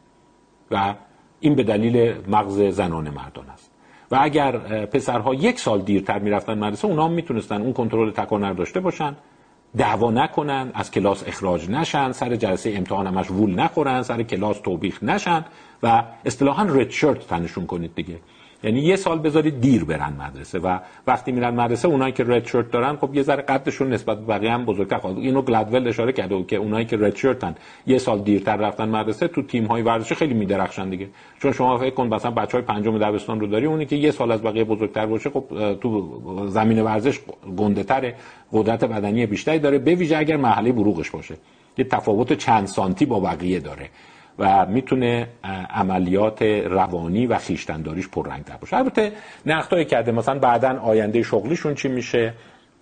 و این به دلیل مغز زنان مردان است. و اگر پسرها یک سال دیرتر میرفتن مدرسه، اونا هم میتونستن اون کنترل تکانه رو داشته باشن، دعوا نکنن، از کلاس اخراج نشن، سر جلسه امتحان همش وول نخورن، سر کلاس توبیخ نشن و اصطلاحاً رد شرت تنشون کنید دیگه. یعنی یه سال بذارید دیر برن مدرسه و وقتی میرن مدرسه اونایی که رد شرت دارن خب یه ذره قدشون نسبت به بقیه هم بزرگتر خواهد. اینو گلدول اشاره کرده بود که اونایی که رد شرتن یه سال دیرتر رفتن مدرسه تو تیم‌های ورزشی خیلی میدرخشن دیگه. چون شما فکر کن مثلا بچهای پنجم دبستان رو داری، اونی که یه سال از بقیه بزرگتر باشه خب تو زمین ورزش گنده‌تره، قدرت بدنی بیشتری داره، به ویژه اگر مرحله بلوغش باشه. یه تفاوت چند سانتی با بقیه داره و میتونه عملیات روانی و خویشتن‌داریش پررنگ‌تر باشه. البته نقدایی کرده مثلا بعداً آینده شغلیشون چی میشه،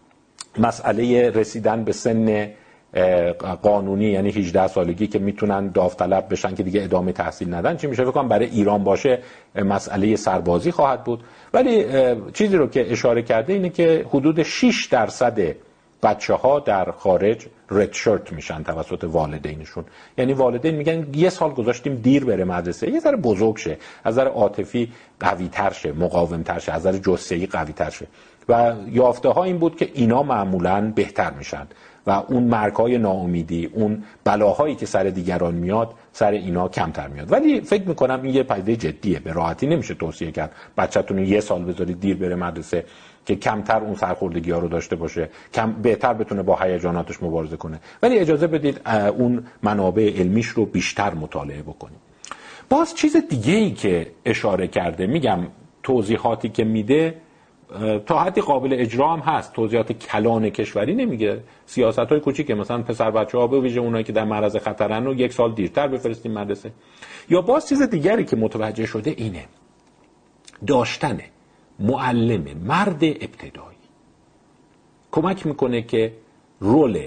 مسئله رسیدن به سن قانونی یعنی هجده سالگی که میتونن داوطلب بشن که دیگه ادامه تحصیل ندن چی میشه. فکر کنم برای ایران باشه مسئله سربازی خواهد بود. ولی چیزی رو که اشاره کرده اینه که حدود شش درصد بچه ها در خارج رد شرت میشن توسط والدینشون. یعنی والدین میگن یه سال گذاشتیم دیر بره مدرسه، یه ذره بزرگ شه، از نظر عاطفی قوی تر شه، مقاوم تر شه، از نظر جثه‌ای قوی تر شه. و یافته ها این بود که اینا معمولاً بهتر میشن و اون مرگ‌های ناامیدی، اون بلاهایی که سر دیگران میاد سر اینا کمتر میاد. ولی فکر میکنم این یه پدیده جدیه، به راحتی نمیشه توصیه کرد بچه‌تون یه سال بذارید دیر بره مدرسه که کمتر اون سرخوردگی ها رو داشته باشه، کم بهتر بتونه با هیجاناتش مبارزه کنه. ولی اجازه بدید اون منابع علمیش رو بیشتر مطالعه بکنیم. باز چیز دیگه‌ای که اشاره کرده، میگم توضیحاتی که میده تا حدی قابل اجرا هم هست، توضیحات کلان کشوری نمیگه، سیاست‌های کوچیکه، مثلا پسر بچه‌ها به ویژه اونایی که در معرض خطرن رو یک سال دیرتر بفرستیم مدرسه. یا باز چیز دیگری که متوجه شده اینه، داشتن معلم مرد ابتدایی کمک میکنه که رول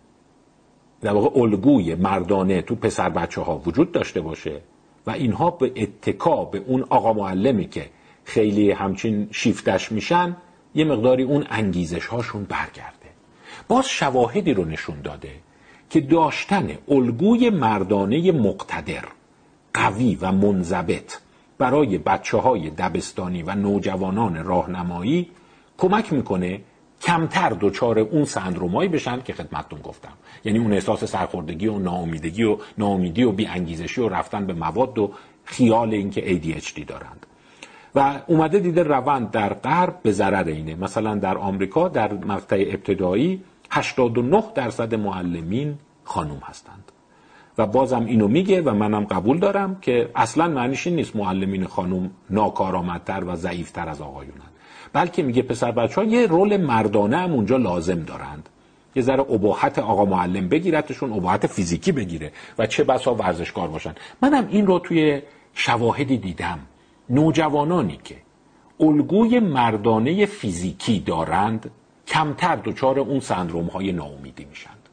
در واقع الگوی مردانه تو پسر بچه ها وجود داشته باشه و اینها به اتکا به اون آقا معلمی که خیلی همچین شیفتش میشن یه مقداری اون انگیزش هاشون برگرده. باز شواهدی رو نشون داده که داشتن الگوی مردانه مقتدر، قوی و منضبط برای بچه های دبستانی و نوجوانان راهنمایی کمک میکنه کمتر دچار اون سندرومایی بشن که خدمتتون گفتم. یعنی اون احساس سرخوردگی و ناامیدگی و ناامیدی و بی‌انگیزشی و رفتن به مواد و خیال اینکه ای دی اچ دی دارند. و اومده دیده روند در غرب به ضرر اینه. مثلا در آمریکا در مقطع ابتدایی هشتاد و نه درصد معلمین خانوم هستند. و بازم اینو میگه و منم قبول دارم که اصلا معنیش این نیست معلمین خانوم ناکارآمدتر و ضعیفتر از آقایونن، بلکه میگه پسر بچه‌ها یه رول مردانه هم اونجا لازم دارند. یه ذره اباحت آقا معلم بگیرتشون، اباحت فیزیکی بگیره و چه بسا ورزشکار باشن. منم این رو توی شواهدی دیدم، نوجوانانی که الگوی مردانه فیزیکی دارند کمتر دچار اون سندروم‌های ناامیدی میشند.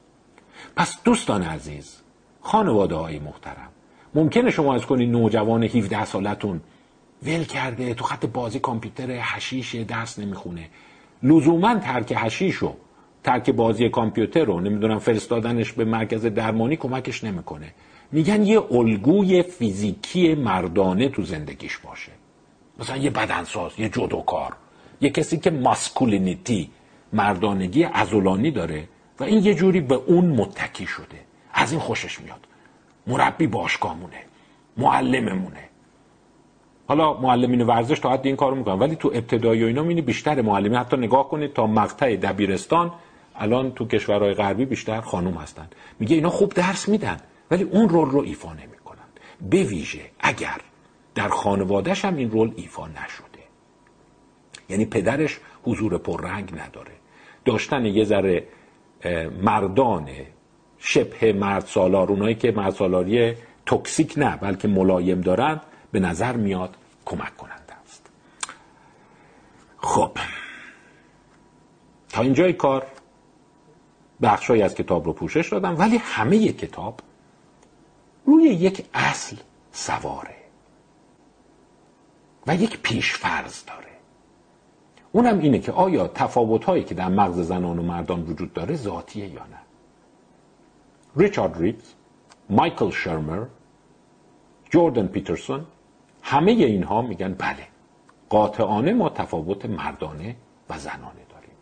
پس دوستان عزیز، خانواده های محترم، ممکنه شما از کنید نوجوان هفده سالتون ول کرده تو خط بازی کامپیوتر، حشیش، درس نمیخونه. لزوما ترک حشیش و ترک بازی کامپیوتر رو نمیدونم فرستادنش به مرکز درمانی کمکش نمیکنه. میگن یه الگوی فیزیکی مردانه تو زندگیش باشه، مثلا یه بدنساز، یه جودوکار، یه کسی که ماسکولینیتی، مردانگی عضلانی داره و این یه جوری به اون متکی شده، از این خوشش میاد. مربی باشگاهمونه، معلممونه. حالا معلمین ورزش تا حد این کارو میکنن، ولی تو ابتدایی و اینا میبینی بیشتر معلمین، حتی نگاه کنید تا مقطع دبیرستان الان تو کشورهای غربی بیشتر خانم هستن. میگه اینا خوب درس میدن ولی اون رول رو ایفا نمیکنن. به ویژه اگر در خانواده‌ش هم این رول ایفا نشده. یعنی پدرش حضور پررنگ نداره. داشتن یه ذره مردان شبه مرد سالار، اونایی که مرد سالاری توکسیک نه بلکه ملایم دارند، به نظر میاد کمک کننده است. خب تا اینجای کار بخشایی از کتاب رو پوشش دادم، ولی همه کتاب روی یک اصل سواره و یک پیشفرض داره. اونم اینه که آیا تفاوت‌هایی که در مغز زنان و مردان وجود داره ذاتیه یا نه. ریچارد ریوز، مایکل شرمر، جوردن پیترسون، همه اینها میگن بله، قاطعانه ما تفاوت مردانه و زنانه داریم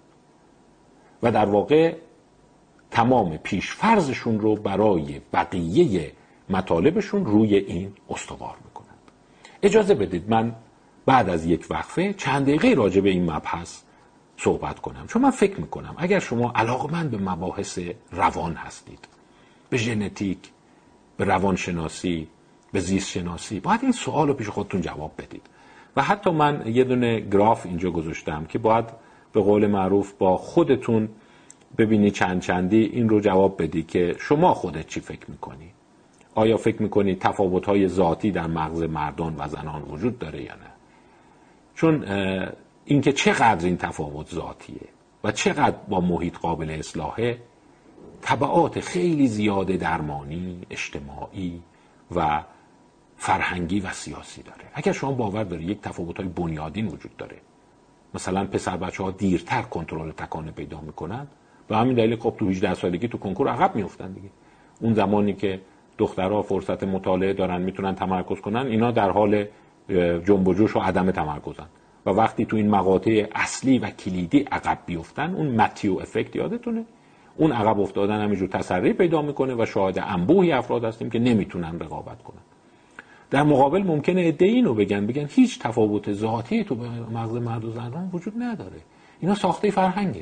و در واقع تمام پیشفرضشون رو برای بقیه مطالبشون روی این استوار میکنند. اجازه بدید من بعد از یک وقفه چند دقیقه راجع به این مبحث صحبت کنم، چون من فکر میکنم اگر شما علاقمند به مباحث روان هستید، به ژنتیک، به روانشناسی، به زیست شناسی، باید این سوال رو پیش خودتون جواب بدید. و حتی من یه دونه گراف اینجا گذاشتم که باید به قول معروف با خودتون ببینی چند چندی این رو جواب بدی که شما خودت چی فکر میکنی. آیا فکر میکنی تفاوت‌های ذاتی در مغز مردان و زنان وجود داره یا نه؟ چون اینکه چقدر این تفاوت ذاتیه و چقدر با محیط قابل اصلاحه تبعات خیلی زیاده درمانی، اجتماعی و فرهنگی و سیاسی داره. اگر شما باور دارید یک تفاوت‌های بنیادین وجود داره، مثلا پسر بچه‌ها دیرتر کنترل تکانه پیدا میکنن، به همین دلیل خب تو هجده سالگی تو کنکور عقب میافتن دیگه. اون زمانی که دخترها فرصت مطالعه دارن میتونن تمرکز کنن، اینا در حال جنب و جوش و عدم تمرکزن و وقتی تو این مقاطع اصلی و کلیدی عقب بیفتن، اون متیو افکت یادتونه، اون عقب افتادن همینجور تسری پیدا میکنه و شاهد انبوهی افراد هستیم که نمیتونن رقابت کنن. در مقابل ممکنه عده‌ای اینو بگن بگن هیچ تفاوت ذاتی تو مغز مرد و زنان وجود نداره، اینا ساخته فرهنگه.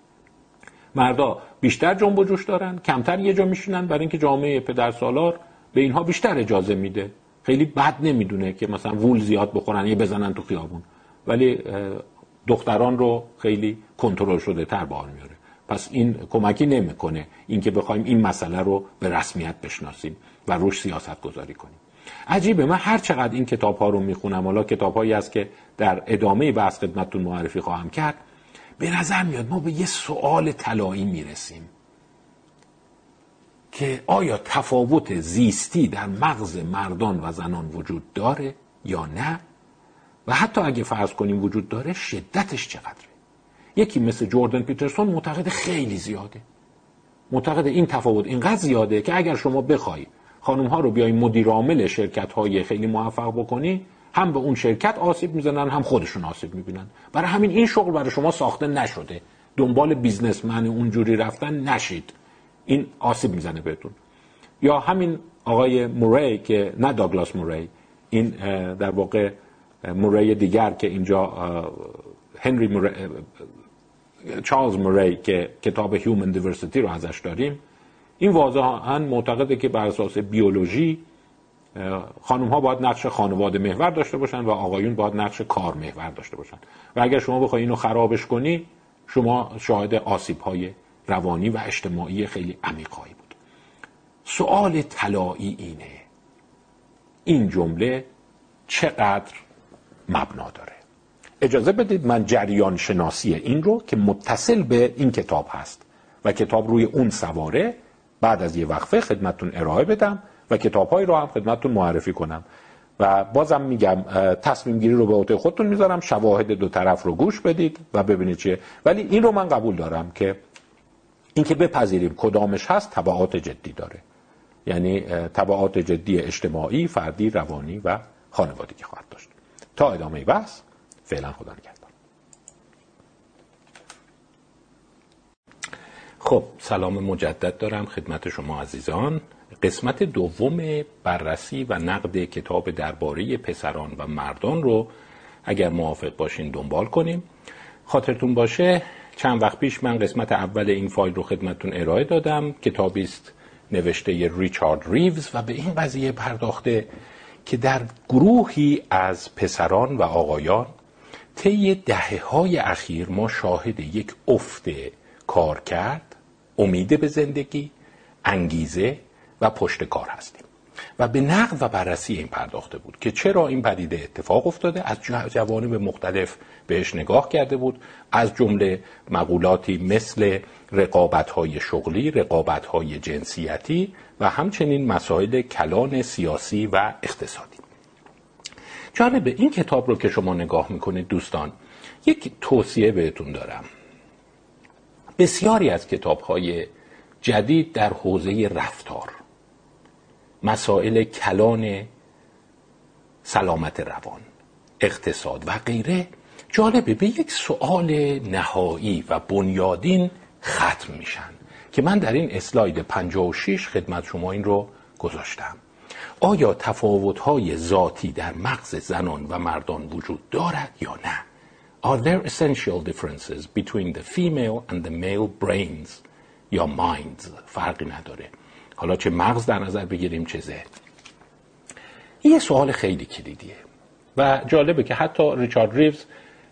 مردا بیشتر جنب و جوش دارن، کمتر یه جا میشینن، برای اینکه جامعه پدرسالار به اینها بیشتر اجازه میده. خیلی بد نمیدونه که مثلا وول زیاد بخورن یه بزنن تو خیابون، ولی دختران رو خیلی کنترل شده تر بار میاره. پس این کمکی نمیکنه اینکه بخوایم این مسئله رو به رسمیت بشناسیم و روش سیاست گذاری کنیم. عجیبه، من هر چقدر این کتاب ها رو میخونم، حالا کتاب هایی است که در ادامه بحث خدمتتون معرفی خواهم کرد، به نظر میاد ما به یه سوال طلایی میرسیم که آیا تفاوت زیستی در مغز مردان و زنان وجود داره یا نه، و حتی اگه فرض کنیم وجود داره شدتش چقدره. یکی مثل جوردن پیترسون معتقد خیلی زیاده، معتقد این تفاوت اینقدر زیاده که اگر شما بخوای خانم ها رو بیای مدیر عامل شرکت های خیلی موفق بکنی، هم به اون شرکت آسیب میزنن هم خودشون آسیب میبینن. برای همین این شغل برای شما ساخته نشده، دنبال بیزنسمن اونجوری رفتن نشید، این آسیب میزنه بهتون. یا همین آقای موری که نه داگلاس موری، این در واقع موری دیگر که اینجا هنری موری، چارلز موری که کتاب هیومن دیورسیتی رو ازش داریم، این واضحاً معتقده که بر اساس بیولوژی خانم ها باید نقش خانواده محور داشته باشن و آقایون باید نقش کار محور داشته باشن و اگر شما بخوای اینو خرابش کنی، شما شاهد آسیب های روانی و اجتماعی خیلی عمیق خواهی بود. سوال طلایی اینه، این جمله چقدر مبنا داره؟ اجازه بدید من جریان شناسی این رو که متصل به این کتاب هست و کتاب روی اون سواره بعد از یه وقفه خدمتتون ارائه بدم و کتاب‌هایی رو هم خدمتتون معرفی کنم و بازم میگم تصمیم گیری رو به عهده خودتون میذارم، شواهد دو طرف رو گوش بدید و ببینید چیه. ولی این رو من قبول دارم که این که بپذیریم کدامش هست تبعات جدی داره، یعنی تبعات جدی اجتماعی، فردی، روانی و خانوادگی خواهد داشت. تا ادامه بحث، فعلا خدا نگهدار. خب سلام مجدد دارم خدمت شما عزیزان. قسمت دوم بررسی و نقد کتاب درباره پسران و مردان رو اگر موافق باشین دنبال کنیم. خاطرتون باشه چند وقت پیش من قسمت اول این فایل رو خدمتتون ارائه دادم. کتابی است نوشته ریچارد ریوز و به این قضیه پرداخته که در گروهی از پسران و آقایان طی دهه‌های اخیر ما شاهد یک افت کار کرد، امید به زندگی، انگیزه و پشت کار هستیم و به نقد و بررسی این پرداخته بود که چرا این پدیده اتفاق افتاده. از جوانب مختلف بهش نگاه کرده بود، از جمله مقولاتی مثل رقابت‌های شغلی، رقابت‌های جنسیتی و همچنین مسائل کلان سیاسی و اقتصادی. جالبه این کتاب رو که شما نگاه میکنید دوستان، یک توصیه بهتون دارم. بسیاری از کتاب‌های جدید در حوزه رفتار، مسائل کلان سلامت روان، اقتصاد و غیره جالبه به یک سؤال نهایی و بنیادین ختم میشن که من در این اسلاید پنجاه و شش خدمت شما این رو گذاشتم. آیا تفاوت‌های ذاتی در مغز زنان و مردان وجود دارد یا نه؟ Are there essential differences between the female and the male brains یا minds؟ فرقی نداره، حالا چه مغز در نظر بگیریم چه ذهن. این یه سوال خیلی کلیدیه و جالبه که حتی ریچارد ریوز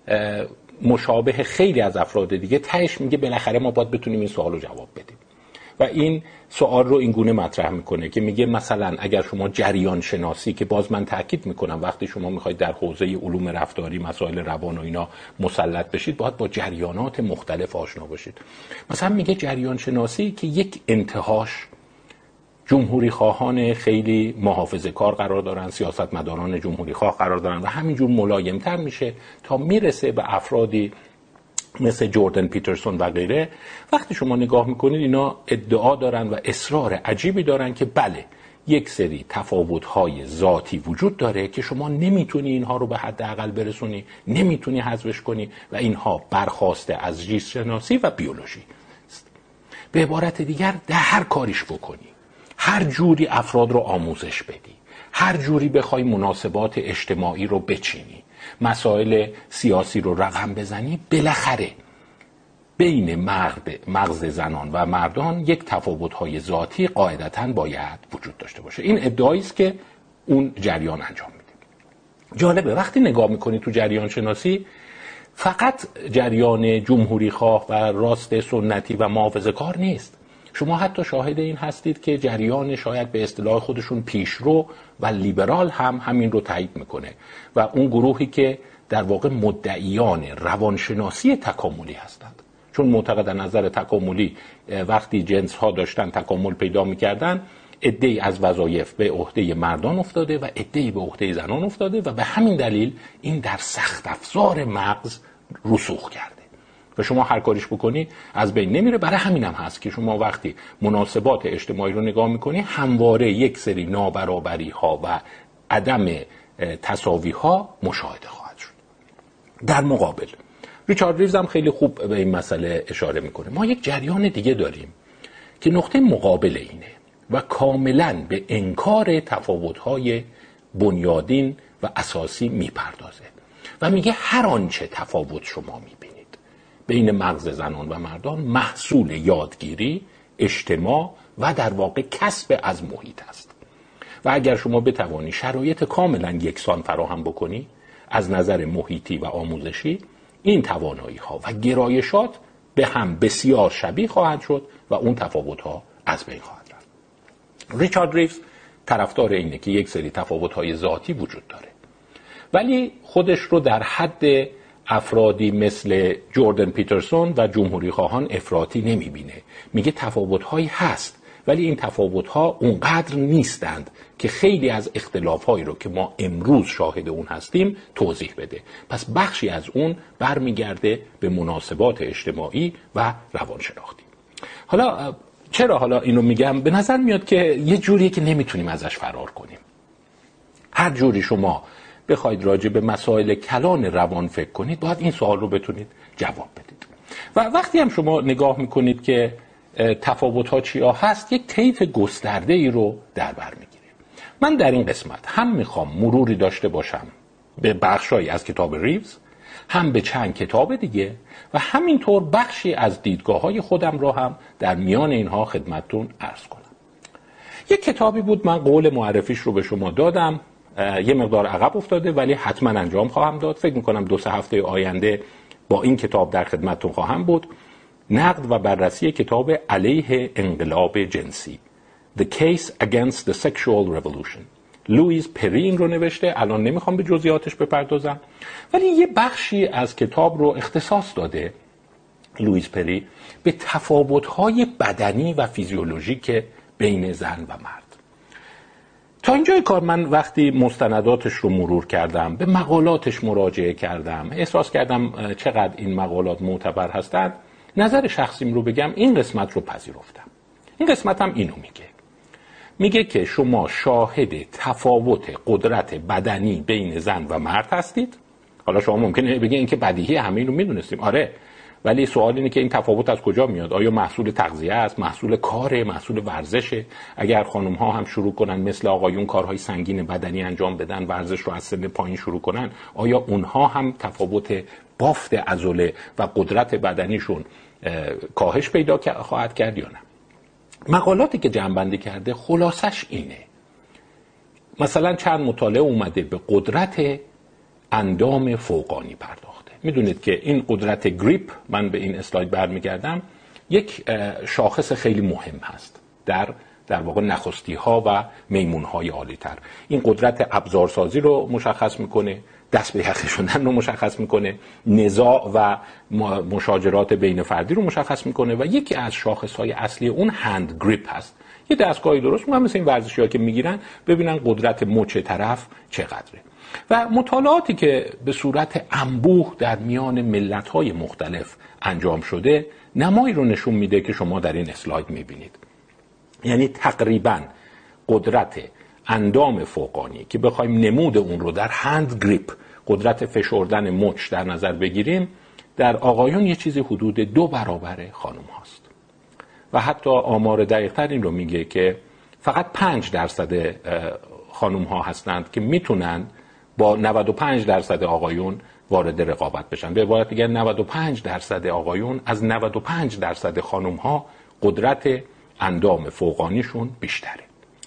مشابه خیلی از افراد دیگه تهش میگه بالاخره ما باید بتونیم این سوال رو جواب بدیم و این سوال رو این گونه مطرح میکنه که میگه مثلا اگر شما جریان شناسی، که باز من تاکید میکنم وقتی شما میخواید در حوزه علوم رفتاری مسائل روان و اینا مسلط بشید باید با جریانات مختلف آشنا باشید. مثلا میگه جریان شناسی که یک انتهاش جمهوری خواهان خیلی محافظه کار قرار دارن، سیاستمداران جمهوری خواه قرار دارن و همینجور ملایمتر میشه تا میرسه به افرادی مثل جوردن پیترسون و غیره. وقتی شما نگاه میکنید اینا ادعا دارن و اصرار عجیبی دارن که بله یک سری تفاوت‌های ذاتی وجود داره که شما نمیتونی اینها رو به حداقل برسونی، نمیتونی حذفش کنی و اینها برخواسته از زیست شناسی و بیولوژی. به عبارت دیگر در هر کاریش بکنی، هر جوری افراد رو آموزش بدی، هر جوری بخوای مناسبات اجتماعی رو بچینی، مسائل سیاسی رو رقم بزنی، بالاخره بین مغز زنان و مردان یک تفاوت‌های ذاتی قاعدتاً باید وجود داشته باشه. این ادعایی است که اون جریان انجام میده. جالبه وقتی نگاه میکنی تو جریان شناسی فقط جریان جمهوری خواه و راست سنتی و محافظه کار نیست. شما حتی شاهد این هستید که جریان شاید به اصطلاح خودشون پیشرو و لیبرال هم همین رو تایید میکنه و اون گروهی که در واقع مدعیان روانشناسی تکاملی هستند، چون معتقد از نظر تکاملی وقتی جنس ها داشتن تکامل پیدا میکردن، عده‌ای از وظایف به عهده مردان افتاده و عده‌ای به عهده زنان افتاده و به همین دلیل این در سخت افزار مغز رسوخ کرده و شما هر کاریش بکنی از بین نمیره. برای همین هم هست که شما وقتی مناسبات اجتماعی رو نگاه میکنی همواره یک سری نابرابری ها و عدم تساوی ها مشاهده خواهد شد. در مقابل ریچارد ریوز هم خیلی خوب به این مسئله اشاره میکنه. ما یک جریان دیگه داریم که نقطه مقابل اینه و کاملا به انکار تفاوت‌های بنیادین و اساسی میپردازه و میگه هر آنچه تفاوت شما میبینید بین مغز زنان و مردان محصول یادگیری، اجتماع و در واقع کسب از محیط است و اگر شما بتوانی شرایط کاملا یکسان فراهم بکنی از نظر محیطی و آموزشی، این توانایی ها و گرایشات به هم بسیار شبیه خواهد شد و اون تفاوت ها از بین خواهد رفت. ریچارد ریوز طرفدار اینه که یک سری تفاوت های ذاتی وجود داره ولی خودش رو در حد افرادی مثل جوردن پیترسون و جمهوری خواهان افراطی نمیبینه. میگه تفاوت‌هایی هست ولی این تفاوت‌ها اونقدر نیستند که خیلی از اختلاف‌هایی رو که ما امروز شاهد اون هستیم توضیح بده. پس بخشی از اون برمیگرده به مناسبات اجتماعی و روانشناختی. حالا چرا حالا اینو میگم؟ به نظر میاد که یه جوریه که نمیتونیم ازش فرار کنیم. هر جوری شما بخواید راجع به مسائل کلان روان فکر کنید باید این سوال رو بتونید جواب بدید و وقتی هم شما نگاه میکنید که تفاوت‌ها چیا هست یک طیف گسترده ای رو در بر میگیره. من در این قسمت هم میخوام مروری داشته باشم به بخشایی از کتاب ریوز، هم به چند کتاب دیگه و همینطور بخشی از دیدگاه‌های خودم رو هم در میان اینها خدمتتون عرض کنم. یک کتابی بود من قول معرفیش رو به شما دادم، یه مقدار عقب افتاده ولی حتما انجام خواهم داد. فکر میکنم دو سه هفته آینده با این کتاب در خدمتتون خواهم بود. نقد و بررسی کتاب علیه انقلاب جنسی The Case Against the Sexual Revolution. لوئیس پری این رو نوشته. الان نمیخوام به جزئیاتش بپردازم ولی یه بخشی از کتاب رو اختصاص داده لوئیس پری به تفاوت‌های بدنی و فیزیولوژیک بین زن و مرد. تا اینجای کار من وقتی مستنداتش رو مرور کردم، به مقالاتش مراجعه کردم، احساس کردم چقدر این مقالات معتبر هستند، نظر شخصیم رو بگم، این قسمت رو پذیرفتم. این قسمت هم اینو میگه. میگه که شما شاهد تفاوت قدرت بدنی بین زن و مرد هستید. حالا شما ممکنه بگید این که بدیهی، همه اینو میدونستیم. آره، ولی سوال اینه که این تفاوت از کجا میاد؟ آیا محصول تغذیه است، محصول کاره، محصول ورزشه؟ اگر خانم ها هم شروع کنن مثل آقایون کارهای سنگین بدنی انجام بدن، ورزش رو از سن پایین شروع کنن، آیا اونها هم تفاوت بافت عضله و قدرت بدنیشون کاهش پیدا خواهد کرد یا نه؟ مقالاتی که جمع‌بندی کرده خلاصش اینه. مثلا چند مطالعه اومده به قدرت اندام فوقانی پرداخته. میدونید که این قدرت گریپ، من به این اسلاید برمیگردم، یک شاخص خیلی مهم هست در در واقع نخستی ها و میمون های عالی تر. این قدرت ابزارسازی رو مشخص میکنه، دست به یخ شدن رو مشخص میکنه، نزاع و مشاجرات بین فردی رو مشخص میکنه و یکی از شاخص های اصلی اون هند گریپ هست. یه دستگاهی درست میکنن مثل این ورزشی‌ها که میگیرن ببینن قدرت مچ طرف چقدره. و مطالعاتی که به صورت انبوه در میان ملت‌های مختلف انجام شده نمایی رو نشون میده که شما در این اسلاید میبینید. یعنی تقریباً قدرت اندام فوقانی که بخوایم نمود اون رو در هند گریپ، قدرت فشردن مچ در نظر بگیریم، در آقایون یه چیزی حدود دو برابر خانم هاست. و حتی آمار دقیق‌تر این رو میگه که فقط پنج درصد خانم ها هستند که میتونن با نود و پنج درصد آقایون وارد رقابت بشن. به عبارت دیگر نود و پنج درصد آقایون از نود و پنج درصد خانم ها قدرت اندام فوقانیشون بیشتره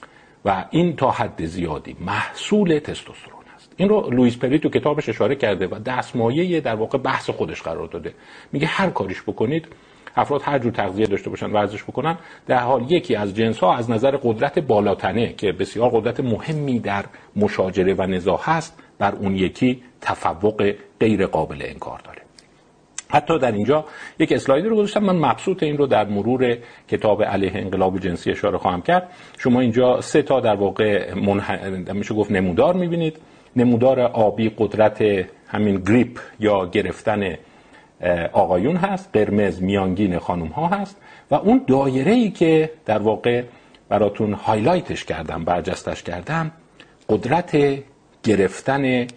و این تا حد زیادی محصول تستوسترون است. این رو لوئیس پری تو کتابش اشاره کرده و دستمایه در واقع بحث خودش قرار داده. میگه هر کاریش بکنید، افراد هر جور تغذیه داشته باشن، ورزش بکنن، در حال یکی از جنس ها از نظر قدرت بالاتنه که بسیار قدرت مهمی در مشاجره و نزاع هست، بر اون یکی تفوق غیر قابل انکار داره. حتی در اینجا یک اسلایدی رو گذاشتم، من مبسوط این رو در مرور کتاب علیه انقلاب جنسی اشاره خواهم کرد. شما اینجا سه تا در واقع منح... میشه گفت نمودار میبینید. نمودار آبی قدرت همین گریپ یا گرفتن آقایون هست، قرمز میانگین خانم ها هست و اون دایره‌ای که در واقع براتون هایلایتش کردم، برجستش کردم، قدرت گرفتن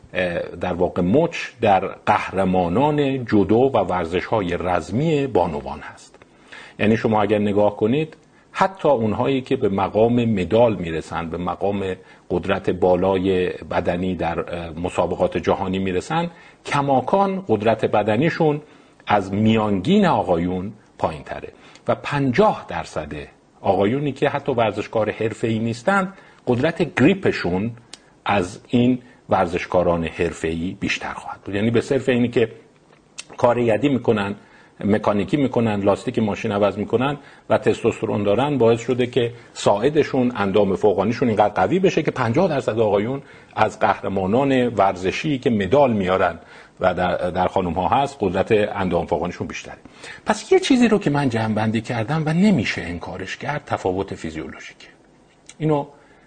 در واقع مچ در قهرمانان جودو و ورزش‌های رزمی بانوان هست. یعنی شما اگر نگاه کنید، حتی اونهایی که به مقام مدال میرسن، به مقام قدرت بالای بدنی در مسابقات جهانی میرسن، کماکان قدرت بدنیشون از میانگین آقایون پایین تره و پنجاه درصد آقایونی که حتی ورزشکار حرفه‌ای نیستند، قدرت گریپشون از این ورزشکاران حرفه‌ای بیشتر خواهد بود. یعنی به صرف اینی که کار یدی میکنن، مکانیکی میکنن، لاستیک ماشین عوض میکنن و تستوسترون دارن، باعث شده که ساعدشون، اندام فوقانیشون اینقدر قوی بشه که پنجاه درصد آقایون از قهرمانان ورزشی که مدال میارن و در, در خانم ها هست، قدرت اندام فوقانیشون بیشتره. پس یه چیزی رو که من جمع بندی کردم و نمیشه انکارش کرد، تفاوت فیزیولوژیکه. اینو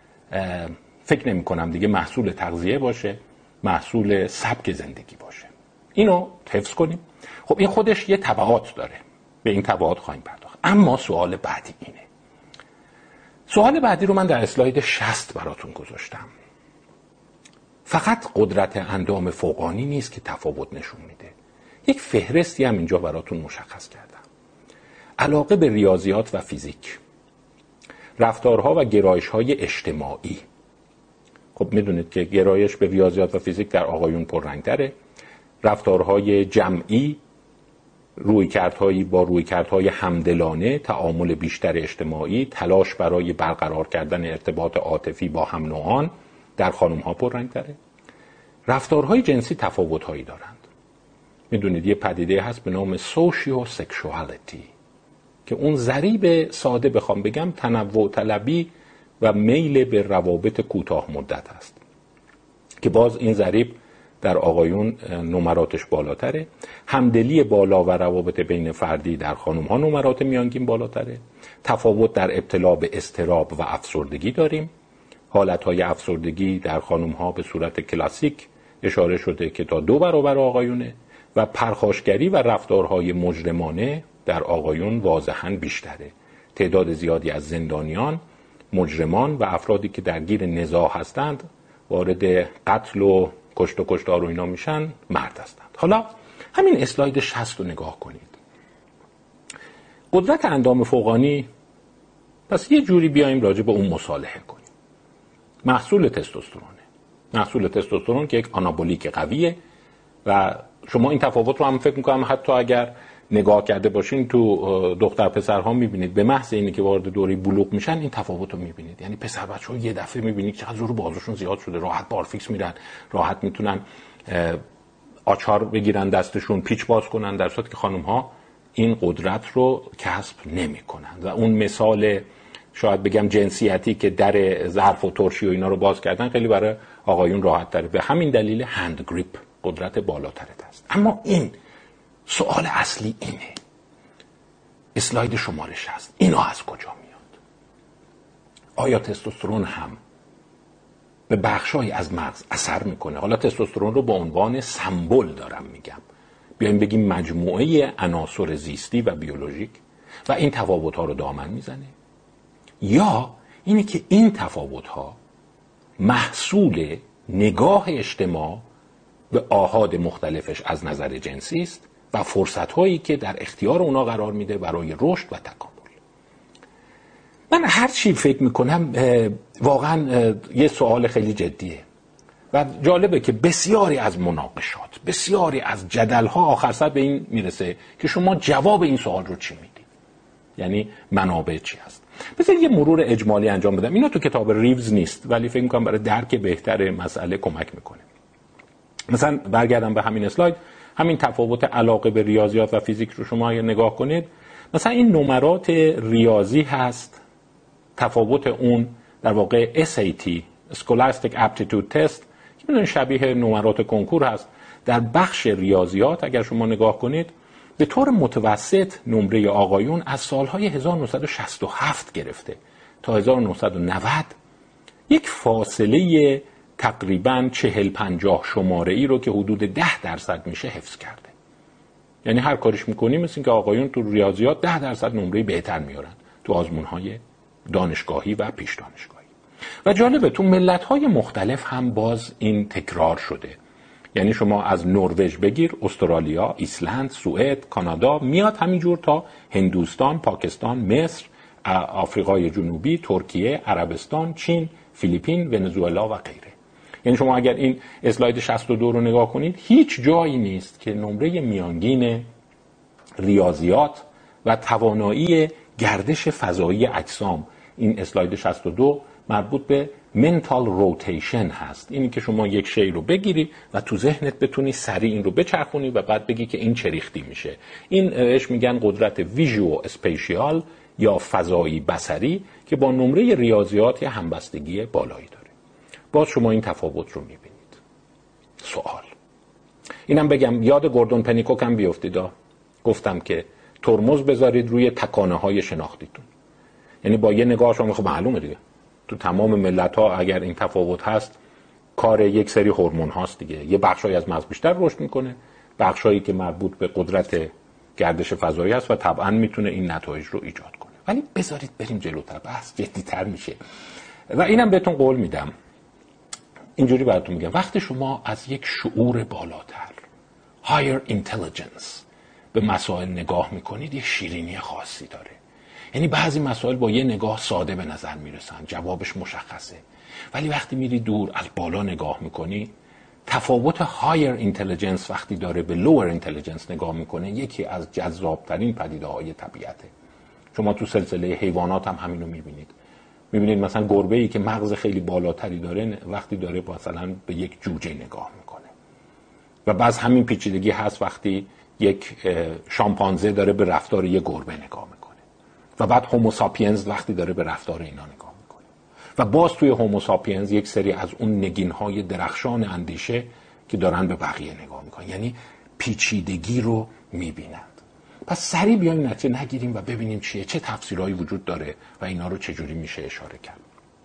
فکر نمی کنم دیگه محصول تغذیه باشه، محصول سبک زندگی باشه. اینو حفظ کنیم. خب این خودش یه تبعات داره، به این تبعات خواهیم پرداخت. اما سوال بعدی اینه. سوال بعدی رو من در اسلاید شصت براتون گذاشتم. فقط قدرت اندام فوقانی نیست که تفاوت نشون میده. یک فهرستی هم اینجا براتون مشخص کردم. علاقه به ریاضیات و فیزیک، رفتارها و گرایش‌های اجتماعی. خب میدونید که گرایش به ریاضیات و فیزیک در آقایون پررنگ‌تره. رفتارهای جمعی، رویکردهایی با رویکردهای همدلانه، تعامل بیشتر اجتماعی، تلاش برای برقرار کردن ارتباط عاطفی با هم نوعان، در خانم‌ها پررنگ‌تره. رفتارهای جنسی تفاوت‌هایی دارند. میدونید یه پدیده هست به نام سوشیو سکشوالیتی که اون ضریب ساده بخوام بگم تنوع طلبی و میل به روابط کوتاه مدت است که باز این ضریب در آقایون نمراتش بالاتره. همدلی بالا و روابط بین فردی در خانم‌ها نمرات میانگین بالاتره. تفاوت در ابتلا به اضطراب و افسردگی داریم. حالتهای افسردگی در خانم‌ها به صورت کلاسیک اشاره شده که تا دو برابر آقایونه و پرخاشگری و رفتارهای مجرمانه در آقایون واضحاً بیشتره. تعداد زیادی از زندانیان، مجرمان و افرادی که درگیر نزاع هستند وارد قتل و کشت و کشتار و اینا میشن مرد هستند. حالا همین اسلاید شصت رو نگاه کنید. قدرت اندام فوقانی، پس یه جوری بیایم راجع به اون مصالحه کنیم. محصول تستوسترونه. محصول تستوسترون که یک آنابولیک قویه و شما این تفاوت رو هم فکر میکنم حتی اگر نگاه کرده باشین تو دختر پسرها میبینید به محض اینی که وارد دوره بلوغ میشن این تفاوت رو میبینید. یعنی پسر بچه‌ها یه دفعه میبینید چقدر زور بازوشون زیاد شده، راحت بارفیکس میرن، راحت میتونن آچار بگیرن دستشون، پیچ باز کنن، در صورتی که خانم‌ها این قدرت رو کسب نمیکنن. و اون مثال شاید بگم جنسیتی که در ظرف و ترشی و اینا رو باز کردن خیلی برای آقایون راحت تره. به همین دلیل هند گریپ قدرت بالاتره است. اما این سوال اصلی اینه، اسلاید شمارش هست، اینا از کجا میاد؟ آیا تستوسترون هم به بخشای از مغز اثر میکنه؟ حالا تستوسترون رو به عنوان سمبل دارم میگم، بیایم بگیم مجموعه عناصر زیستی و بیولوژیک و این تفاوت‌ها رو دامن میزنه، یا اینه که این تفاوت‌ها محصول نگاه اجتماع به آحاد مختلفش از نظر جنسی است و فرصت‌هایی که در اختیار اونا قرار میده برای رشد و تکامل. من هر چی فکر میکنم واقعا یه سوال خیلی جدیه و جالبه که بسیاری از مناقشات، بسیاری از جدل‌ها آخر سر به این میرسه که شما جواب این سوال رو چی میدید؟ یعنی منابع چی هست؟ بذارید یه مرور اجمالی انجام بدم. اینا تو کتاب ریوز نیست ولی فکر میکنم برای درک بهتر مسئله کمک میکنه. مثلا برگردم به همین اسلاید، همین تفاوت علاقه به ریاضیات و فیزیک رو شما اگه نگاه کنید، مثلا این نمرات ریاضی هست، تفاوت اون در واقع اس ای تی Scholastic Aptitude Test که میدونید شبیه نمرات کنکور هست. در بخش ریاضیات اگر شما نگاه کنید به طور متوسط نمره آقایون از سالهای هزار و نهصد و شصت و هفت گرفته تا هزار و نهصد و نود یک فاصله تقریباً چهل پنجاه شماره ای رو که حدود ده درصد میشه حفظ کرده. یعنی هر کاریش میکنیم مثل اینکه آقایون تو ریاضیات ده درصد نمره بهتر میارن تو آزمونهای دانشگاهی و پیش دانشگاهی. و جالبه تو ملت‌های مختلف هم باز این تکرار شده. یعنی شما از نروژ بگیر، استرالیا، ایسلند، سوئد، کانادا، میاد همینجور تا هندوستان، پاکستان، مصر، آفریقای جنوبی، ترکیه، عربستان، چین، فیلیپین، ونزوئلا و غیره. یعنی شما اگر این اسلاید شصت و دو رو نگاه کنید هیچ جایی نیست که نمره میانگین ریاضیات و توانایی گردش فضایی اجسام، این اسلاید شصت و دو مربوط به منتال روتیشن هست. اینی که شما یک شی رو بگیری و تو ذهنت بتونی سریع این رو بچرخونی و بعد بگی که این چه ریختی میشه. این اش میگن قدرت ویژوو اسپیشیال یا فضایی بصری که با نمره ریاضیات یه همبستگی بالایی داره. باز شما این تفاوت رو میبینید. سوال اینم بگم یاد گوردون پنیکوک هم بیافتید. گفتم که ترمز بذارید روی تکانه های شناختیتون. یعنی با یه نگاه شما خب معلومه دیگه تو تمام ملت ها اگر این تفاوت هست کار یک سری هورمون هاست دیگه. یه بخشایی از مغز بیشتر رشد میکنه، بخشایی که مربوط به قدرت گردش فضایی است و طبعا میتونه این نتایج رو ایجاد کنه. ولی بذارید بریم جلوتر، بحث جدی‌تر میشه. و اینم بهتون قول میدم، اینجوری براتون میگم، وقتی شما از یک شعور بالاتر higher intelligence به مسائل نگاه میکنید یک شیرینی خاصی داره. یعنی بعضی مسائل با یه نگاه ساده به نظر میرسن، جوابش مشخصه، ولی وقتی میری دور از بالا نگاه میکنی تفاوت higher intelligence وقتی داره به lower intelligence نگاه میکنه یکی از جذابترین پدیده های طبیعته. شما تو سلسله حیوانات هم همینو میبینید. میبینید مثلا گربه‌ای که مغز خیلی بالاتری داره وقتی داره مثلا به یک جوجه نگاه میکنه و بعض همین پیچیدگی هست وقتی یک شامپانزه داره به رفتار یک گربه نگاه میکنه و بعد هوموساپینز وقتی داره به رفتار اینا نگاه میکنه و باز توی هوموساپینز یک سری از اون نگین‌های درخشان اندیشه که دارن به بقیه نگاه میکنن، یعنی پیچیدگی رو میبینند. پس سریع بیایم نتیجه نگیریم و ببینیم چیه، چه تفسیرهایی وجود داره و اینا رو چجوری میشه اشاره کرد.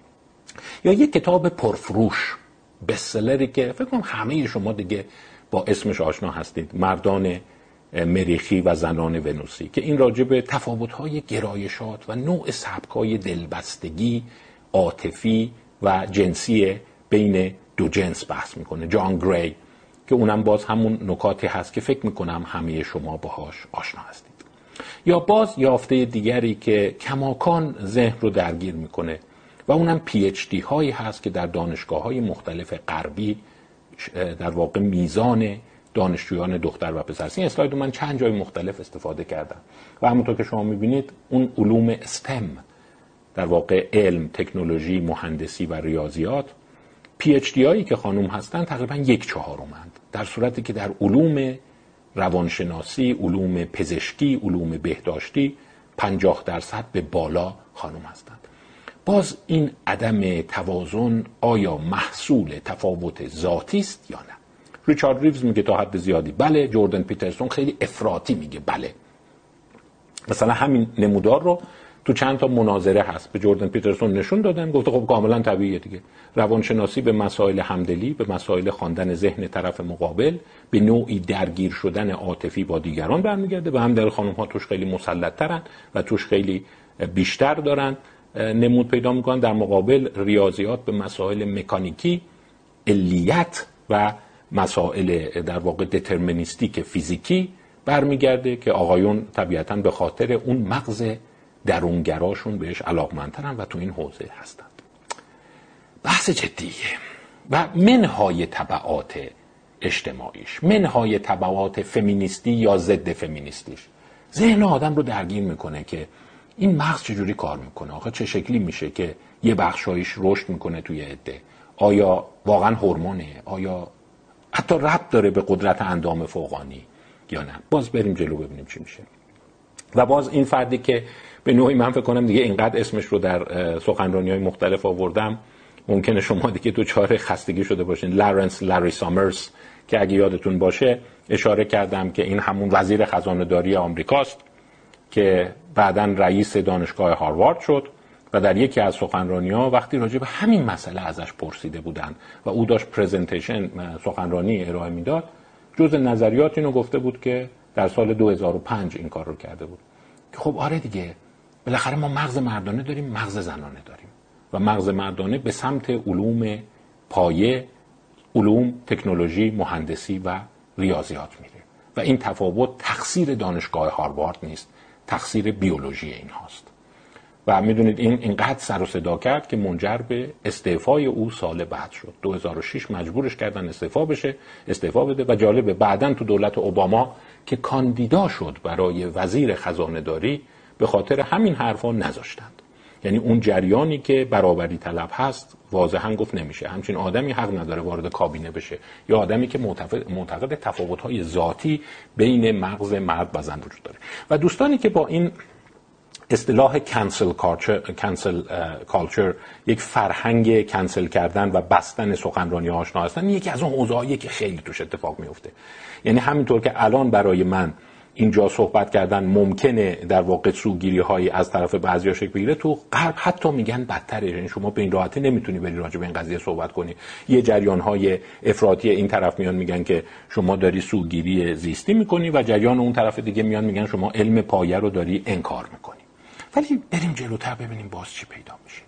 یا یک کتاب پرفروش بستسلری که فکر کنم همه شما دیگه با اسمش آشنا هستید، مردان مریخی و زنان ونوسی، که این راجع به تفاوت‌های گرایشات و نوع سبک‌های دلبستگی عاطفی و جنسی بین دو جنس بحث میکنه. جان گری که اونم باز همون نکاتی هست که فکر میکنم همه شما باهاش آشنا هستید. یا باز یافته دیگری که کماکان ذهن رو درگیر میکنه و اونم پی اچ دی هایی هست که در دانشگاه‌های مختلف غربی در واقع میزان دانشجویان دختر و پسر، این اسلاید رو من چند جای مختلف استفاده کردم و همونطور که شما میبینید اون علوم استم در واقع علم، تکنولوژی، مهندسی و ریاضیات، پی اچ دی هایی که خانم هستن تقریبا یک چهارمند، در صورتی که در علوم روانشناسی، علوم پزشکی، علوم بهداشتی پنجاه درصد به بالا خانم هستند. باز این عدم توازن آیا محصول تفاوت ذاتی است یا نه؟ ریچارد ریوز میگه تا حد زیادی بله، جوردن پیترسون خیلی افراطی میگه بله. مثلا همین نمودار رو تو چند تا مناظره هست به جوردن پیترسون نشون دادن، گفته خب کاملا طبیعیه دیگه، روانشناسی به مسائل همدلی، به مسائل خواندن ذهن طرف مقابل، به نوعی درگیر شدن عاطفی با دیگران برمیگرده و همدل خانم ها توش خیلی مسلط ترن و توش خیلی بیشتر دارن نمود پیدا میکنن. در مقابل ریاضیات به مسائل مکانیکی، علیت و مسائل در واقع دترمینیستیک فیزیکی برمیگرده که آقایون طبیعتاً به خاطر اون مغز درونگراشون بهش علاقمندترن و تو این حوزه هستند. بحث جدیه و منهای تبعات اجتماعیش، منهای تبعات فمینیستی یا ضد فمینیستیش ذهن آدم رو درگیر میکنه که این مغز چجوری کار میکنه، آخه چه شکلی میشه که یه بخشایش رشد میکنه توی عده، آیا واقعا هورمونه، آیا حتی ربط داره به قدرت اندام فوقانی یا نه. باز بریم جلو ببینیم چی میشه. و باز این فردی که به نوعی من فکر کنم دیگه اینقدر اسمش رو در سخنرانی‌های مختلف آوردم ممکنه شما دیگه دوچار خستگی شده باشین، لارنس لاری سامرز، که اگه یادتون باشه اشاره کردم که این همون وزیر خزانه‌داری آمریکاست که بعداً رئیس دانشگاه هاروارد شد و در یکی از سخنرانی‌ها وقتی راجع به همین مسئله ازش پرسیده بودن و او داشت پرزنتیشن سخنرانی ارائه میداد، جز نظریات اینو گفته بود که در سال دو هزار و پنج این کار رو کرده بود که خب آره دیگه، بالاخره ما مغز مردانه داریم، مغز زنانه داریم و مغز مردانه به سمت علوم پایه، علوم، تکنولوژی، مهندسی و ریاضیات میره و این تفاوت تقصیر دانشگاه هاروارد نیست، تقصیر بیولوژی این هاست. و میدونید این اینقدر سر و صدا کرد که منجر به استعفای او سال بعد شد. دو هزار و شش مجبورش کردن استعفا بشه، استعفا بده و جالبه بعداً تو دولت اوباما که کاندیدا شد برای وزیر خزانه‌داری به خاطر همین حرفا نذاشتند. یعنی اون جریانی که برابری طلب هست واضحاً گفت نمیشه، همچین آدمی حق نداره وارد کابینه بشه، یا آدمی که معتقد تفاوت‌های ذاتی بین مغز مرد و زن وجود داره. و دوستانی که با این اصطلاح کانسل کالچر کانسل کالچر یک فرهنگ کنسل کردن و بستن سخنرانی آشنا هستن، یکی از اون حوزه‌ای که خیلی توش اتفاق میفته. یعنی همینطور که الان برای من اینجا صحبت کردن ممکنه در واقع سوگیری‌هایی از طرف بعضیا شکل بگیره، تو غرب حتی میگن بدتره، یعنی شما به این راحتی نمیتونی بری راجع به این قضیه صحبت کنی. یه جریان‌های افراطی این طرف میان میگن که شما داری سوگیری زیستی میکنی و جریان اون طرف دیگه میان میگن شما علم پایه رو داری انکار میکنی. ولی بریم جلوتر ببینیم باز چی پیدا میشه.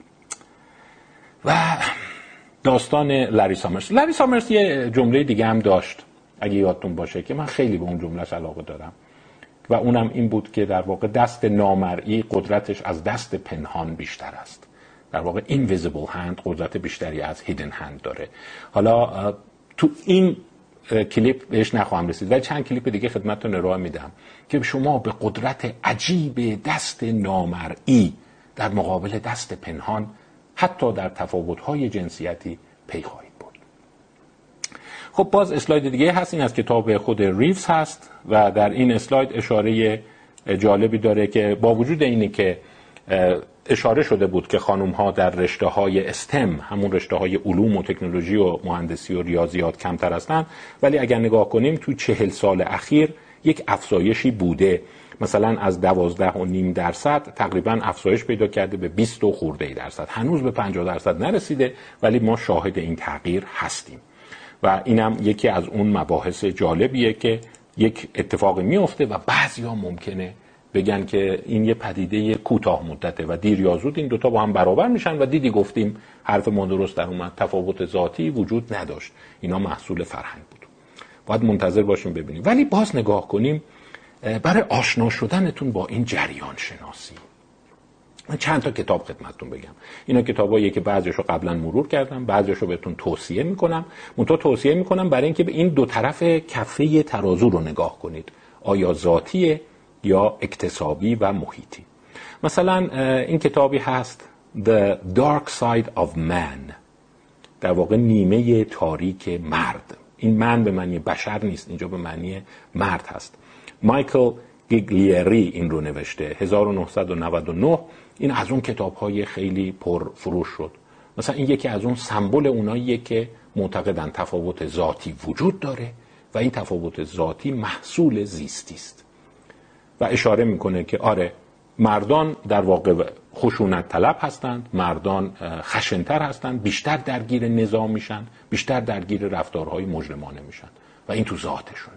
و داستان لاری سامرز. لاری سامرز یه جمله دیگه هم داشت اگه یادتون باشه که من خیلی به اون جملهش علاقه دارم و اونم این بود که در واقع دست نامرئی قدرتش از دست پنهان بیشتر است. در واقع invisible hand قدرت بیشتری از hidden hand داره. حالا تو این کلیپ بهش نخواهم رسید و چند کلیپ دیگه خدمتتون ارائه میدم که شما به قدرت عجیب دست نامرئی در مقابل دست پنهان حتی در تفاوت‌های جنسیتی پی خواهید برد. خب باز اسلاید دیگه هست، این از کتاب خود ریوز هست و در این اسلاید اشاره جالبی داره که با وجود اینی که اشاره شده بود که خانم‌ها در رشته‌های استم، همون رشته‌های علوم و تکنولوژی و مهندسی و ریاضیات کمتر هستند، ولی اگر نگاه کنیم تو چهل سال اخیر یک افزایشی بوده. مثلا از دوازده و نیم درصد تقریبا افزایش پیدا کرده به بیست و خورده درصد. هنوز به پنجاه درصد نرسیده ولی ما شاهد این تغییر هستیم و اینم یکی از اون مباحث جالبیه که یک اتفاقی میفته و بعضیا ممکنه بگن که این یه پدیده کوتاه مدته و دیر یا زود این دوتا با هم برابر میشن و دیدی گفتیم حرف ما درست در اومد، تفاوت ذاتی وجود نداشت، اینا محصول فرهنگ بود. باید منتظر باشیم ببینیم. ولی باز نگاه کنیم برای آشنا شدنتون با این جریان شناسی من چند تا کتاب خدمتتون بگم. اینا کتاباییه که بعضیشو قبلا مرور کردم، بعضیشو بهتون توصیه میکنم. منتها توصیه میکنم برای اینکه به این دو طرف کفه ترازو رو نگاه کنید، آیا ذاتیه یا اکتسابی و محیطی. مثلا این کتابی هست The Dark Side of Man، در واقع نیمه تاریک مرد. این من به معنی بشر نیست، اینجا به معنی مرد هست. مایکل گیگلیری این رو نوشته هزار و نهصد و نود و نه. این از اون کتاب‌های خیلی پر فروش شد. مثلا این یکی از اون سمبل اوناییه که معتقدن تفاوت ذاتی وجود داره و این تفاوت ذاتی محصول زیستی است و اشاره میکنه که آره مردان در واقع خشونت طلب هستند، مردان خشنتر هستند، بیشتر درگیر نظام میشن، بیشتر درگیر رفتارهای مجرمانه میشن و این تو ذاتشونه.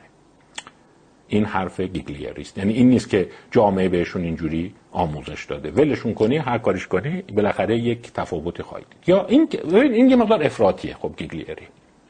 این حرف گیگلیری است. یعنی این نیست که جامعه بهشون اینجوری آموزش داده، ولشون کنی هر کاریش کنی بالاخره یک تفاوتی خواهید دید. یا این این یه مقدار افراطیه خب گیگلیری.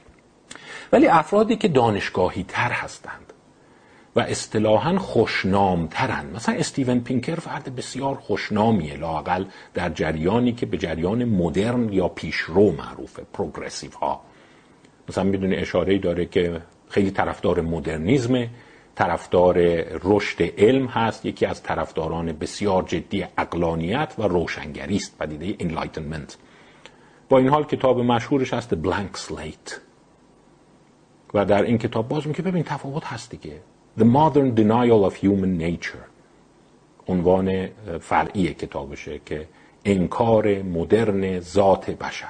ولی افرادی که دانشگاهی تر هستند و اصطلاحاً خوشنامترن، مثلا استیون پینکر فرد بسیار خوشنامیه، لااقل در جریانی که به جریان مدرن یا پیشرو معروفه، پروگرسیو ها. مثلا میدونی اشاره‌ای داره که خیلی طرفدار مدرنیسم، طرفدار رشد علم هست، یکی از طرفداران بسیار جدی عقلانیت و روشنگری است، پدیده انلایتنمنت. با این حال کتاب مشهورش هست بلانک سلیت و در این کتاب باز میگه ببین تفاوت هست دیگه. The Modern Denial of Human Nature عنوان فرعی کتابشه که انکار مدرن ذات بشر.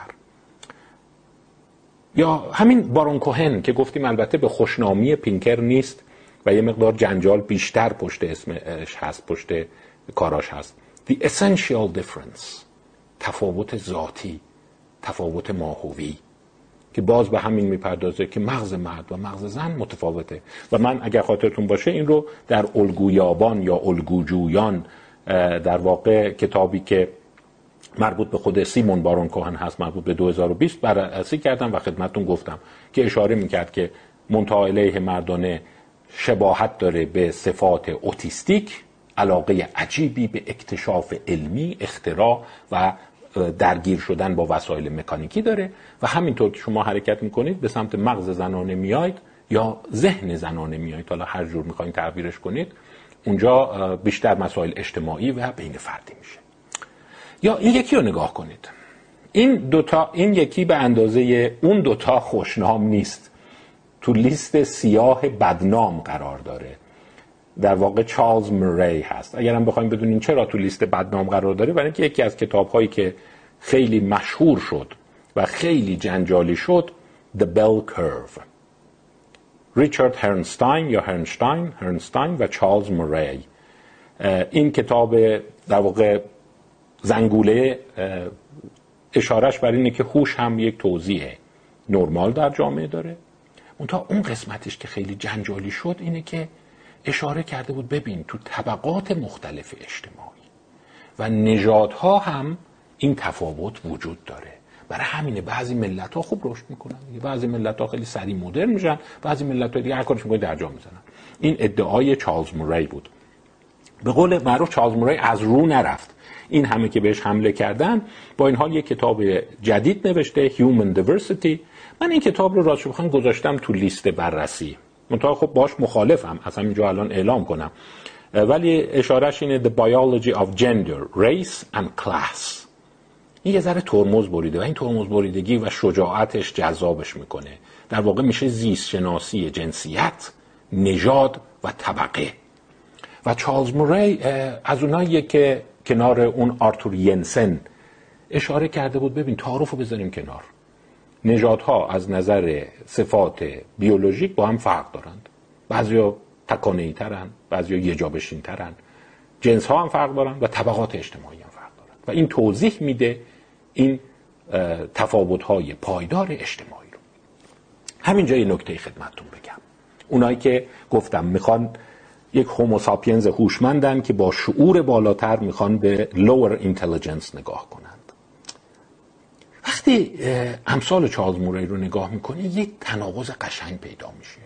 یا همین بارون کوهن که گفتیم البته به خوشنامی پینکر نیست و یه مقدار جنجال بیشتر پشت اسمش هست، پشت کاراش هست. The Essential Difference، تفاوت ذاتی، تفاوت ماهوی، که باز به همین میپردازه که مغز مرد و مغز زن متفاوته. و من اگر خاطرتون باشه این رو در الگویابان یا الگوجویان، در واقع کتابی که مربوط به خود سیمون بارون کوهن هست، مربوط به دو هزار و بیست بررسی کردم و خدمتتون گفتم که اشاره میکرد که منتهی علیه مردانه شباهت داره به صفات اوتیستیک، علاقه عجیبی به اکتشاف علمی، اختراع و درگیر شدن با وسایل مکانیکی داره و همینطور که شما حرکت میکنید به سمت مغز زنانه میاید یا ذهن زنانه میاید، حالا هر جور میخواین تعبیرش کنید، اونجا بیشتر مسائل اجتماعی و بین فردی میشه. یا این یکی رو نگاه کنید، این دوتا، این یکی به اندازه اون دوتا خوشنام نیست، تو لیست سیاه بدنام قرار داره. در واقع چارلز موری هست. اگرم بخوایم بدونین چرا تو لیست بدنام قرار داره، برای اینکه یکی از کتاب‌هایی که خیلی مشهور شد و خیلی جنجالی شد The Bell Curve، ریچارد هرنستاین یا هرنشتاین هرنستاین و چارلز موری. این کتاب در واقع زنگوله اشارش بر اینه که هوش هم یک توزیع نرمال در جامعه داره. اونتا اون قسمتش که خیلی جنجالی شد اینه که اشاره کرده بود ببین تو طبقات مختلف اجتماعی و نژادها هم این تفاوت وجود داره. برای همینه بعضی ملت‌ها خوب رشد میکنن، بعضی ملت‌ها خیلی سریع مدرن میشن، بعضی ملت‌ها دیگه هر کارش میکنه درجا میزنن. این ادعای چارلز موری بود. به قول معروف چارلز موری از رو نرفت. این همه که بهش حمله کردن، با این حال یک کتاب جدید نوشته Human Diversity. من این کتاب رو راستش بخوام گذاشتم تو لیست بررسی، منتها خب باش مخالفم، از همینجا الان اعلام کنم، ولی اشارهش اینه The Biology of Gender, Race and Class. این یه ذره ترمز بریده و این ترمز بریدگی و شجاعتش جذابش میکنه. در واقع میشه زیست شناسی جنسیت، نژاد و طبقه. و چارلز موری از اوناییه که کنار اون آرتور ینسن اشاره کرده بود ببین تعارف رو بذاریم کنار. نژادها از نظر صفات بیولوژیک با هم فرق دارند. بعضیا تکانه‌ای ترن، بعضیا یجابشین ترن. جنس ها هم فرق دارن و طبقات اجتماعی هم فرق دارن. و این توضیح میده این تفاوت های پایدار اجتماعی رو. همینجا یه نکته خدمتتون بگم. اونایی که گفتم میخوان یک هوموساپینز هوشمندن که با شعور بالاتر میخوان به lower intelligence نگاه کنند. وقتی امثال چارلز موری رو نگاه میکنی یک تناقض قشنگ پیدا میشه.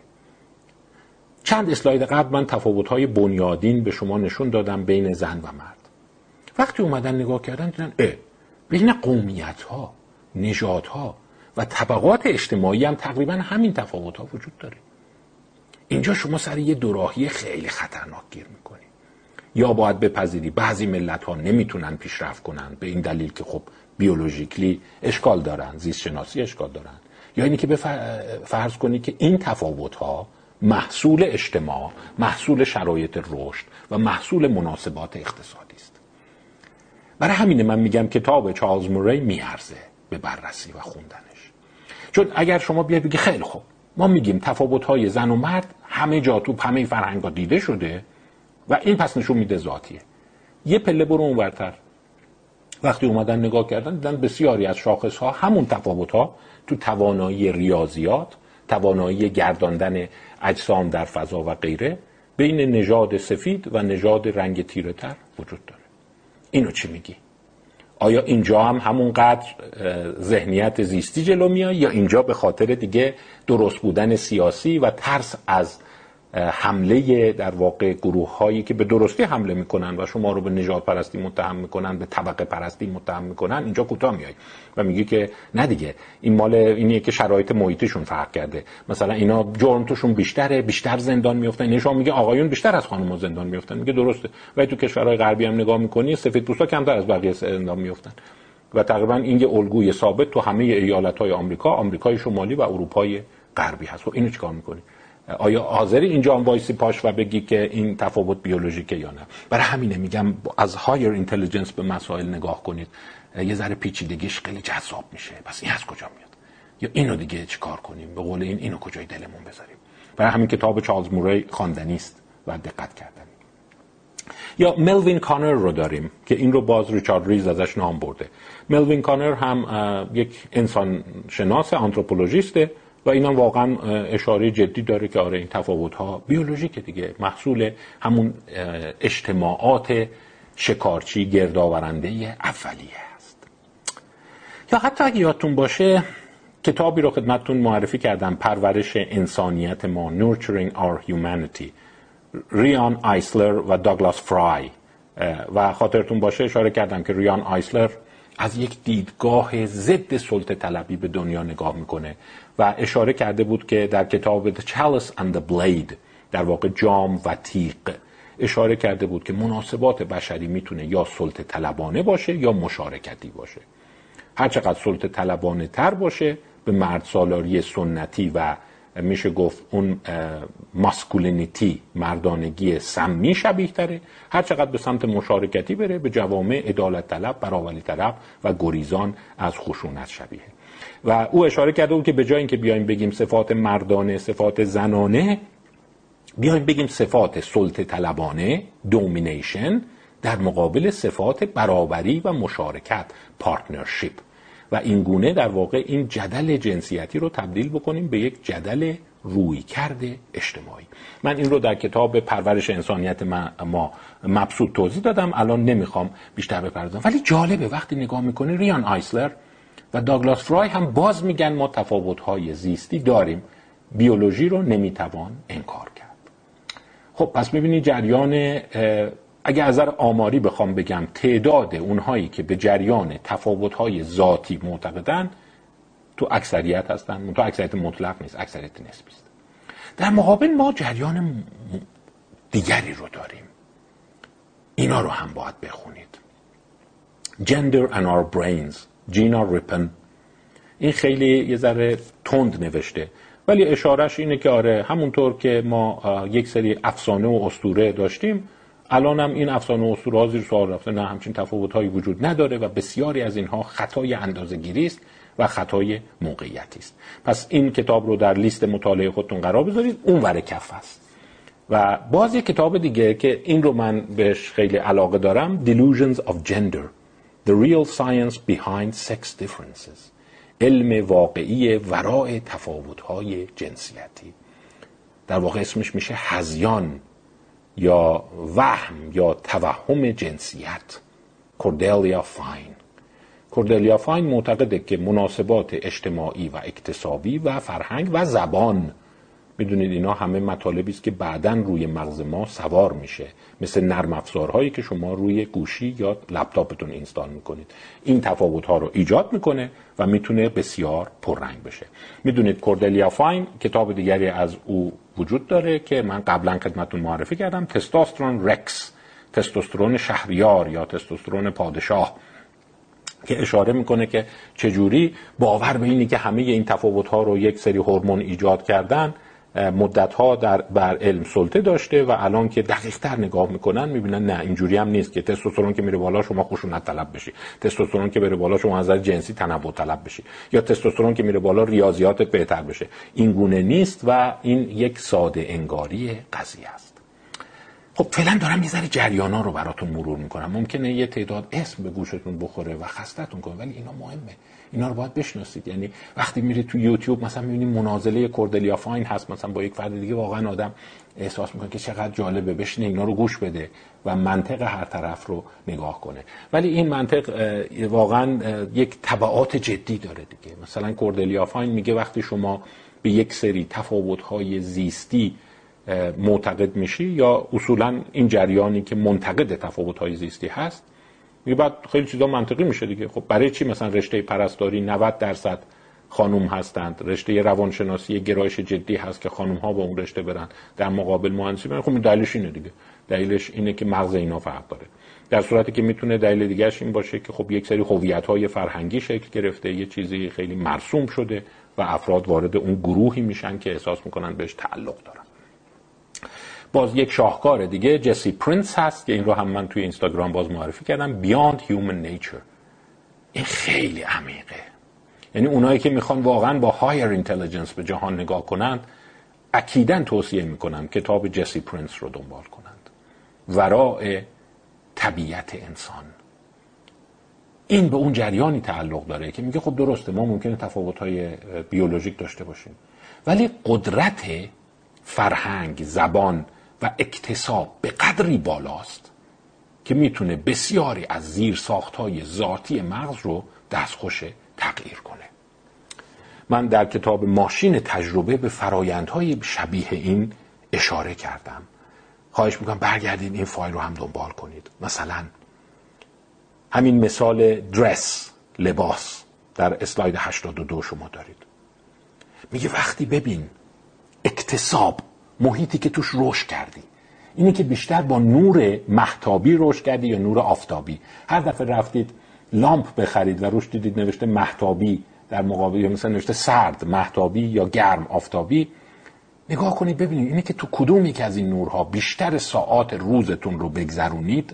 چند اسلاید قبل من تفاوت‌های بنیادین به شما نشون دادم بین زن و مرد. وقتی اومدن نگاه کردن دیدن اه بین قومیت‌ها، نژادها و طبقات اجتماعی هم تقریبا همین تفاوت‌ها وجود داره. اینجا شما سر یه دوراهی خیلی خطرناک گیر میکنی. یا باید بپذیری بعضی ملت‌ها نمیتونن پیشرفت کنن به این دلیل که خب بیولوژیکلی اشکال دارن، زیست شناسی اشکال دارن، یا اینی که فرض کنی که این تفاوت‌ها محصول اجتماع، محصول شرایط رشد و محصول مناسبات اقتصادی است. برای همینه من میگم کتاب چارلز موری میارزه به بررسی و خوندنش. چون اگر شما بیاید بگی خیلی خوب ما میگیم تفاوت‌های زن و مرد همه جا تو همه فرهنگ‌ها دیده شده و این پس نشون میده ذاتیه. یه پله برو اونورتر. وقتی اومدن نگاه کردن دیدن بسیاری از شاخص‌ها همون تفاوت‌ها تو توانایی ریاضیات، توانایی گرداندن اجسام در فضا و غیره بین نژاد سفید و نژاد رنگ تیره تر وجود داره. اینو چی میگی؟ آیا اینجا هم همونقدر ذهنیت زیستی جلو میاد یا اینجا به خاطر دیگه درست بودن سیاسی و ترس از حمله در واقع گروه هایی که به درستی حمله میکنن و شما رو به نژاد پرستی متهم میکنن، به طبقه پرستی متهم میکنن، اینجا کوتاه میای و میگی که نه دیگه این مال اینیه که شرایط محیطشون فرق کرده، مثلا اینا جرم توشون بیشتره، بیشتر زندان میافتن. این شما میگه آقایون بیشتر از خانم‌ها زندان میافتن، میگه درسته. و تو کشورهای غربی هم نگاه میکنی سفیدپوستا کمتر از بقیه زندان میافتن و تقریبا این یه الگوی ثابت تو همه ایالت‌های آمریکا، آمریکای شمالی و اروپای غربی هست. خب اینو چیکار میکنی؟ آیا حاضری اینجا هم وایسی پاش و بگی که این تفاوت بیولوژیکه یا نه؟ برای همینه میگم از هایر اینتلیجنس به مسائل نگاه کنید، یه ذره پیچیدگیش خیلی جذاب میشه. پس این از کجا میاد؟ یا اینو دیگه چیکار کنیم؟ به قول این اینو کجای دلمون بذاریم؟ برای همین کتاب چارلز موری خواندنی است و دقت کردنی. یا ملوین کانر رو داریم که این رو باز ریچارد ریز ازش نام برده. ملوین کانر هم یک انسان شناس، آنتروپولوژیسته و اینا واقعا اشاره جدی داره که آره این تفاوت‌ها بیولوژیکه دیگه، محصول همون اجتماعات شکارچی گردآورنده اولیه است. یا حتی اگه یادتون باشه کتابی رو خدمتتون معرفی کردم، پرورش انسانیت ما، Nurturing Our Humanity، ریان آیسلر و داگلاس فرای. و خاطرتون باشه اشاره کردم که ریان آیسلر از یک دیدگاه ضد سلطه طلبی به دنیا نگاه میکنه و اشاره کرده بود که در کتاب The Chalice and the Blade، در واقع جام و تیغ، اشاره کرده بود که مناسبات بشری میتونه یا سلطه طلبانه باشه یا مشارکتی باشه. هرچقدر سلطه طلبانه تر باشه به مرد سالاری سنتی و میشه گفت اون ماسکولینیتی، مردانگی سمی شبیه تره، هرچقدر به سمت مشارکتی بره به جوامع عدالت طلب، برابری طلب و گریزان از خشونت شبیه. و او اشاره کرده بود که به جای اینکه بیایم بگیم صفات مردانه، صفات زنانه، بیایم بگیم صفات سلطه طلبانه، دومینیشن، در مقابل صفات برابری و مشارکت، پارتنرشیپ. و این گونه در واقع این جدل جنسیتی رو تبدیل بکنیم به یک جدل رویکرد اجتماعی. من این رو در کتاب پرورش انسانیت ما مبسوط توضیح دادم، الان نمیخوام بیشتر بپردازم. ولی جالبه وقتی نگاه میکنی ریان آیسلر و داگلاس فرای هم باز میگن ما تفاوت‌های زیستی داریم، بیولوژی رو نمیتوان انکار کرد. خب پس میبینی جریان، اگه از نظر آماری بخوام بگم تعداد اونهایی که به جریان تفاوت‌های ذاتی معتقدن تو اکثریت هستن، تو اکثریت مطلق نیست، اکثریت نسبی است. در مقابل ما جریان دیگری رو داریم، اینا رو هم باید بخونید. Gender and Our Brains جینا ریپن. این خیلی یه ذره تند نوشته ولی اشارهش اینه که آره همونطور که ما یک سری افسانه و اسطوره داشتیم الان هم این افسانه و اسطوره ها زیر سوال رفته، نه همچین تفاوت‌هایی وجود نداره و بسیاری از اینها خطای اندازه‌گیری است و خطای موقعیتی است. پس این کتاب رو در لیست مطالعه خودتون قرار بذارید، اون ور کف است. و باز یک کتاب دیگه که این رو من بهش خیلی علاقه دارم، Delusions of Gender The Real Science Behind Sex Differences، علم واقعی ورای تفاوت‌های جنسیتی. در واقع اسمش میشه هذیان یا وهم یا توهم جنسیت. کوردلیا فاین. کوردلیا فاین معتقده که مناسبات اجتماعی و اکتسابی و فرهنگ و زبان، میدونید اینا همه مطالبی است که بعداً روی مغز ما سوار میشه، مثل نرم افزارهایی که شما روی گوشی یا لپتاپتون اینستال میکنید. این تفاوت‌ها رو ایجاد میکنه و میتونه بسیار پررنگ بشه. میدونید کوردلیا فاین کتاب دیگری از او وجود داره که من قبلا خدمتتون معرفی کردم، تستوسترون رکس، تستوسترون شهریار یا تستوسترون پادشاه، که اشاره میکنه که چجوری باور به اینی که همه این تفاوت‌ها رو یک سری هورمون ایجاد کردن مدت‌ها در بر علم سلطه داشته و الان که دقیق‌تر نگاه میکنن میبینن نه اینجوری هم نیست که تستوسترون که میره بالا شما خشونت طلب بشی، تستوسترون که بره بالا شما از نظر جنسی تنوع طلب بشی، یا تستوسترون که میره بالا ریاضیاتت بهتر بشه. این گونه نیست و این یک ساده انگاری قضیه است. خب فعلا دارم یه ذره جریانا رو براتون مرور میکنم. ممکنه یه تعداد اسم به گوشتون بخوره و خستتون کنه ولی اینا مهمه، اینا رو باید بشناسید. یعنی وقتی میرید تو یوتیوب مثلا میبینید مناظره کوردلیا فاین هست مثلا با یک فرد دیگه، واقعا آدم احساس میکنه که چقدر جالبه، بشینه اینا رو گوش بده و منطق هر طرف رو نگاه کنه. ولی این منطق واقعا یک تبعات جدی داره دیگه. مثلا کوردلیا فاین میگه وقتی شما به یک سری تفاوت‌های زیستی معتقد میشی یا اصولا این جریانی که منتقد تفاوت‌های زیستی هست، میگه بعد خیلی چیزا منطقی میشه دیگه. خب برای چی مثلا رشته پرستاری نود درصد خانم هستند، رشته روانشناسی گرایش جدی هست که خانم ها با اون رشته برن، در مقابل مهندسی برن؟ خب دلیلش اینه دیگه، دلیلش اینه که مغز اینا فرق داره. در صورتی که میتونه دلیل دیگه‌اش این باشه که خب یک سری هویت‌های فرهنگی شکل گرفته، یه چیزی خیلی مرسوم شده و افراد وارد اون گروهی میشن که احساس میکنن بهش تعلق دارن. باز یک شاهکار دیگه جسی پرینس هست که این رو هم من توی اینستاگرام باز معرفی کردم، Beyond Human Nature. این خیلی عمیقه. یعنی اونایی که میخوان واقعا با Higher Intelligence به جهان نگاه کنند اکیداً توصیه میکنم کتاب جسی پرینس رو دنبال کنند. وراء طبیعت انسان. این به اون جریانی تعلق داره که میگه خب درسته ما ممکنه تفاوت‌های بیولوژیک داشته باشیم ولی قدرت فرهنگ، زبان و اکتساب به قدری بالاست که میتونه بسیاری از زیرساخت‌های ذاتی مغز رو دستخوش تغییر کنه. من در کتاب ماشین تجربه به فرایندهای شبیه این اشاره کردم. خواهش میکنم برگردید این فایل رو هم دنبال کنید. مثلا همین مثال درس، لباس در اسلاید هشتاد و دو شما دارید. میگه وقتی ببین اکتساب، محیطی که توش رشد کردی، اینی که بیشتر با نور مهتابی رشد کردی یا نور آفتابی. هر دفعه رفتید لامپ بخرید و روش دیدید نوشته مهتابی در مقابل، یا مثلا نوشته سرد مهتابی یا گرم آفتابی، نگاه کنید ببینید اینی که تو کدوم یک از این نورها بیشتر ساعات روزتون رو بگذرونید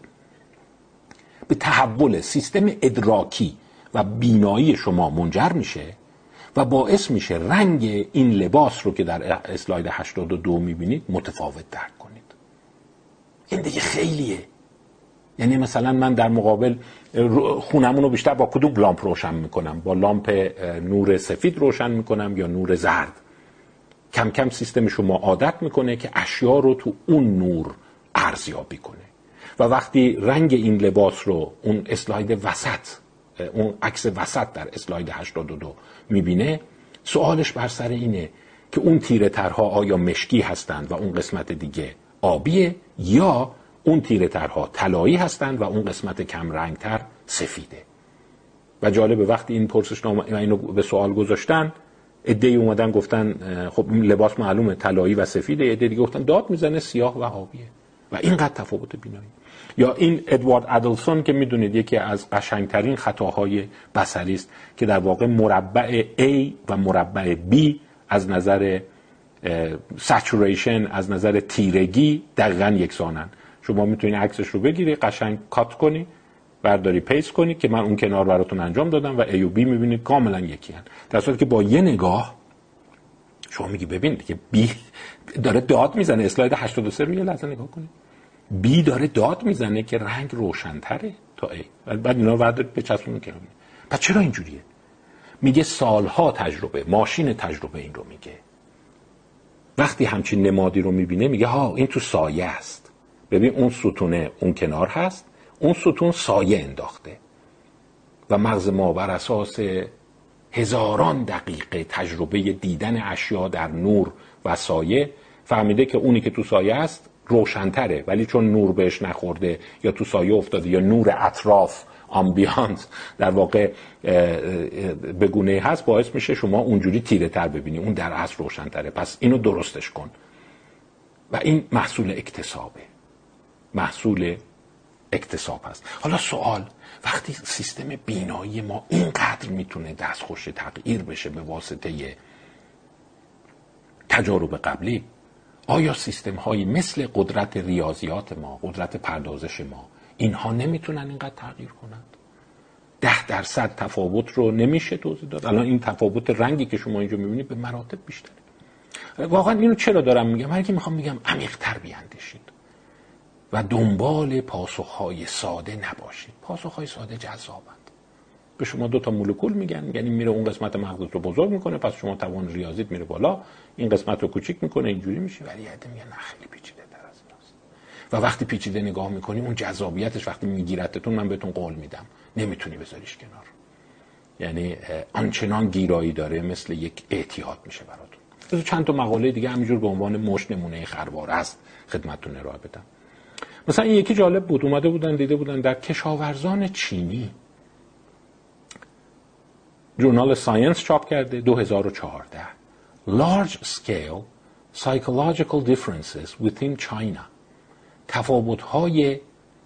به تحول سیستم ادراکی و بینایی شما منجر میشه و باعث میشه رنگ این لباس رو که در اسلاید هشتاد و دو میبینید متفاوت درک کنید. این دیگه خیلیه. یعنی مثلا من در مقابل خونمون رو بیشتر با کدوم لامپ روشن میکنم؟ با لامپ نور سفید روشن میکنم یا نور زرد؟ کم کم سیستم شما عادت میکنه که اشیا رو تو اون نور ارزیابی کنه و وقتی رنگ این لباس رو اون اسلاید وسط، اون عکس وسط در اسلاید هشتاد و دو میبینه، سوالش بر سر اینه که اون تیره ترها آیا مشکی هستند و اون قسمت دیگه آبیه یا اون تیره ترها طلایی هستند و اون قسمت کم رنگ تر سفیده. و جالبه وقتی این پرسشنامه اینو به سوال گذاشتن، عده‌ای اومدن گفتن خب لباس معلومه طلایی و سفیده، عده دیگه گفتن داد میزنه سیاه و آبیه. و اینقدر تفاوت بینایی. یا این ادوارد ادلسون که میدونید یکی از قشنگترین خطاهای بصری است که در واقع مربع A و مربع B از نظر سچوریشن، از نظر تیرگی دقیقاً یکسانن. شما میتونید عکسش رو بگیری، قشنگ کات کنی، برداری پیست کنی که من اون کنار براتون انجام دادم و A و B میبینید کاملا یکی هن. در صورتی که با یه نگاه شما میگی ببین که B داره داد میزنه. اسلاید هشتاد و سه رو یه لحظه نگاه کنید. B داره داد میزنه که رنگ روشن‌تره تا A. بعد اینا رو بعد بچسبونید که پس چرا اینجوریه؟ میگه سالها تجربه، ماشین تجربه این رو میگه. وقتی همچین نمادی رو میبینه میگه ها این تو سایه است. ببین اون ستونه اون کنار هست، اون ستون سایه انداخته و مغز ما بر اساس هزاران دقیقه تجربه دیدن اشیا در نور و سایه فهمیده که اونی که تو سایه است روشن‌تره، ولی چون نور بهش نخورده یا تو سایه افتاده یا نور اطراف آمبیانس در واقع به گونه هست، باعث میشه شما اونجوری تیره تر ببینی، اون در اصل روشن تره. پس اینو درستش کن. و این محصول اکتسابه، محصول اکتساب هست. حالا سوال، وقتی سیستم بینایی ما اینقدر میتونه دستخوش تغییر بشه به واسطه تجارب قبلی، آیا سیستم هایی مثل قدرت ریاضیات ما، قدرت پردازش ما، اینها نمیتونن اینقدر تغییر کنند؟ ده درصد تفاوت رو نمیشه توضیح داد. الان این تفاوت رنگی که شما اینجا میبینید به مراتب بیشتره. واقعا اینو چرا دارم میگم؟ هر کی میخوام میگم عمیق‌تر بیاندیشید و دنبال پاسخهای ساده نباشید. پاسخهای ساده جذابند. به شما دو تا مولکول میگن، میگن این میره اون قسمت مغزت رو بزرگ میکنه، پس شما توان ریاضیت میره بالا، این قسمت رو کوچیک میکنه، اینجوری میشه. ولی یاد میگن نه، خیلی پیچیده تر از ایناست. و وقتی پیچیده نگاه میکنی، اون جذابیتش وقتی میگیرتتون، من بهتون قول میدم نمیتونی بذاریش کنار. یعنی آنچنان گیرایی داره مثل یک اعتیاد میشه براتون. بذار چند تا مقاله دیگه همینجور به عنوان مشت نمونه خروار است خدمتتون ارائه بدم. مثلا این یکی جالب بود، اومده بودن دیده بودن در کشاورزان چینی، جورنال ساینس چاپ کرده دو هزار و چهارده، Large Scale Psychological Differences Within China، تفاوت‌های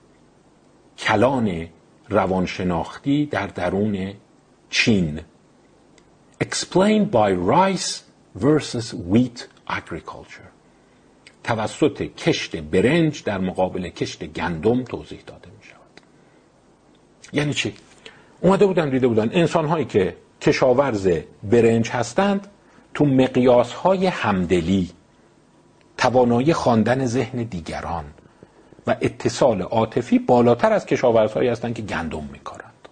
کلان روانشناختی در درون چین، Explained by Rice versus Wheat Agriculture، توسط کشت برنج در مقابل کشت گندم توضیح داده می شود. یعنی چی؟ اومده بودن دیده بودن انسان هایی که کشاورز برنج هستند تو مقیاس های همدلی، توانایی خواندن ذهن دیگران و اتصال عاطفی بالاتر از کشاورزهایی هستند که گندم میکارند.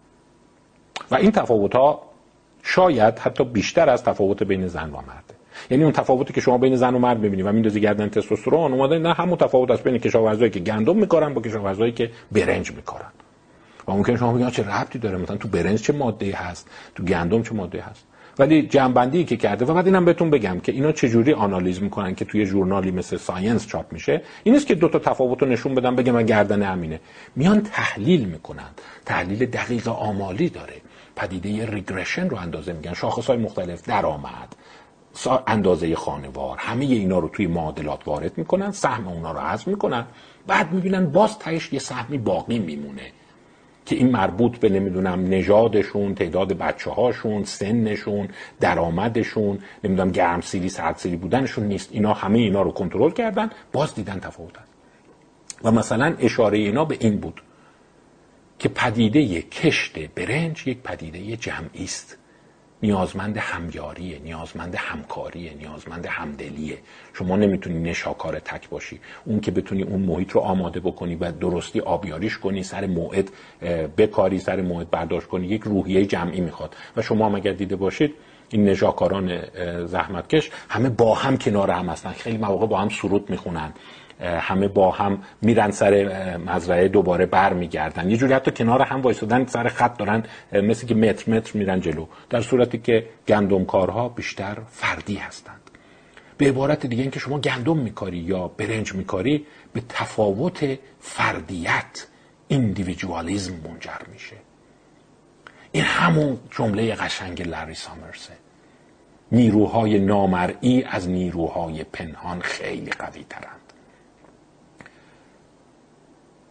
و این تفاوت ها شاید حتی بیشتر از تفاوت بین زن و مرده. یعنی اون تفاوتی که شما بین زن و مرد می‌بینید و میندازی گردن تستوسترون، اومده نه همون تفاوت است بین کشاورزایی که گندم میکارن با کشاورزایی که برنج میکارن. و ممکنه شما بگید چه ربطی داره، مثلا تو برنج چه ماده‌ای هست، تو گندم چه ماده‌ای هست. ولی جنبندی که کرده و بعد اینم بهتون بگم که اینا چجوری آنالیز میکنن که توی ژورنالی مثل ساینس چاپ میشه. این نیست که دو تا تفاوت رو نشون بدم بگم من گردن امینه. میان تحلیل میکنن، تحلیل دقیق آمالی داره. پدیده ریگرشن رو اندازه میگن، شاخص‌های مختلف، درآمد، اندازه خانوار، همه اینا رو توی معادلات وارد میکنن، سهم اونا رو حذف میکنن، بعد میبینن باز تهش یه سهمی باقی میمونه که این مربوط به نمیدونم نژادشون، تعداد بچه‌هاشون، سنشون، درآمدشون، نمیدونم گرمسیری سردسیری بودنشون نیست. اینا همه اینا رو کنترل کردن، باز دیدن تفاوت هست. و مثلا اشاره اینا به این بود که پدیده کشت برنج یک پدیده جمعی است، نیازمند همیاریه، نیازمند همکاریه، نیازمند همدلیه. شما نمیتونی نشاکار تک باشی. اون که بتونی اون محیط رو آماده بکنی و درستی آبیاریش کنی، سر موعد بکاری، سر موعد برداشت کنی، یک روحیه جمعی میخواد. و شما هم اگر دیده باشید این نشاکاران زحمتکش همه با هم کنار هم هستن، خیلی مواقع با هم سرود میخونن، همه با هم میرن سر مزرعه دوباره بر میگردن، یه جوری حتی کنار هم وایسادن سر خط دارن مثل که متر متر میرن جلو، در صورتی که گندمکارها بیشتر فردی هستند. به عبارت دیگه این که شما گندم میکاری یا برنج میکاری به تفاوت فردیت، ایندیویدوالیسم منجر میشه. این همون جمله قشنگ لری سامرسه، نیروهای نامرئی از نیروهای پنهان خیلی قوی ترند.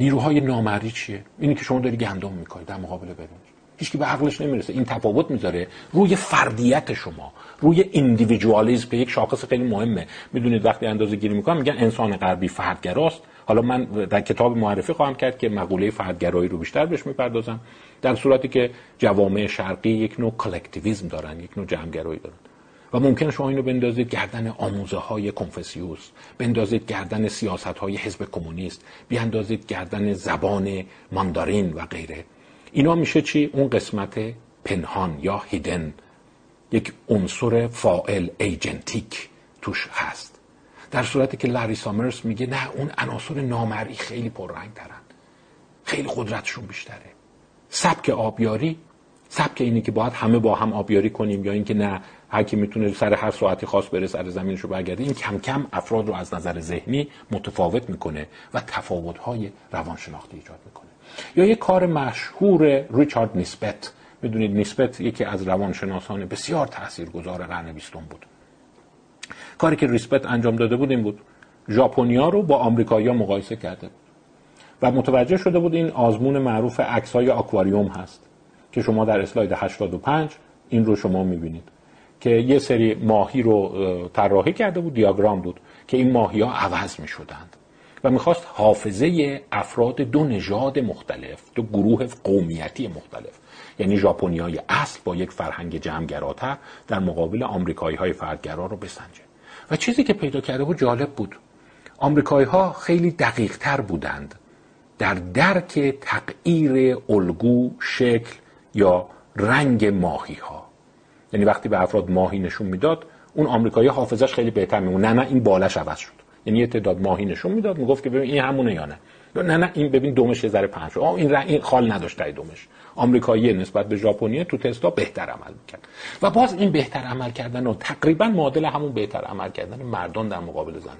نیروهای نامرئی چیه؟ اینی که شما داری گندم میکنی در مقابل برنج. هیچ کی به عقلش نمیرسه. این تفاوت میذاره روی فردیت شما، روی ایندیویدوالیسم که یک شاخص خیلی مهمه. میدونید وقتی اندازه گیری میکنم میگن انسان غربی فردگراست. حالا من در کتاب معرفی خواهم کرد که مقوله فردگرایی رو بیشتر بهش میپردازم، در صورتی که جوامع شرقی یک نوع کلکتیویسم دارن، یک نوع جمعگرایی دارن. و ممکنه شما اینو بندازید گردن آموزه‌های کنفوسیوس، بندازید گردن سیاست‌های حزب کمونیست، بیاندازید گردن زبان ماندارین و غیره. اینا میشه چی؟ اون قسمت پنهان یا هیدن، یک عنصر فاعل ایجنتیک توش هست. در صورتی که لری سامرز میگه نه، اون عناصر نامرئی خیلی پررنگ ترن، خیلی قدرتشون بیشتره. سبک آبیاری، سبک اینی که باید همه با هم آبیاری کنیم، یا اینکه نه هر کی میتونه سر هر ساعتی خاص بره سر زمینشو برگرده، این کم کم افراد رو از نظر ذهنی متفاوت میکنه و تفاوت‌های روانشناختی ایجاد میکنه. یا یک کار مشهور ریچارد نیسبت، میدونید نیسبت یکی از روانشناسان بسیار تاثیرگذار قرن بیستم بود. کاری که نیسبت انجام داده بود این بود، ژاپنیا رو با آمریکایی‌ها مقایسه کرده بود و متوجه شده بود این آزمون معروف عکس‌های آکواریوم هست که شما در اسلاید هشتاد و پنج این رو شما میبینید که یه سری ماهی رو طراحی کرده بود، دیاگرام بود که این ماهی‌ها عوض می‌شدند و می‌خواست حافظه افراد دو نژاد مختلف، دو گروه قومیتی مختلف، یعنی ژاپنیای اصل با یک فرهنگ جمع‌گراتر در مقابل آمریکایی‌های فردگرا رو بسنجه. و چیزی که پیدا کرده بود جالب بود. آمریکایی‌ها خیلی دقیق‌تر بودند در درک تغییر الگو، شکل یا رنگ ماهی‌ها. یعنی وقتی به افراد ماهی نشون میداد، اون آمریکایی حافظش خیلی بهتر میمون. نه نه این بالش عوض شد. یعنی یه تعداد ماهی نشون میداد، میگفت که ببین این همونه یا نه. نه نه این ببین دمش یه ذره پهن شد. آ این رنگ این خال نداشت تای دمش. آمریکایی نسبت به ژاپنی تو تستا بهتر عمل میکرد. و باز این بهتر عمل کردن و تقریبا معادل همون بهتر عمل کردن مردان در مقابل زنانه.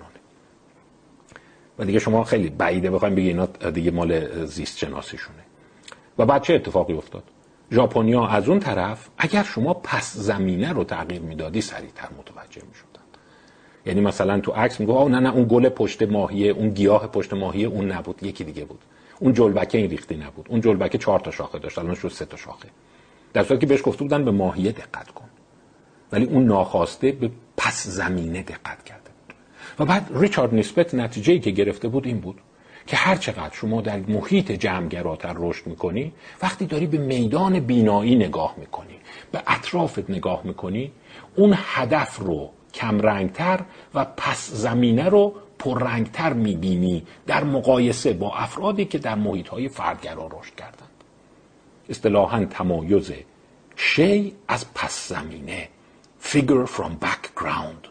و دیگه شما خیلی بعیده بخواید بگید اینا دیگه مال زیست شناسیشونه. و بعد چه اتفاقی افتاد؟ ژاپنیا از اون طرف اگر شما پس زمینه رو تغییر میدادی سریعتر متوجه میشدن. یعنی مثلا تو عکس میگه آ نه نه اون گل پشت ماهیه، اون گیاه پشت ماهیه اون نبود، یکی دیگه بود. اون جلبکه این ریختی نبود. اون جلبکه چهار تا شاخه داشت، الان شد سه تا شاخه. در صورتی که بهش گفته بودن به ماهیه دقت کن. ولی اون ناخواسته به پس زمینه دقت کرده بود. و بعد ریچارد نیسبت نتیجه‌ای که گرفته بود این بود که هر چقدر شما در محیط جمع‌گراتر رشد میکنی، وقتی داری به میدان بینایی نگاه میکنی، به اطرافت نگاه میکنی، اون هدف رو کم رنگتر و پس زمینه رو پررنگتر میبینی در مقایسه با افرادی که در محیط‌های فردگرا رشد کردند. اصطلاحاً تمایز شی از پس زمینه، figure from background.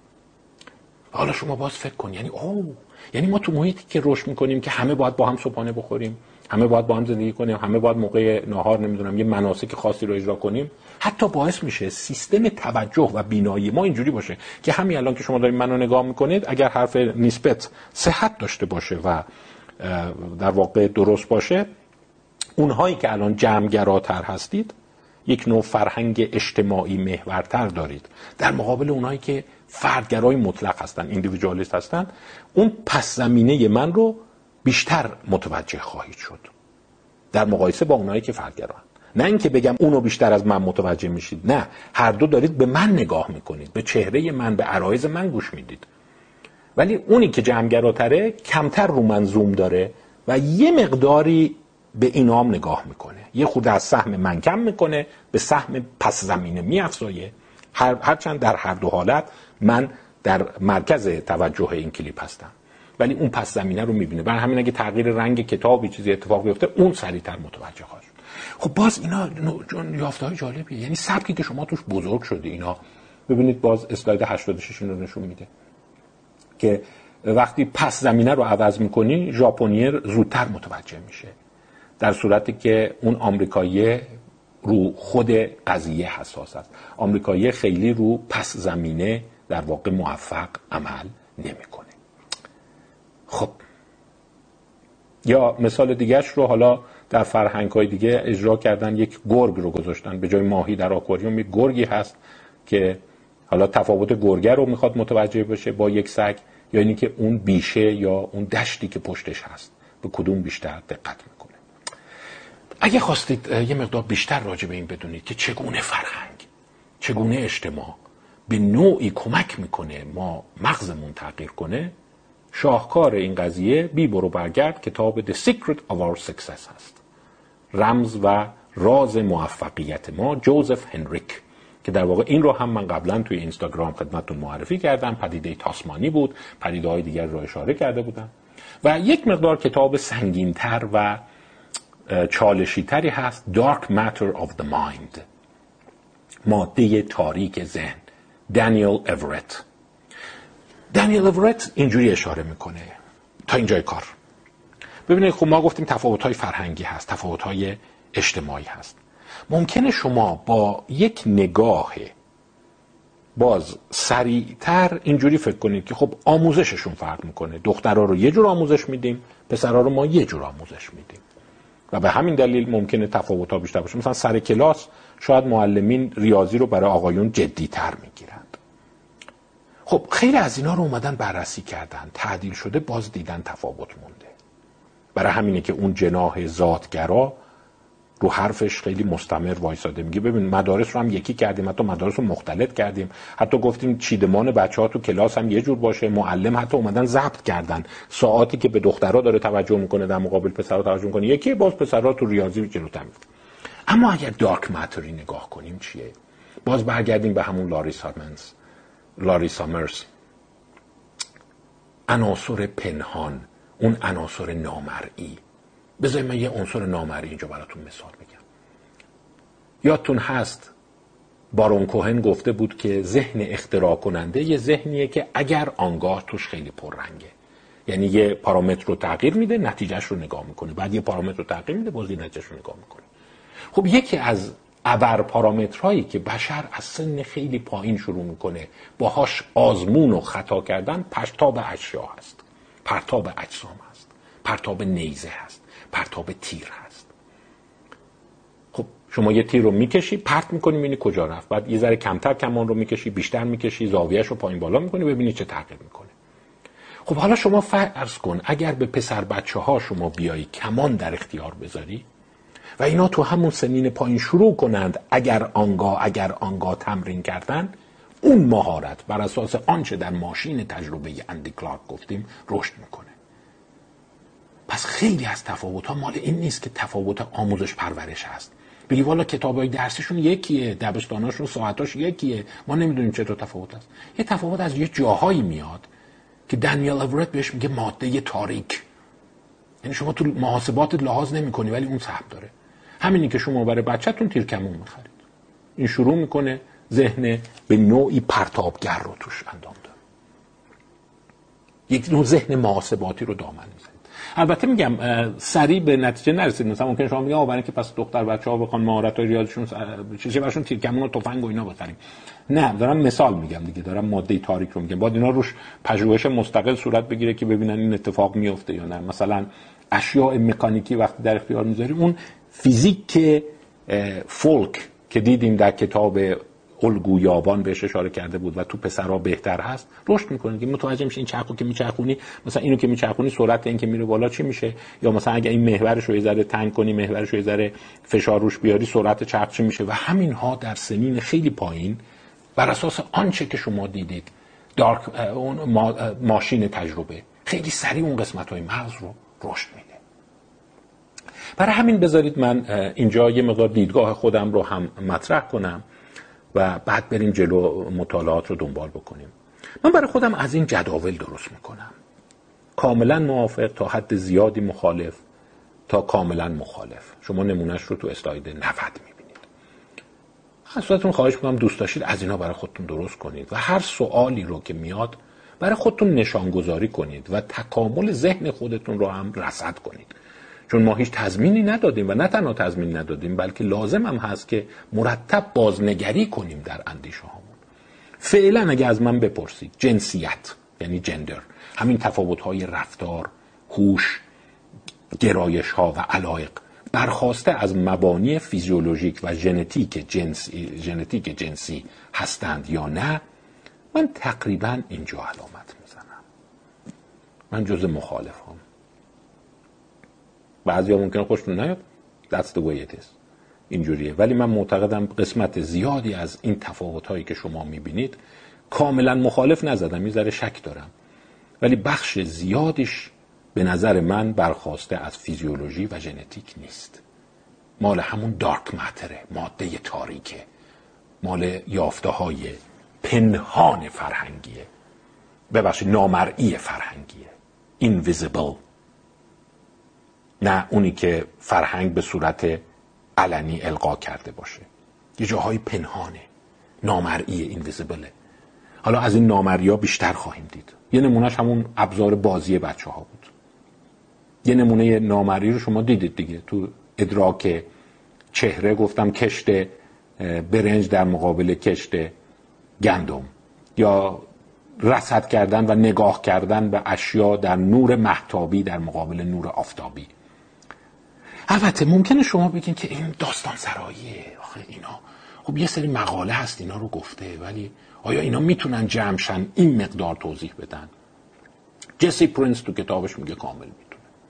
حالا شما باز فکر کن، یعنی اوه یعنی ما تو محیطی که رشد میکنیم که همه باید با هم صبحانه بخوریم، همه باید با هم زندگی کنیم، همه باید موقع نهار نمیدونم یه مناسک خاصی رو اجرا کنیم، حتی باعث میشه سیستم توجه و بینایی ما اینجوری باشه که همین الان که شما دارین منو نگاه میکنید، اگر حرف نیسبت صحت داشته باشه و در واقع درست باشه، اونهایی که الان جمع‌گراتر هستید یک نوع فرهنگ اجتماعی محورتر دارید در مقابل اونهایی که فردگرای مطلق هستن، ایندیویدوالیست هستن، اون پس زمینه من رو بیشتر متوجه خواهید شد در مقایسه با اونایی که فردگران. نه اینکه بگم اونو بیشتر از من متوجه میشید، نه، هر دو دارید به من نگاه میکنید، به چهره من، به عرایض من گوش میدید. ولی اونی که جمع‌گراتره کمتر رو من زوم داره و یه مقداری به اینا هم نگاه میکنه، یه خود از سهم من کم میکنه، به سهم پس زمینه میافزایه. هر هرچند در هر دو حالت من در مرکز توجه این کلیپ هستم، ولی اون پس زمینه رو میبینه. برای همین اگه تغییر رنگ کتابی چیزی اتفاق بیفته اون سریعتر متوجه خواهد شد. خب باز اینا یافته‌های جالبیه، یعنی سبکی که شما توش بزرگ شدی. اینا ببینید باز اسلاید هشتاد و شش رو نشون میده که وقتی پس زمینه رو عوض میکنی ژاپنی زودتر متوجه میشه، در صورتی که اون آمریکایی رو خود قضیه حساس است. آمریکایی خیلی رو پس زمینه در واقع موفق عمل نمیکنه. خب یا مثال دیگهش رو حالا در فرهنگ‌های دیگه اجرا کردن، یک گرگ رو گذاشتن به جای ماهی در آکواریوم، یک گرگی هست که حالا تفاوت گرگه رو میخواد متوجه بشه با یک سگ، یا اینی که اون بیشه یا اون دشتی که پشتش هست به کدوم بیشتر دقت میکنه. اگه خواستید یه مقدار بیشتر راجع به این بدونید که چگونه فرهنگ، چگونه اجتماع به نوعی کمک میکنه ما مغزمون تغییر کنه، شاهکار این قضیه بی برو برگرد کتاب The Secret of Our Success هست. رمز و راز موفقیت ما، جوزف هنریک، که در واقع این رو هم من قبلا توی اینستاگرام خدمتتون معرفی کردم. پدیده تاسمانی بود، پدیده های دیگر رو اشاره کرده بودم. و یک مقدار کتاب سنگین‌تر و چالشی‌تری هست، Dark Matter of the Mind، ماده تاریک ذهن، دانیل اورت. دانیل اورت اینجوری اشاره میکنه تا اینجای کار. ببینید خب ما گفتیم تفاوت‌های فرهنگی هست، تفاوت‌های اجتماعی هست. ممکنه شما با یک نگاه باز سریعتر اینجوری فکر کنید که خب آموزششون فرق میکنه، دخترها رو یه جور آموزش میدیم، پسرها رو ما یه جور آموزش میدیم و به همین دلیل ممکنه تفاوت‌ها بیشتر باشه. مثلا سر کلاس شاید معلمین ریاضی رو برای آقایون جدی‌تر میگیرند. خب خیلی از اینا رو اومدن بررسی کردن، تعدیل شده، باز دیدن تفاوت مونده. برای همینه که اون جناح ذاتگرا رو حرفش خیلی مستمر وایساده، میگه ببین مدارس رو هم یکی کردیم، حتی مدارس رو مختلط کردیم، حتی گفتیم چیدمان بچه‌ها تو کلاس هم یه جور باشه، معلم حتی اومدن ضبط کردن ساعاتی که به دخترها داره توجه میکنه در مقابل پسرها توجه میکنه یکی، باز پسرها تو ریاضی جلوتر میاد. اما اگر دارک ماتری نگاه کنیم چیه؟ باز برگردیم به همون لاری سامرز، لاری سامرز، عناصر پنهان، اون عناصر نامرئی. بذارید من یه عنصر نامرئی اینجا براتون مثال بگم. یادتون هست بارون کوهن گفته بود که ذهن اختراع کننده یه ذهنیه که اگر آنگاه توش خیلی پررنگه، یعنی یه پارامتر رو تغییر میده نتیجهش رو نگاه میکنه، بعد یه پارامتر رو تغییر میده باز نتیجهش رو نگاه میکنه. خب یکی از ابر پارامترهایی که بشر از سن خیلی پایین شروع میکنه باهاش آزمون و خطا کردن پرتاب اشیا هست، پرتاب اجسام هست، پرتاب نیزه هست، پرتاب تیر هست. خب شما یه تیر رو میکشی پرت میکنی ببینی کجا رفت، بعد یه ذره کمتر کمان رو میکشی بیشتر میکشی زاویه‌اش رو پایین بالا میکنی ببینی چه تغییر میکنه. خب حالا شما فرض کن اگر به پسر بچه ها شما بیایی کمان در اختیار بذاری و اینا تو همون سنین پایین شروع کنند اگر آنگاه اگر آنگاه تمرین کردن، اون مهارت بر اساس آنچه در ماشین تجربه اندی کلارک گفتیم رشد میکنه. پس خیلی از تفاوت‌ها مال این نیست که تفاوت آموزش پرورش هست، بگی والا کتابای درسیشون یکیه، دبستاناشون ساعتاش یکیه، ما نمیدونیم چطور تفاوت هست. یه تفاوت از یه جاهایی میاد که دانیل اورت بهش میگه ماده تاریک. یعنی شما تو محاسبات لحاظ نمی‌کنی ولی اون سهم داره. همینی که شما برای بچه‌تون تیرکمون می‌خرید، این شروع میکنه ذهن به نوعی پرتابگر رو توش اندام داره، یک نوع ذهن محاسباتی رو دامن می‌زنه. البته میگم سریع به نتیجه نرسید. مثلا ممکن شما بگید آ برای اینکه پس دختر بچه‌ها بخوان مهارت‌های ریاضیشون چیزی براشون تیرکمون و تفنگ و اینا بخریم. نه، دارم مثال میگم دیگه، دارم ماده تاریک رو میگم. باید اینا روش پژوهش مستقل صورت بگیره که ببینن این اتفاق میفته یا نه. مثلا اشیاء مکانیکی وقتی در اختیار میذاری، اون فیزیک فولک که دیدیم در کتاب الگوی یابان بهش اشاره کرده بود و تو پسرها بهتر هست، رشد میکنه که متوجه میشه این چرخو که میچرخونی، مثلا اینو که میچرخونی سرعت این که میره بالا چی میشه، یا مثلا اگه این محورش رو یه ذره تنگ کنی، محورش رو یه ذره فشار روش بیاری، سرعت چرخ چی میشه. و همین ها در سنین خیلی پایین بر اساس آنچه که شما دیدید دارک اون ما، ماشین تجربه خیلی سریع اون قسمت‌های مغز رو رشد میده. برای همین بذارید من اینجا یه مقدار دیدگاه خودم رو هم مطرح کنم و بعد بریم جلو مطالعات رو دنبال بکنیم. من برای خودم از این جداول درست میکنم، کاملا موافق تا حد زیادی مخالف تا کاملا مخالف. شما نمونهش رو تو اسلاید نود میبینید. ازتون خواهش میکنم دوست داشتید از اینا برای خودتون درست کنید و هر سوالی رو که میاد برای خودتون نشانگذاری کنید و تکامل ذهن خودتون رو هم رصد کنید، چون ما هیچ تضمینی ندادیم و نه تنها تضمین ندادیم بلکه لازم هم هست که مرتب بازنگری کنیم در اندیشه هامون. فعلا اگه از من بپرسید جنسیت یعنی جندر، همین تفاوت‌های رفتار، هوش، گرایش‌ها و علایق برخواسته از مبانی فیزیولوژیک و ژنتیک جنسی ژنتیک جنسی هستند یا نه، من تقریبا اینجا علامت میزنم. من جزء مخالفم. بعضیا ممکنه خوشتون نیاد. That's the way it is. اینجوریه. ولی من معتقدم قسمت زیادی از این تفاوت‌هایی که شما می‌بینید کاملا مخالف نزدم، یه ذره شک دارم، ولی بخش زیادش به نظر من برخواسته از فیزیولوژی و ژنتیک نیست. مال همون دارک ماتره، ماده تاریکه، مال یافته‌های پنهان فرهنگیه، ببخشید نامرئی فرهنگیه، invisible، نه اونی که فرهنگ به صورت علنی القا کرده باشه. یه جاهای پنهانه، نامرئی، invisible. حالا از این نامرئی بیشتر خواهیم دید. یه نمونهش همون ابزار بازی بچه ها بود. یه نمونه نامرئی رو شما دیدید دیگه تو ادراک چهره. گفتم کشت برنج در مقابل کشت گندم، یا رصد کردن و نگاه کردن به اشیا در نور مهتابی در مقابل نور آفتابی. البته ممکنه شما بگین که این داستان سراییه، آخه اینا خب یه سری مقاله هست اینا رو گفته، ولی آیا اینا میتونن جمعشن این مقدار توضیح بدن؟ جسی پرینس تو کتابش میگه کامل میتونه.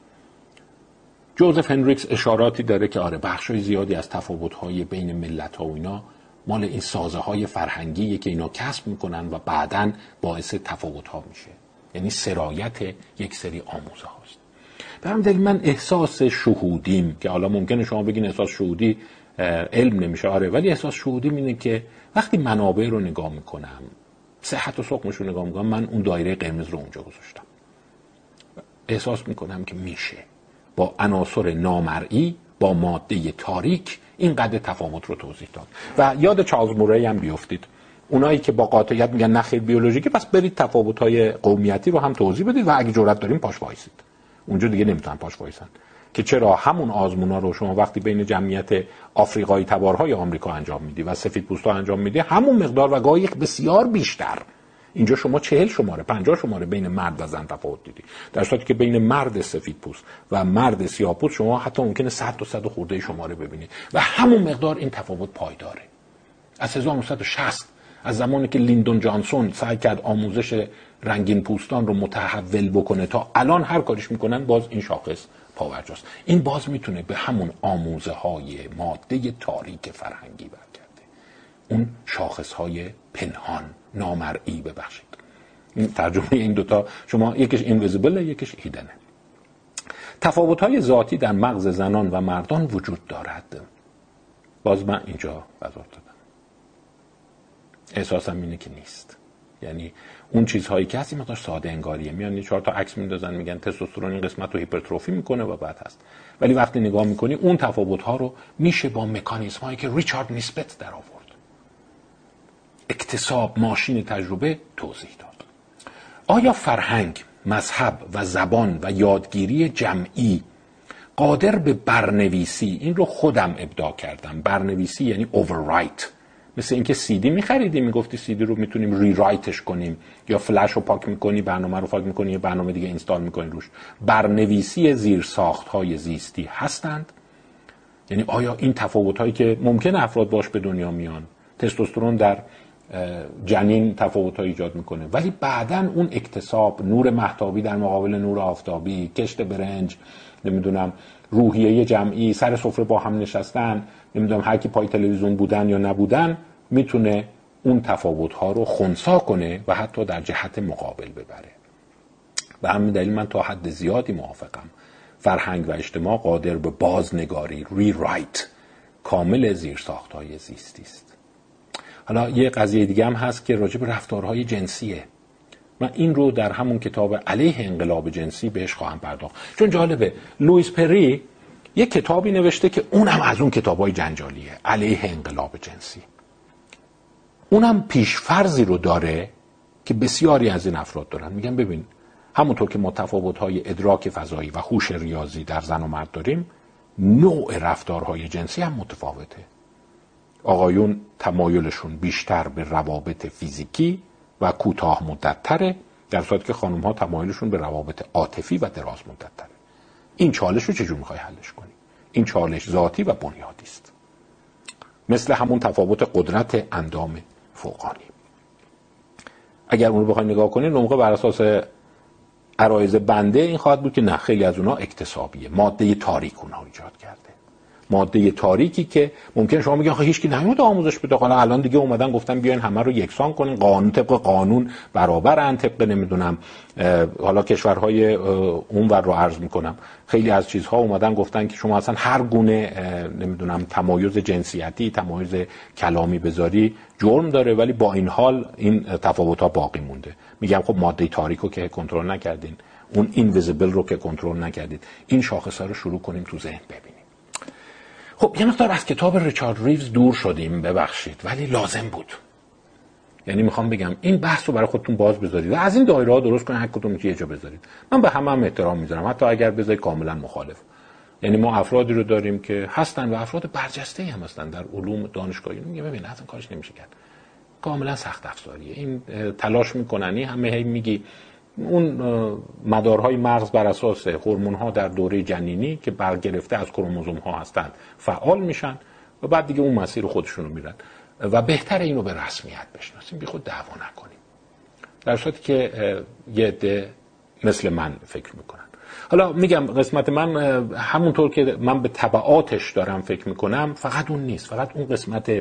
جوزف هنریکس اشاراتی داره که آره بخشای زیادی از تفاوت‌های بین ملت‌ها و اینا مال این سازه‌های فرهنگیه که اینا کسب میکنن و بعداً باعث تفاوت‌ها میشه. یعنی سرایت یک سری آموزه هاست. به همین دلیل من احساس شهودیم که حالا ممکنه شما بگین احساس شهودی علم نمیشه، آره، ولی احساس شهودیم اینه که وقتی منابع رو نگاه میکنم، صحت و سقمش رو نگاه میکنم، من اون دایره قرمز رو اونجا گذاشتم. احساس میکنم که میشه با عناصر نامرئی، با ماده تاریک اینقدر تفاوت رو توضیح داد. و یاد چارلز موری هم بیافتید، اونایی که با قاطعیت میگن نه خیلی بیولوژیکه، پس برید تفاوت‌های قومیتی رو هم توضیح بدید و اگه جرأت دارین پاش وایسید. اونجا دیگه نمیتونن پاش وایسن که چرا همون آزمونا رو شما وقتی بین جمعیت آفریقایی تبارهای آمریکا انجام میدی و سفیدپوستا انجام میدی، همون مقدار و گاهی بسیار بیشتر، اینجا شما چهل شماره پنجاه شماره بین مرد و زن تفاوت دیدی، در صورتی که بین مرد سفیدپوست و مرد سیاه‌پوست شما حتی ممکنه صد تا صد خورده شماره ببینید و همون مقدار این تفاوت پایداره. از هزار و نهصد و شصت، از زمانی که لیندون جانسون سعی کرد آموزش رنگین پوستان رو متحول بکنه تا الان هر کاریش میکنن باز این شاخص پاورجاست. این باز میتونه به همون آموزه های ماده تاریک فرهنگی برگرده، اون شاخص های پنهان نامرئی. ببخشید این ترجمه این دوتا، شما یکیش اینویزیبل یکیش هیدنه. تفاوت های ذاتی در مغز زنان و مردان وجود دارد. باز من اینجا وضاحت دادم، احساسم اینه که نیست. یعنی اون چیزهایی که هست این مقدار ساده انگاریه، میان چهار تا عکس میندازن میگن تستوسترون این قسمت رو هیپرتروفی میکنه و بعد هست، ولی وقتی نگاه میکنی اون تفاوت ها رو میشه با مکانیزم هایی که ریچارد نیسبت در آورد، اکتساب، ماشین تجربه توضیح داد. آیا فرهنگ، مذهب و زبان و یادگیری جمعی قادر به برنویسی، این رو خودم ابداع کردم، برنویسی یعنی overwrite، مثل اینکه سی دی می‌خریدی میگفتی سی دی رو میتونیم ری رایتش کنیم، یا فلش رو پاک میکنی برنامه رو پاک میکنی یه برنامه دیگه اینستال میکنی روش. برنویسی زیر ساخت‌های زیستی هستند. یعنی آیا این تفاوت‌هایی که ممکن افراد باش به دنیا میان، تستوسترون در جنین تفاوت‌ها ایجاد میکنه، ولی بعداً اون اکتساب، نور مهتابی در مقابل نور آفتابی، کشت برنج، نمیدونم روحیه جمعی، سر سفره با هم نشستن، نمیدونم هر کی پای تلویزیون بودن یا نبودن، میتونه اون تفاوت‌ها رو خنثی کنه و حتی در جهت مقابل ببره. به همین دلیل من تا حد زیادی موافقم فرهنگ و اجتماع قادر به بازنگاری، ری رایت کامل زیرساخت‌های زیستی است. حالا یه قضیه دیگه هم هست که راجع به رفتارهای جنسیه. من این رو در همون کتاب علیه انقلاب جنسی بهش خواهم پرداخت، چون جالبه لوئیس پری یه کتابی نوشته که اونم از اون کتابای جنجالیه، علیه انقلاب جنسی. اونم پیشفرضی رو داره که بسیاری از این افراد دارن. میگن ببین همونطور که ما تفاوت‌های ادراک فضایی و هوش ریاضی در زن و مرد داریم، نوع رفتارهای جنسی هم متفاوته. آقایون تمایلشون بیشتر به روابط فیزیکی و کوتاه مدت‌تره، در صورتی که خانم‌ها تمایلشون به روابط عاطفی و دراز مدت‌تره. این چالش رو چجور می‌خوای حلش کنی؟ این چالش ذاتی و بنیادی است، مثل همون تفاوت قدرت اندام فوقانی. اگر اون رو بخواید نگاه کنید، اون موقع بر اساس عرایض بنده این خواهد بود که نه، خیلی از اونها اکتسابیه، ماده تاریک اونها ایجاد کرده، ماده تاریکی که ممکن شما بگید آخه هیچ کی نمیاد آموزش بده، حالا الان دیگه اومدن گفتن بیاین همه رو یکسان کنین، قانون طبق قانون برابرن، طبق نمیدونم حالا کشورهای اونور رو عرض میکنم خیلی از چیزها اومدن گفتن که شما اصلا هر گونه نمیدونم تمایز جنسیتی، تمایز کلامی بذاری جرم داره، ولی با این حال این تفاوت‌ها باقی مونده. میگم خب ماده تاریک رو که کنترل نکردین، اون اینویزیبل رو که کنترل نکردید، این شاخص‌ها رو شروع کنیم تو ذهن ببینیم. خب یه مقدار از کتاب ریچارد ریوز دور شدیم، ببخشید، ولی لازم بود. یعنی میخوام بگم این بحث رو برای خودتون باز بذارید و از این دایره ها درست کنید، هر کدوم که یه جا بذارید. من به همه هم احترام میذارم، حتی اگر بذارید کاملا مخالف. یعنی ما افرادی رو داریم که هستن و افراد برجسته هم هستن در علوم دانشگاهی. میگه ببین اصلا کارش نمیشه کرد، کاملا سخت افزاریه، این تلاش میکنن، این همه هی میگی اون مدارهای مغز بر اساس هورمون‌ها در دوره جنینی که برگرفته از کروموزوم‌ها هستند فعال میشن و بعد دیگه اون مسیر خودشونو میرن و بهتره اینو به رسمیت بشناسیم، بی خود دعوا نکنیم، در صورتی که یه عده مثل من فکر میکنن. حالا میگم قسمت من همونطور که من به تبعاتش دارم فکر میکنم فقط اون نیست، فقط اون قسمت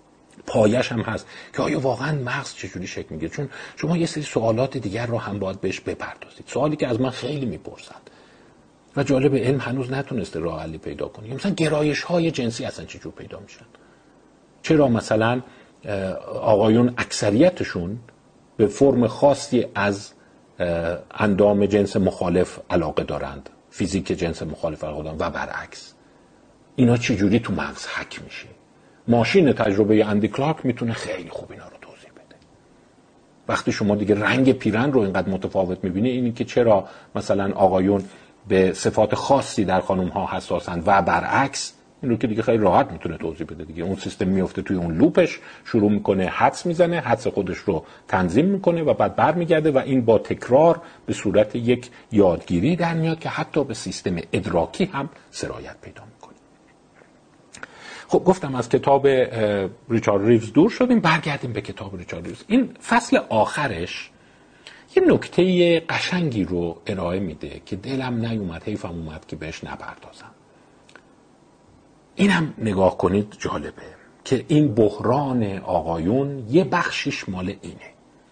پایش هم هست که آیا واقعا مغز چجوری شکل میگیره، چون شما یه سری سوالات دیگر رو هم باید بهش بپردازید. سوالی که از من خیلی میپرسند و جالب علم هنوز نتونسته راه حلی پیدا کنه، مثلا گرایش های جنسی اصلا چجور پیدا میشن، چرا مثلا آقایون اکثریتشون به فرم خاصی از اندام جنس مخالف علاقه دارند، فیزیک جنس مخالف علاقه دارند و برعکس، اینا چجوری تو مغز حک میشه؟ ماشین تجربه اندی کلارک میتونه خیلی خوب اینا رو توضیح بده. وقتی شما دیگه رنگ پیرن رو اینقدر متفاوت میبینی، اینی که چرا مثلا آقایون به صفات خاصی در خانم ها حساسند و برعکس، این رو که دیگه خیلی راحت میتونه توضیح بده دیگه. اون سیستم میفته توی اون لوپش، شروع میکنه حدس میزنه، حدس خودش رو تنظیم میکنه و بعد برمیگرده و این با تکرار به صورت یک یادگیری در میاد که حتی به سیستم ادراکی هم سرایت پیدا میکنه. خب گفتم از کتاب ریچارد ریوز دور شدیم، برگردیم به کتاب ریچارد ریوز. این فصل آخرش یه نکته قشنگی رو ارائه میده که دلم نیومد، حیفم اومد که بهش نپردازم. اینم نگاه کنید، جالبه که این بحران آقایون یه بخشش مال اینه.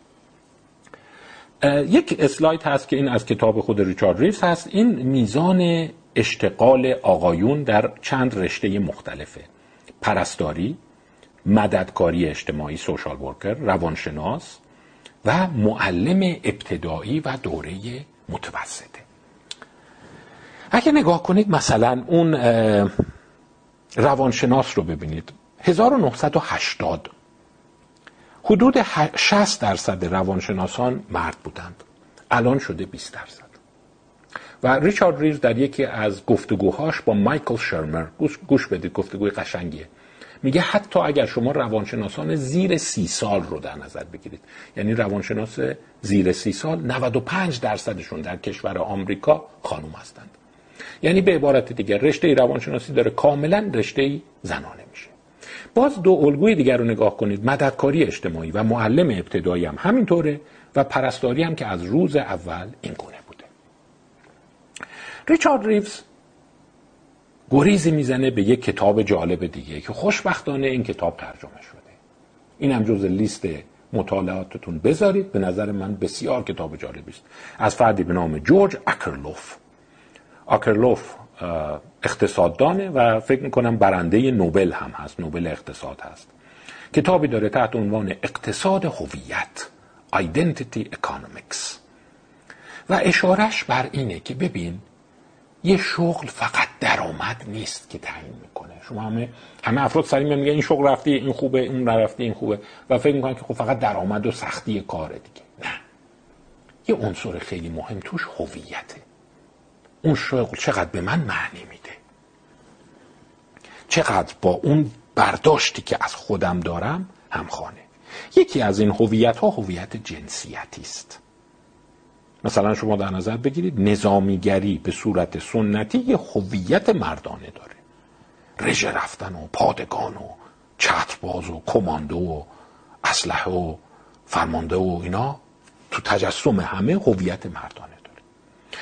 یک اسلاید هست که این از کتاب خود ریچارد ریوز هست. این میزان اشتغال آقایون در چند رشته مختلفه: پرستاری، مددکاری اجتماعی، سوشال ورکر، روانشناس و معلم ابتدایی و دوره متوسطه. اگه نگاه کنید مثلا اون روانشناس رو ببینید، هزار و نهصد و هشتاد حدود شصت درصد روانشناسان مرد بودند، الان شده بیست درصد. و ریچارد ریوز در یکی از گفتگوهاش با مایکل شرمر، گوش, گوش بدید، گفتگوی قشنگیه، میگه حتی اگر شما روانشناسان زیر سی سال رو در نظر بگیرید، یعنی روانشناس زیر سی سال نود و پنج درصدشون در کشور آمریکا خانم هستند. یعنی به عبارت دیگر رشته روانشناسی داره کاملا رشته زنانه میشه. باز دو الگوی دیگر رو نگاه کنید، مددکاری اجتماعی و معلم ابتدایی هم همینطوره و پرستاری هم که از روز اول این گونه بوده. ریچارد ریوز گریزی میزنه به یک کتاب جالب دیگه که خوشبختانه این کتاب ترجمه شده. این هم جز لیست مطالعاتتون بذارید، به نظر من بسیار کتاب جالبی است، از فردی به نام جورج آکرلوف. آکرلوف اقتصاددانه و فکر میکنم برنده نوبل هم هست، نوبل اقتصاد هست. کتابی داره تحت عنوان اقتصاد هویت، Identity Economics، و اشارش بر اینه که ببین یه شغل فقط درآمد نیست که تعیین میکنه. شما همه همه افراد سریع میگن این شغل رفتی این خوبه، اون نرفتی این خوبه، و فکر میکنن که خب فقط درآمد و سختی کاره دیگه. نه، یه عنصر خیلی مهم توش هویته. اون شغل چقدر به من معنی میده، چقدر با اون برداشتی که از خودم دارم همخوانه. یکی از این هویت ها هویت جنسیتی است. مثلا شما در نظر بگیرید نظامیگری به صورت سنتی یه هویت مردانه داره، رژه رفتن و پادگان و چترباز و کماندو و اسلحه و فرمانده و اینا تو تجسم همه هویت مردانه داره.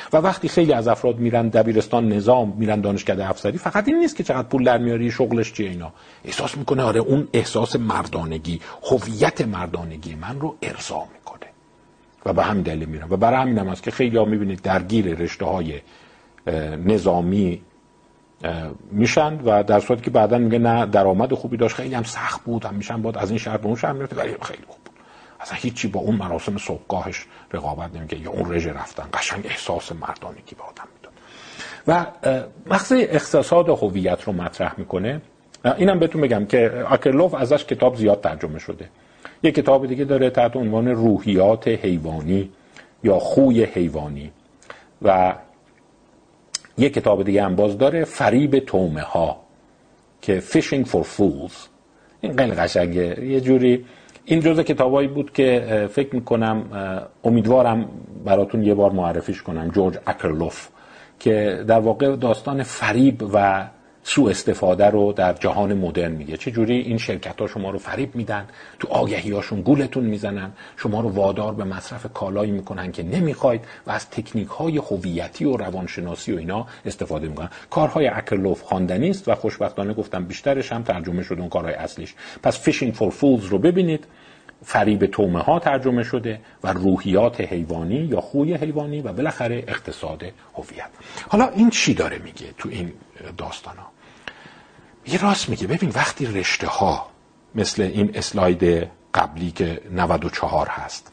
و وقتی خیلی از افراد میرن دبیرستان نظام، میرن دانشکده افسری، فقط این نیست که چقدر پول در میاری، شغلش چیه، اینا احساس میکنه آره اون احساس مردانگی، هویت مردانگی من رو ارضا میکنه و به همین دلیل میرن. و برای همین هم است که خیلی ها میبینید درگیر رشته های نظامی میشن و در صورتی که بعداً میگه نه درآمد خوبی داشت، خیلی هم سخت بود، هم میشن باید از این شهر به اون شهر میرفت، ولی خیلی خوب بود، اصلا هیچی با اون مراسم صبحگاهش رقابت نمیکنه یا اون رژه رفتن، قشنگ احساس مردانگی به آدم میداد. و مقصد اقتصاد هویت رو مطرح میکنه. اینم بهتون بگم که آکرلوف ازش کتاب زیاد ترجمه شده. یه کتاب دیگه داره تحت عنوان روحیات حیوانی یا خوی حیوانی و یه کتاب دیگه هم باز داره فریب تومه ها که Fishing for Fools. این خیلی قشنگه، یه جوری این جزء کتابایی بود که فکر میکنم امیدوارم براتون یه بار معرفیش کنم، جورج آکرلوف، که در واقع داستان فریب و سوء استفاده رو در جهان مدرن میگه. چه جوری این شرکت ها شما رو فریب میدن، تو آگهی هاشون گولتون میزنن، شما رو وادار به مصرف کالایی میکنن که نمیخواید و از تکنیک های هویتی و روانشناسی و اینا استفاده میکنن. کارهای آکرلوف خواندنی است و خوشبختانه گفتم بیشترش هم ترجمه شده، اون کارهای اصلیش. پس Fishing for Fools رو ببینید، فریب تومه ها ترجمه شده و روحیات حیوانی یا خوی حیوانی و بالاخره اقتصاد هویت. حالا این چی داره میگه تو این داستان ها؟ یه راست میگه ببین وقتی رشته ها مثل این اسلاید قبلی که نود و چهار هست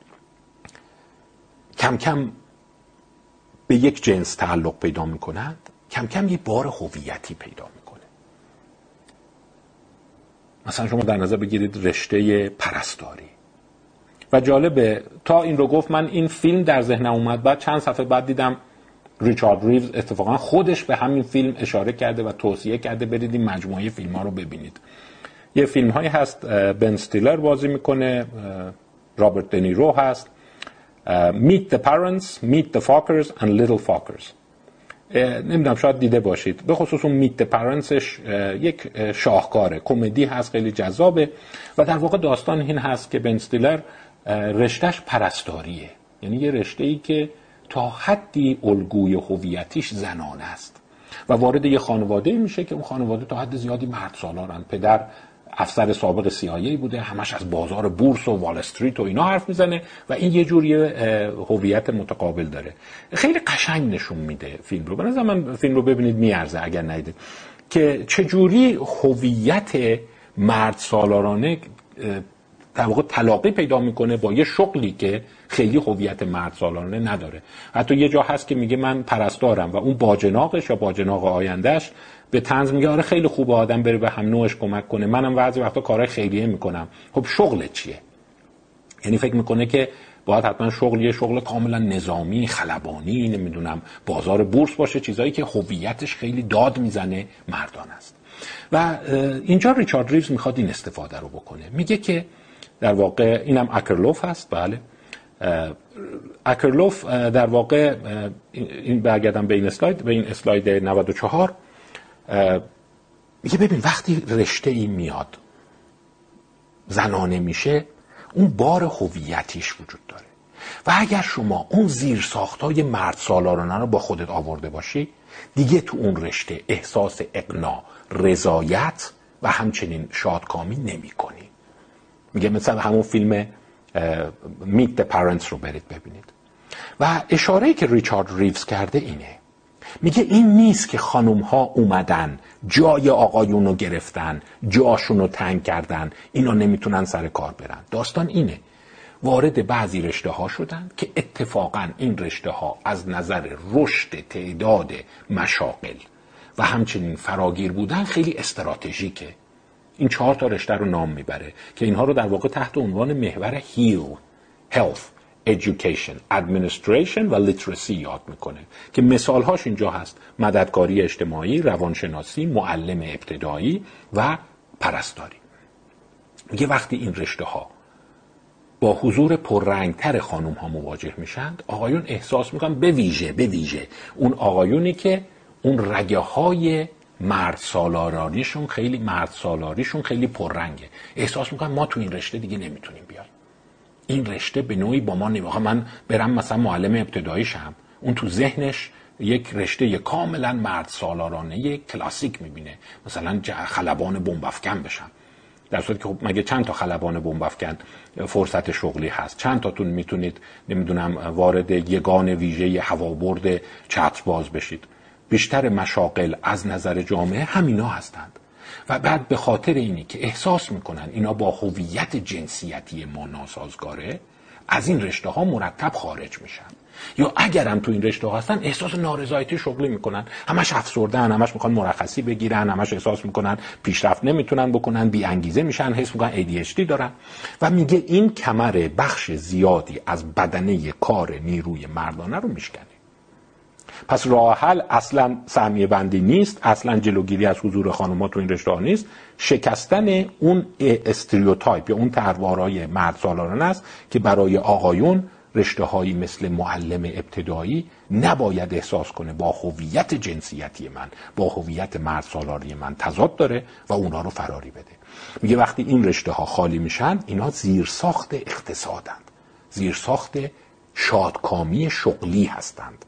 کم کم به یک جنس تعلق پیدا میکنند، کم کم یه بار هویتی پیدا میکنه. مثلا شما در نظر بگیرید رشته پرستاری و جالبه تا این رو گفت من این فیلم در ذهنم اومد، بعد چند صفحه بعد دیدم ریچارد ریوز اتفاقا خودش به همین فیلم اشاره کرده و توصیه کرده برید این مجموعه فیلم ها رو ببینید. یه فیلم هایی هست بن استیلر بازی میکنه، رابرت دنیرو هست، Meet the Parents, Meet the Fockers and Little Fockers. نمیدونم شاید دیده باشید، به خصوص اون Meet the Parentsش یک شاهکاره، کمدی هست، خیلی جذابه و در واقع داستان این هست که بن استیلر رشتهش پرستاریه، یعنی یه رشته‌ای که تا حدی الگوی هویتیش زنانه است و وارد یه خانواده میشه که اون خانواده تا حد زیادی مرد سالارن. پدر افسر سابق سی آی ای بوده، همش از بازار بورس و وال استریت و اینا حرف میزنه و این یه جوری هویت متقابل داره. خیلی قشنگ نشون میده فیلم رو. به نظر من فیلم رو ببینید میارزه اگر ندیدید که چه جوری هویت مرد سالارانه در واقع تلاقی پیدا میکنه با یه شغلی که خیلی هویت مرد سالارانه نداره. حتی یه جا هست که میگه من پرستارم و اون باجناقش یا باجناق آیندهش به طنز میگه آره خیلی خوبه آدم بره به هم نوعش کمک کنه، منم بعضی وقتا کارهای خیریه میکنم. خب شغلت چیه؟ یعنی فکر میکنه که باید حتما شغل یه شغل کاملا نظامی، خلبانی، نمیدونم بازار بورس باشه، چیزایی که هویتش خیلی داد میزنه مردان است. و اینجا ریچارد ریوز میخواد این استفاده رو بکنه، میگه که در واقع اینم آکرلوف هست. بله آکرلوف در واقع این برگردم به این اسلاید، به این اسلاید نود و چهار، میگه ببین وقتی رشته ای میاد زنانه میشه اون بار هویتیش وجود داره و اگر شما اون زیرساختای مرد سالارانه رو با خودت آورده باشی دیگه تو اون رشته احساس اقناع، رضایت و همچنین شادکامی نمی کنی. میگه مثلا همون فیلم Meet the Parents رو برید ببینید و اشاره‌ای که ریچارد ریوز کرده اینه، میگه این نیست که خانوم ها اومدن جای آقایون رو گرفتن، جاشون رو تنگ کردن، اینا نمیتونن سر کار برن. داستان اینه وارد بعضی رشته ها شدن که اتفاقا این رشته ها از نظر رشد تعداد مشاغل و همچنین فراگیر بودن خیلی استراتژیکه. این چهار تا رشته رو نام میبره که اینها رو در واقع تحت عنوان محور هیل، health، education، administration و literacy یاد میکنه که مثالهاش اینجا هست: مددکاری اجتماعی، روانشناسی، معلم ابتدایی و پرستاری. میگه وقتی این رشته ها با حضور پررنگتر خانم ها مواجه میشند، آقایون احساس میکنن به ویژه به ویژه اون آقایونی که اون رگه های مرد سالاریشون خیلی مرد سالاریشون خیلی پررنگه، احساس میکنن ما تو این رشته دیگه نمیتونیم بیایم، این رشته به نوعی با ما نمیخواد. من برم مثلا معلم ابتدایی شم، اون تو ذهنش یک رشته کاملا مرد سالارانه کلاسیک میبینه، مثلا خلبان بمب افکن بشم، در صورتی که خب مگه چند تا خلبان بمب افکن فرصت شغلی هست؟ چند تاتون میتونید نمیدونم وارد یگان ویژه هوابرد چترباز بشید؟ بیشتر مشاغل از نظر جامعه همینا هستند و بعد به خاطر اینی که احساس میکنن اینا با هویت جنسیتی ما ناسازگاره، از این رشته ها مرتب خارج میشن، یا اگرم تو این رشته ها هستن احساس نارضایتی شغلی میکنن، همش افسردن، همش میخوان مرخصی بگیرن، همش احساس میکنن پیشرفت نمیتونن بکنن، بی انگیزه میشن، حس میکنن ای دی اچ دی دارن. و میگه این کمر بخش زیادی از بدنه کار نیروی مردانه رو میشکنه. پس راه حل اصلا سهمیه بندی نیست، اصلا جلوگیری از حضور خانم‌ها تو این رشته ها نیست، شکستن اون استریوتایپ یا اون طرحوارهای مرد سالارانه است که برای آقایون رشته هایی مثل معلم ابتدایی نباید احساس کنه با هویت جنسیتی من، با هویت مرد سالاری من تضاد داره و اونا رو فراری بده. میگه وقتی این رشته ها خالی میشن، اینا زیرساخت اقتصادند، زیرساخت شادکامی شغلی هستند.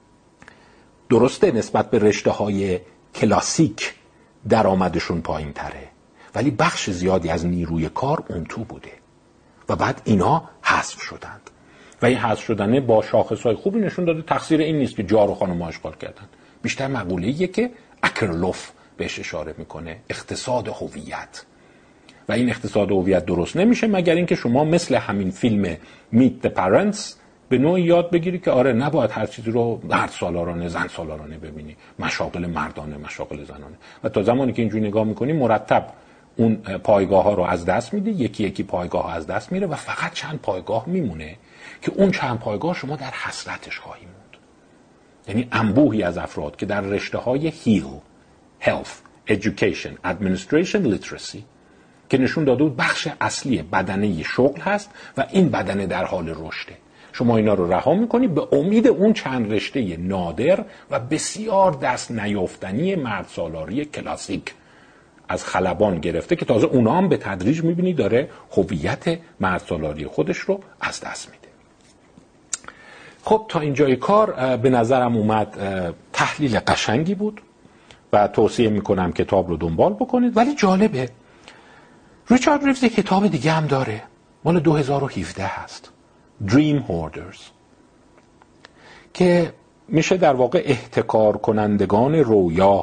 درسته نسبت به رشته های کلاسیک درآمدشون پایین تره، ولی بخش زیادی از نیروی کار اون تو بوده و بعد اینا حذف شدند و این حذف شدنه با شاخصهای خوبی نشون داده تقصیر این نیست که جار و خانم اشغال کردن. بیشتر مقوله‌ایه که اکرلوف بهش اشاره میکنه، اقتصاد هویت. و این اقتصاد هویت درست نمیشه مگر اینکه شما مثل همین فیلم میت the Parents به نوعی یاد بگیری که آره نباید هر چیزی رو مرد سالارانه زن سالارانه ببینی، مشاغل مردانه مشاغل زنانه. و تا زمانی که اینجوری نگاه میکنی مرتب اون پایگاه ها رو از دست میدی، یکی یکی پایگاه ها از دست میره و فقط چند پایگاه میمونه که اون چند پایگاه شما در حسرتش خواهی موند. یعنی انبوهی از افراد که در رشته های هیل، health, education, administration, literacy که نشون داده بود بخش اصلی بدنه شغل هست و این بدنه در حال رشده، شما اینا رو رها میکنی به امید اون چند رشته نادر و بسیار دست نیافتنی مرد سالاری کلاسیک از خلبان گرفته که تازه اونا هم به تدریج میبینی داره هویت مرد سالاری خودش رو از دست میده. خب تا اینجای کار به نظرم اومد تحلیل قشنگی بود و توصیه میکنم کتاب رو دنبال بکنید. ولی جالبه ریچارد ریوز کتاب دیگه هم داره، مال دو هزار و هفده هست، Dream Hoarders، که میشه در واقع احتکار کنندگان رویا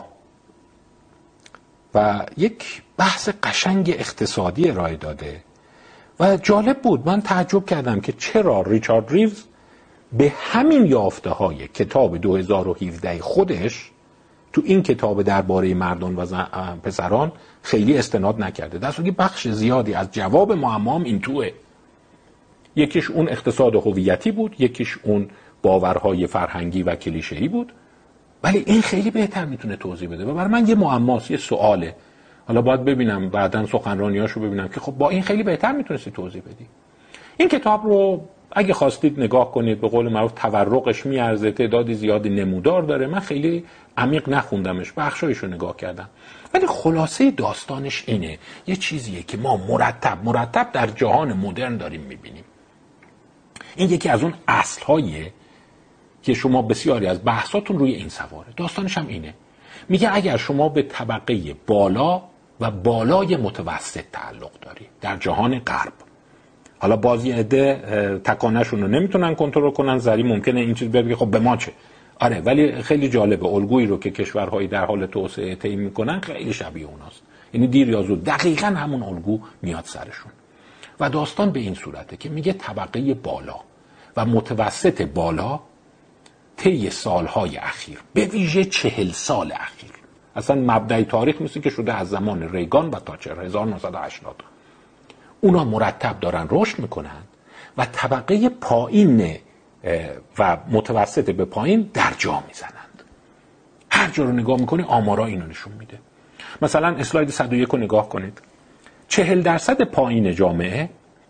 و یک بحث قشنگ اقتصادی ارائه داده و جالب بود. من تعجب کردم که چرا ریچارد ریوز به همین یافته های کتاب دو هزار و هفده خودش تو این کتاب درباره مردان و پسران خیلی استناد نکرده، در صورتی بخش زیادی از جواب معمام این توه. یکیش اون اقتصاد هویتی بود، یکیش اون باورهای فرهنگی و کلیشه‌ای بود، ولی این خیلی بهتر میتونه توضیح بده و برای من یه معماست، یه سواله. حالا باید ببینم بعداً سخنرانیاشو ببینم که خب با این خیلی بهتر میتونستی توضیح بدی. این کتاب رو اگه خواستید نگاه کنید، به قول معروف تورقش میارزه، تعدادی زیادی نمودار داره. من خیلی عمیق نخوندمش، بخشایشو نگاه کردم، ولی خلاصه داستانش اینه، یه چیزیه که ما مرتب مرتب در جهان مدرن داریم میبینیم. این یکی از اون اصل‌هاییه که شما بسیاری از بحثاتون روی این سواره. داستانش هم اینه، میگه اگر شما به طبقه بالا و بالای متوسط تعلق داری در جهان غرب، حالا بازی عده تکانه‌شون رو نمیتونن کنترل کنن، زری ممکنه این چیز بگه خب به ما چه؟ آره، ولی خیلی جالبه الگویی رو که کشورهایی در حال توسعه طی میکنن خیلی شبیه اوناست. یعنی دیر یا زود دقیقاً همون الگو میاد سرشون. و داستان به این صورته که میگه طبقه بالا و متوسط بالا طی سالهای اخیر، به ویژه چهل سال اخیر، اصلا مبدأ تاریخ مثل که شده از زمان ریگان و تاچر هزار و نهصد و هشتاد، اونا مرتب دارن رشد میکنن و طبقه پایین و متوسط به پایین در جا میزنند. هر جا رو نگاه میکنی آمارا اینو نشون میده. مثلا اسلاید صد و یک رو نگاه کنید، چهل درصد پایین جامعه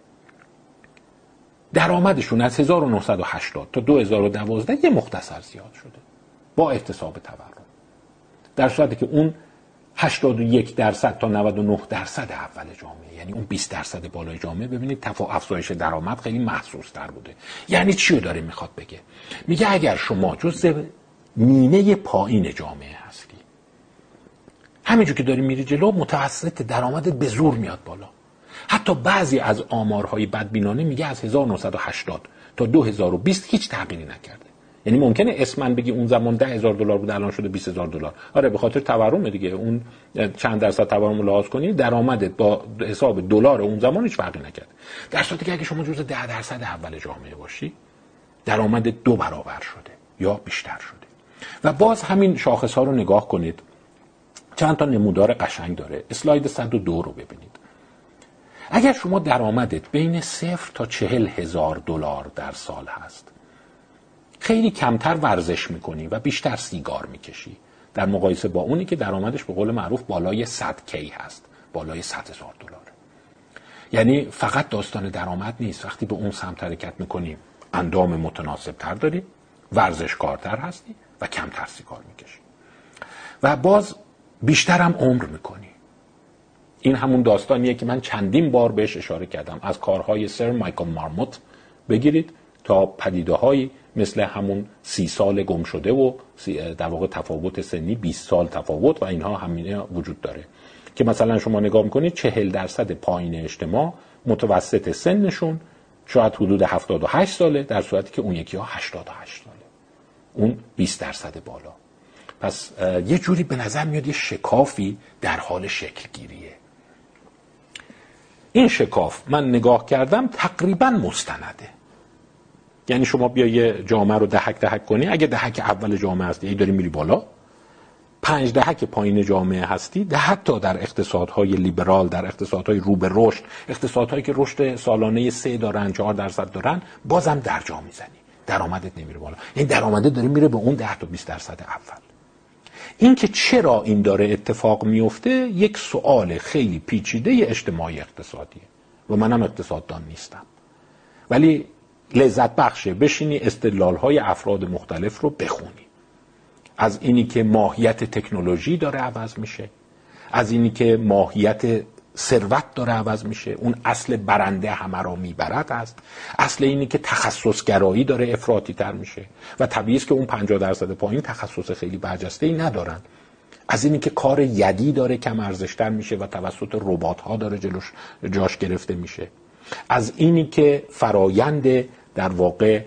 درآمدشون از هزار و نهصد و هشتاد تا دو هزار و دوازده یه مختصر زیاد شده با احتساب تورم، در صورتی که اون هشتاد و یک درصد تا نود و نه درصد اول جامعه، یعنی اون بیست درصد بالای جامعه ببینید تفاوت افزایش درآمد خیلی محسوس تر بوده. یعنی چی رو داره میخواد بگه؟ میگه اگر شما جزء نیمه پایین جامعه هستی، همینجور که داری میری جلو متوسط درآمدت به زور میاد بالا. حتی بعضی از آمارهای بدبینانه میگه از هزار و نهصد و هشتاد تا دو هزار و بیست هیچ تغییری نکرده. یعنی ممکنه اسمن بگی اون زمان ده هزار دلار بود الان شده بیست هزار دلار. آره به خاطر تورم دیگه، اون چند درصد تورم رو لحاظ کنی درآمدت با حساب دلار اون زمان هیچ فرقی نکرد. در صورتی که اگه شما جزء ده درصد اول جامعه باشی درآمد دو برابر شده یا بیشتر شده. و باز همین شاخص ها رو نگاه کنید، چند تا نمودار قشنگ داره. اسلاید صد و دو رو ببینید. اگر شما درآمدت بین صفر تا چهل هزار دلار در سال هست، خیلی کمتر ورزش میکنی و بیشتر سیگار میکشی در مقایسه با اونی که درآمدش به قول معروف بالای صد کی هست، بالای صد هزار دلار. یعنی فقط داستان درآمد نیست. وقتی به اون سمت حرکت میکنی اندام متناسب تر داری، ورزشکارتر هستی و کمتر سیگار میکشی و باز بیشتر هم عمر میکنی. این همون داستانیه که من چندین بار بهش اشاره کردم، از کارهای سر مایکل مارموت بگیرید تا پدیده‌هایی مثل همون سی سال گم شده و در واقع تفاوت سنی بیست سال تفاوت و اینها همینه وجود داره که مثلا شما نگاه میکنید چهل درصد پایین اجتماع متوسط سنشون شاید حدود هفتاد و هشت ساله، در صورتی که اون یکی ها هشتاد و هشت ساله، اون بیست درصد بالا. پس یه جوری به نظر میاد یه شکافی در حال شکل گیریه. این شکاف من نگاه کردم تقریبا مستنده. یعنی شما بیا یه جامعه رو دهک دهک کنی، اگه دهک اول جامعه هستی داری میری بالا، پنج دهک پایین جامعه هستی، ده حتی در اقتصادهای لیبرال، در اقتصادهای رو به رشد، اقتصادهایی که رشد سالانه سه دارن، چهار درصد دارن، بازم در جا میزنی، درآمدت نمیره بالا. این درآمدت داره میره به اون ده تا بیست درصد اول. این که چرا این داره اتفاق میفته یک سوال خیلی پیچیده اجتماعی اقتصادیه و منم اقتصاددان نیستم، ولی لذت بخشه بشینی استدلال‌های افراد مختلف رو بخونی. از اینی که ماهیت تکنولوژی داره عوض میشه، از اینی که ماهیت ثروت داره عوض میشه، اون اصل برنده همه را میبرد است، اصل اینی که تخصصگرایی داره افراطی تر میشه و طبیعیه که اون پنجاه درصد پایین تخصص خیلی برجسته‌ای ندارن، از اینی که کار یدی داره کم ارزش‌تر میشه و توسط ربات‌ها داره جلوش جاش گرفته میشه، از اینی که فرایند در واقع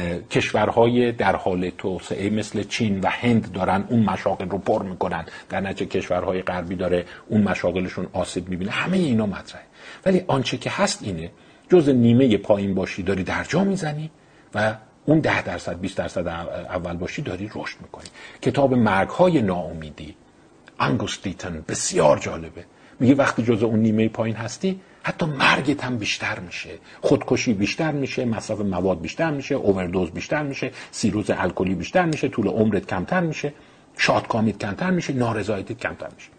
کشورهای در حال توسعه مثل چین و هند دارن اون مشاغل رو پر میکنن، در نتیجه کشورهای غربی داره اون مشاغلشون آسیب میبینه. همه اینا مطرحه، ولی آنچه که هست اینه جز نیمه پایین باشی داری در جا میزنی و اون ده درصد بیست درصد اول باشی داری رشد میکنی. کتاب مرگ‌های ناامیدی آنگوست دیتن بسیار جالبه. میگه وقتی جز اون نیمه پایین هستی حتی مرگت هم بیشتر میشه، خودکشی بیشتر میشه، مصرف مواد بیشتر میشه، اووردوز بیشتر میشه، سیروز الکلی بیشتر میشه، طول عمرت کمتر میشه، شادکامیت کمتر میشه، نارضایتیت کمتر میشه.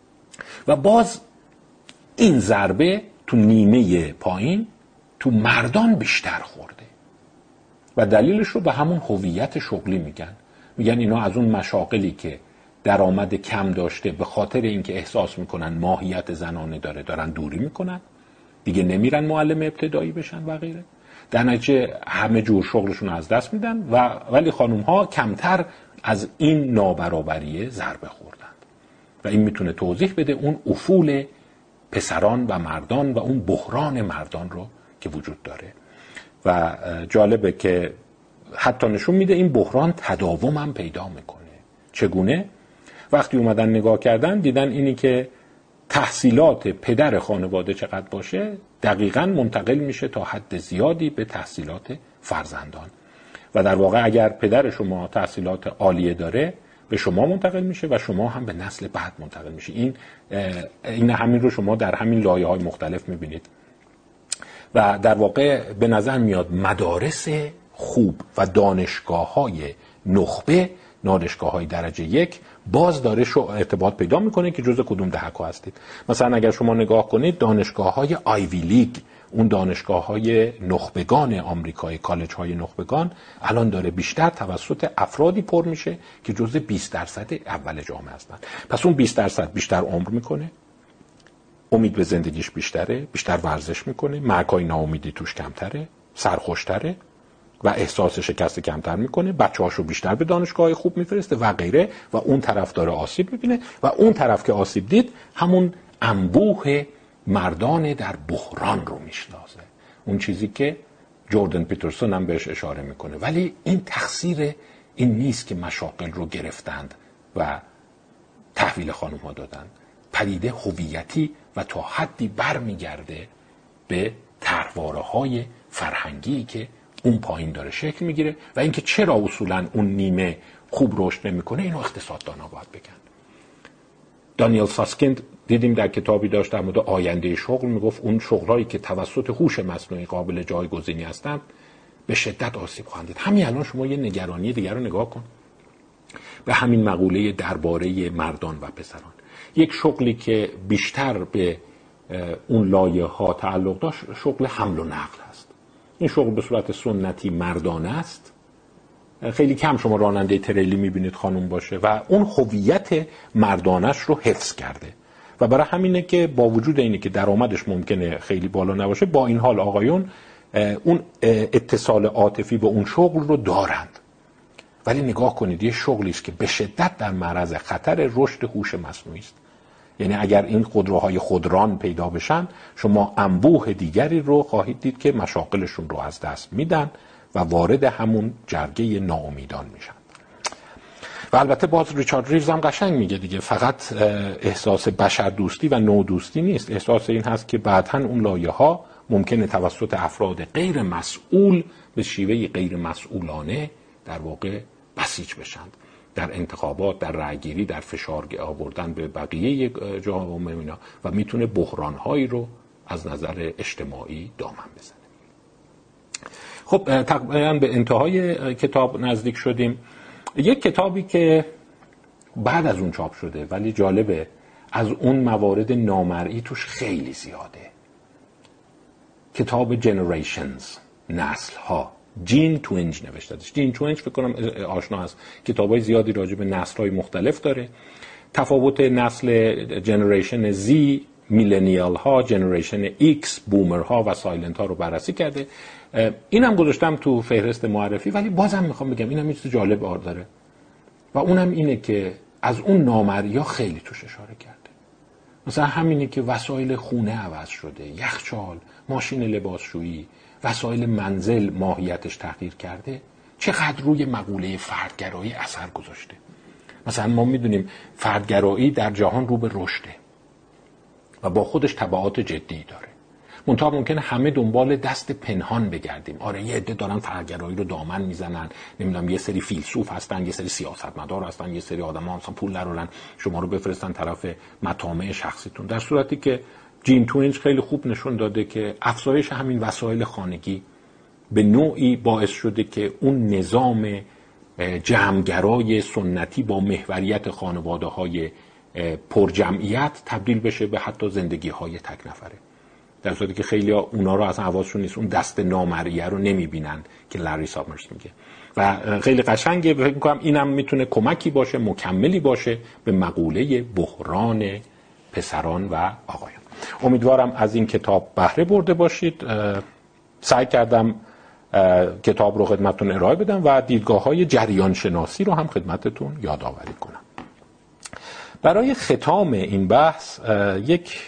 و باز این ضربه تو نیمه پایین تو مردان بیشتر خورده و دلیلش رو به همون هویت شغلی میگن. میگن اینا از اون مشاغلی که درآمد کم داشته به خاطر اینکه احساس میکنن ماهیت زنانه داره دارن دوری میکنن، دیگه نمیرن معلم ابتدایی بشن و غیره، در نتیجه همه جور شغلشون از دست میدن و ولی خانوم ها کمتر از این نابرابریه ضربه خوردند و این میتونه توضیح بده اون افول پسران و مردان و اون بحران مردان رو که وجود داره. و جالبه که حتی نشون میده این بحران تداوم هم پیدا میکنه. چگونه؟ وقتی اومدن نگاه کردن دیدن اینی که تحصیلات پدر خانواده چقدر باشه دقیقاً منتقل میشه تا حد زیادی به تحصیلات فرزندان و در واقع اگر پدر شما تحصیلات عالیه داره به شما منتقل میشه و شما هم به نسل بعد منتقل میشه. این این همین رو شما در همین لایه‌های مختلف میبینید و در واقع به نظر میاد مدارس خوب و دانشگاه‌های نخبه، دانشگاه‌های درجه یک باز داره شو ارتباط پیدا میکنه که جزء کدوم دهک‌ها هستید. مثلا اگر شما نگاه کنید دانشگاه‌های آیوی لیگ اون دانشگاه‌های نخبگان آمریکایی، کالج‌های نخبگان الان داره بیشتر توسط افرادی پر میشه که جزء بیست درصد اول جامعه هستن. پس اون بیست درصد بیشتر عمر میکنه، امید به زندگیش بیشتره، بیشتر ورزش میکنه، مرگ‌های ناامیدی توش کمتره، سرخوشتره و احساس شکست کمتر میکنه، بچه‌هاشو بیشتر به دانشگاه خوب میفرسته و غیره، و اون طرف داره آسیب میبینه و اون طرف که آسیب دید همون انبوه مردان در بحران رو میشناسه، اون چیزی که جوردن پیترسون هم بهش اشاره میکنه. ولی این تقصیر این نیست که مشاغل رو گرفتند و تحویل خانم ها دادن. پدیده هویتی و تا حدی برمیگرده به طرحواره های فرهنگی که اون پایین داره شکل میگیره و اینکه چرا اصولا اون نیمه خوب رشد نمیکنه اینو اقتصاددانا باید بگن. دانیل ساسکیند دیدیم در کتابی داشت در مورد آینده شغل، میگفت اون شغلایی که توسط هوش مصنوعی قابل جایگزینی هستند به شدت آسیب خواهند دید. همین الان شما یه نگرانی دیگر رو نگاه کن به همین مقوله درباره مردان و پسران. یک شغلی که بیشتر به اون لایه ها تعلق داشت شغل حمل و نقل است. این شغل به صورت سنتی مردانه است، خیلی کم شما راننده تریلی میبینید خانم باشه و اون هویت مردانش رو حفظ کرده و برای همینه که با وجود اینه که درآمدش ممکنه خیلی بالا نباشه، با این حال آقایون اون اتصال عاطفی به اون شغل رو دارند. ولی نگاه کنید یه شغلی است که به شدت در معرض خطر رشد هوش مصنوعی است. یعنی اگر این خودروهای خودران پیدا بشن شما انبوه دیگری رو خواهید دید که مشاغلشون رو از دست میدن و وارد همون جرگه ناامیدان میشن. و البته باز ریچارد ریوز هم قشنگ میگه دیگه، فقط احساس بشر دوستی و نو دوستی نیست، احساس این هست که بعداً اون لایه ها ممکنه توسط افراد غیر مسئول به شیوه غیر مسئولانه در واقع بسیج بشند در انتخابات، در رأیگیری، در فشار آوردن به بقیه جامعه اینا و میتونه بحران‌هایی رو از نظر اجتماعی دامن بزنه. خب تقریبا به انتهای کتاب نزدیک شدیم. یک کتابی که بعد از اون چاپ شده ولی جالبه، از اون موارد نامرئی توش خیلی زیاده. کتاب جنریشنز، نسل ها، جین توینج نوشتهش. جین توینج فکر کنم آشنا هست، کتابای زیادی راجع به نسل‌های مختلف داره. تفاوت نسل جنریشن زی، میلنیال ها، جنریشن ایکس، بومر ها و سایلنت ها رو بررسی کرده. اینم گذاشتم تو فهرست معرفی، ولی بازم میخوام بگم اینم یه چیز جالب آر داره و اونم اینه که از اون نامرئی خیلی توش اشاره کرده. مثلا همینه که وسایل خونه عوض شده، یخچال، ماشین لباسشویی، وسایل منزل ماهیتش تغییر کرده، چقدر روی مقوله فردگرایی اثر گذاشته. مثلا ما میدونیم فردگرایی در جهان رو به رشده و با خودش تبعات جدی داره. منتها ممکنه همه دنبال دست پنهان بگردیم. آره یه عده دارن فردگرایی رو دامن میزنن، نمیدونم یه سری فیلسوف هستن، یه سری سیاستمدار هستن، یه سری آدم‌ها مثلا پول ندارن شما رو بفرستن طرف مطامع شخصیتون، در صورتی که جین توینج خیلی خوب نشون داده که افزایش همین وسایل خانگی به نوعی باعث شده که اون نظام جمعگرای سنتی با محوریت خانواده‌های پرجمعیت تبدیل بشه به حتی زندگی‌های تک نفره، در صورتی که خیلی ها اونا رو از حواسشون نیست، اون دست نامرئی رو نمیبینن که لری سامرز میگه و خیلی قشنگه. فکر می‌کنم اینم میتونه کمکی باشه، مکملی باشه به مقوله بحران پسران و آقایان. امیدوارم از این کتاب بهره برده باشید. سعی کردم کتاب رو خدمتتون ارائه بدم و دیدگاه‌های جریان شناسی رو هم خدمتتون یادآوری کنم. برای ختام این بحث یک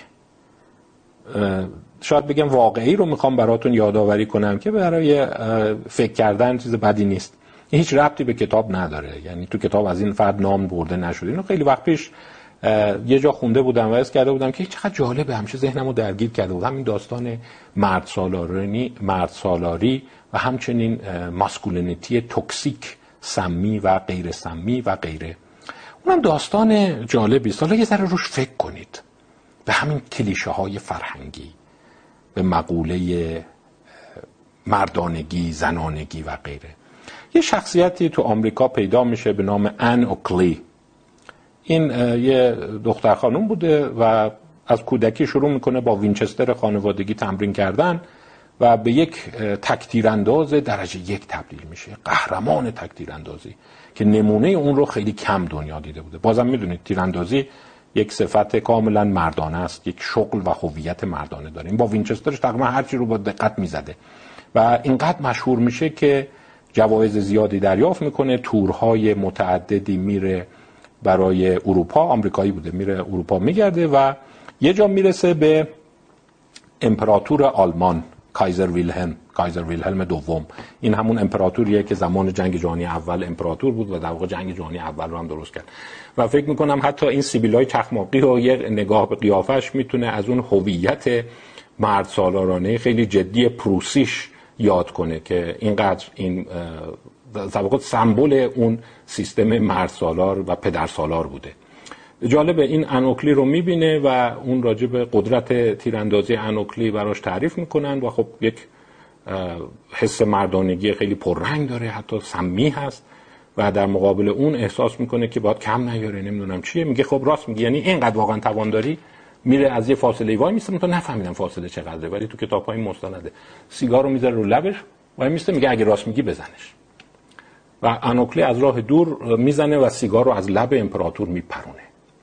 شاید بگم واقعی رو میخوام براتون یادآوری کنم که برای فکر کردن چیز بدی نیست. هیچ ربطی به کتاب نداره، یعنی تو کتاب از این فرد نام برده نشده. اینو خیلی وقت پیش یه جا خونده بودم و حس کرده بودم که چقدر جالبه، همیشه ذهنمو درگیر کرده بود. همین داستان مرد سالاری مرد سالاری و همچنین ماسکولینیتی توکسیک، سمی و غیر سمی و غیره. اونم داستان جالبی است. حالا یه ذره روش فکر کنید، به همین کلیشه های فرهنگی، به مقوله مردانگی، زنانگی و غیره. یه شخصیتی تو آمریکا پیدا میشه به نام ان اوکلی. این یه دختر خانم بوده و از کودکی شروع میکنه با وینچستر خانوادگی تمرین کردن و به یک تک تیرانداز درجه یک تبدیل میشه، قهرمان تک تیراندازی که نمونه اون رو خیلی کم دنیا دیده بوده. بازم میدونید تیراندازی یک صفت کاملا مردانه است، یک شغل و هویت مردانه داره. این با وینچسترش تقریبا هر چی رو با دقت میزده و اینقدر مشهور میشه که جوایز زیادی دریافت میکنه، تورهای متعددی میره برای اروپا، آمریکایی بوده، میره اروپا میگرده و یه جا میرسه به امپراتور آلمان کایزر ویلهلم، کایزر ویلهلم دوم. این همون امپراتوریه که زمان جنگ جهانی اول امپراتور بود و در واقع جنگ جهانی اول رو هم درست کرد. و فکر میکنم حتی این سیبیلای چخماقی و یه نگاه به قیافش میتونه از اون هویت مرد سالارانه خیلی جدی پروسیش یاد کنه که اینقدر این در واقع سمبل اون سیستم مرد سالار و پدر سالار بوده. جالبه این انوکلی رو میبینه و اون راجع به قدرت تیراندازی انوکلی براش تعریف میکنن و خب یک حس مردانگی خیلی پررنگ داره، حتی سمی هست و در مقابل اون احساس میکنه که باید کم نیاره، نمیدونم چیه. میگه خب راست میگه، یعنی اینقدر واقعا توان داری. میره از یه فاصله وای میسته، تو نفهمیدم فاصله چقدره ولی تو کتاب‌های مستنده سیگار رو میذاره رو لبش و میسته، میگه اگه راست میگی بزنش. و انوکلی از راه دور میزنه و سیگار رو از لب امپراتور میپرونه.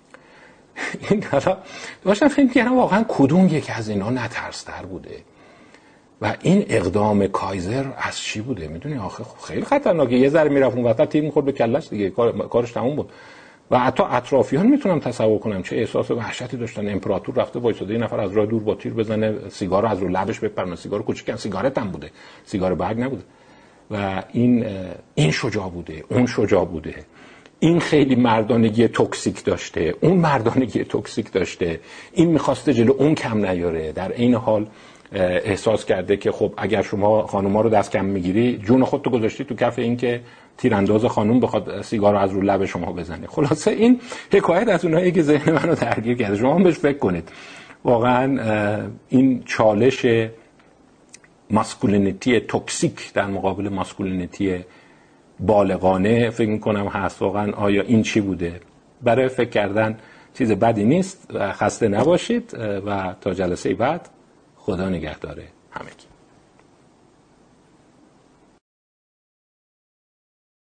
این حالا داشتم فکر می‌کردم واقعا کدوم یک از اینا نترس‌تر بوده و این اقدام کایزر از چی بوده؟ میدونی آخه خیلی خطرناکه. یه ذره میرفت اون وقت تیر می‌خورد به کله‌اش دیگه، کار کارش تموم بود. و حتی اطرافیان میتونم تصور کنم چه احساس وحشتی داشتن. امپراتور رفته وایساده، یه نفر از راه دور با تیر بزنه، سیگار رو از رو لبش بپرونه. سیگار کوچیکن، سیگارت هم بوده، سیگار برگ نبوده. و این این شجاع بوده، اون شجاع بوده. این خیلی مردانگی توکسیک داشته، اون مردانگی توکسیک داشته، این میخواسته جلو اون کم نیاره. در این حال احساس کرده که خب اگر شما خانوما رو دست کم میگیری، جون خودتو گذاشتی تو کف این که تیرانداز خانوم بخواد سیگار رو از رو لب شما بزنه. خلاصه این حکایت از اونایی که ذهن منو درگیر کرده. شما هم بهش فکر کنید. واقعا این چالش ماسکولینیتی توکسیک در مقابل ماسکولینیتی بالغانه فکر میکنم هست. واقعا آیا این چی بوده؟ برای فکر کردن چیز بدی نیست. خسته نباشید و تا جلسه بعد خدا نگهدار همگی.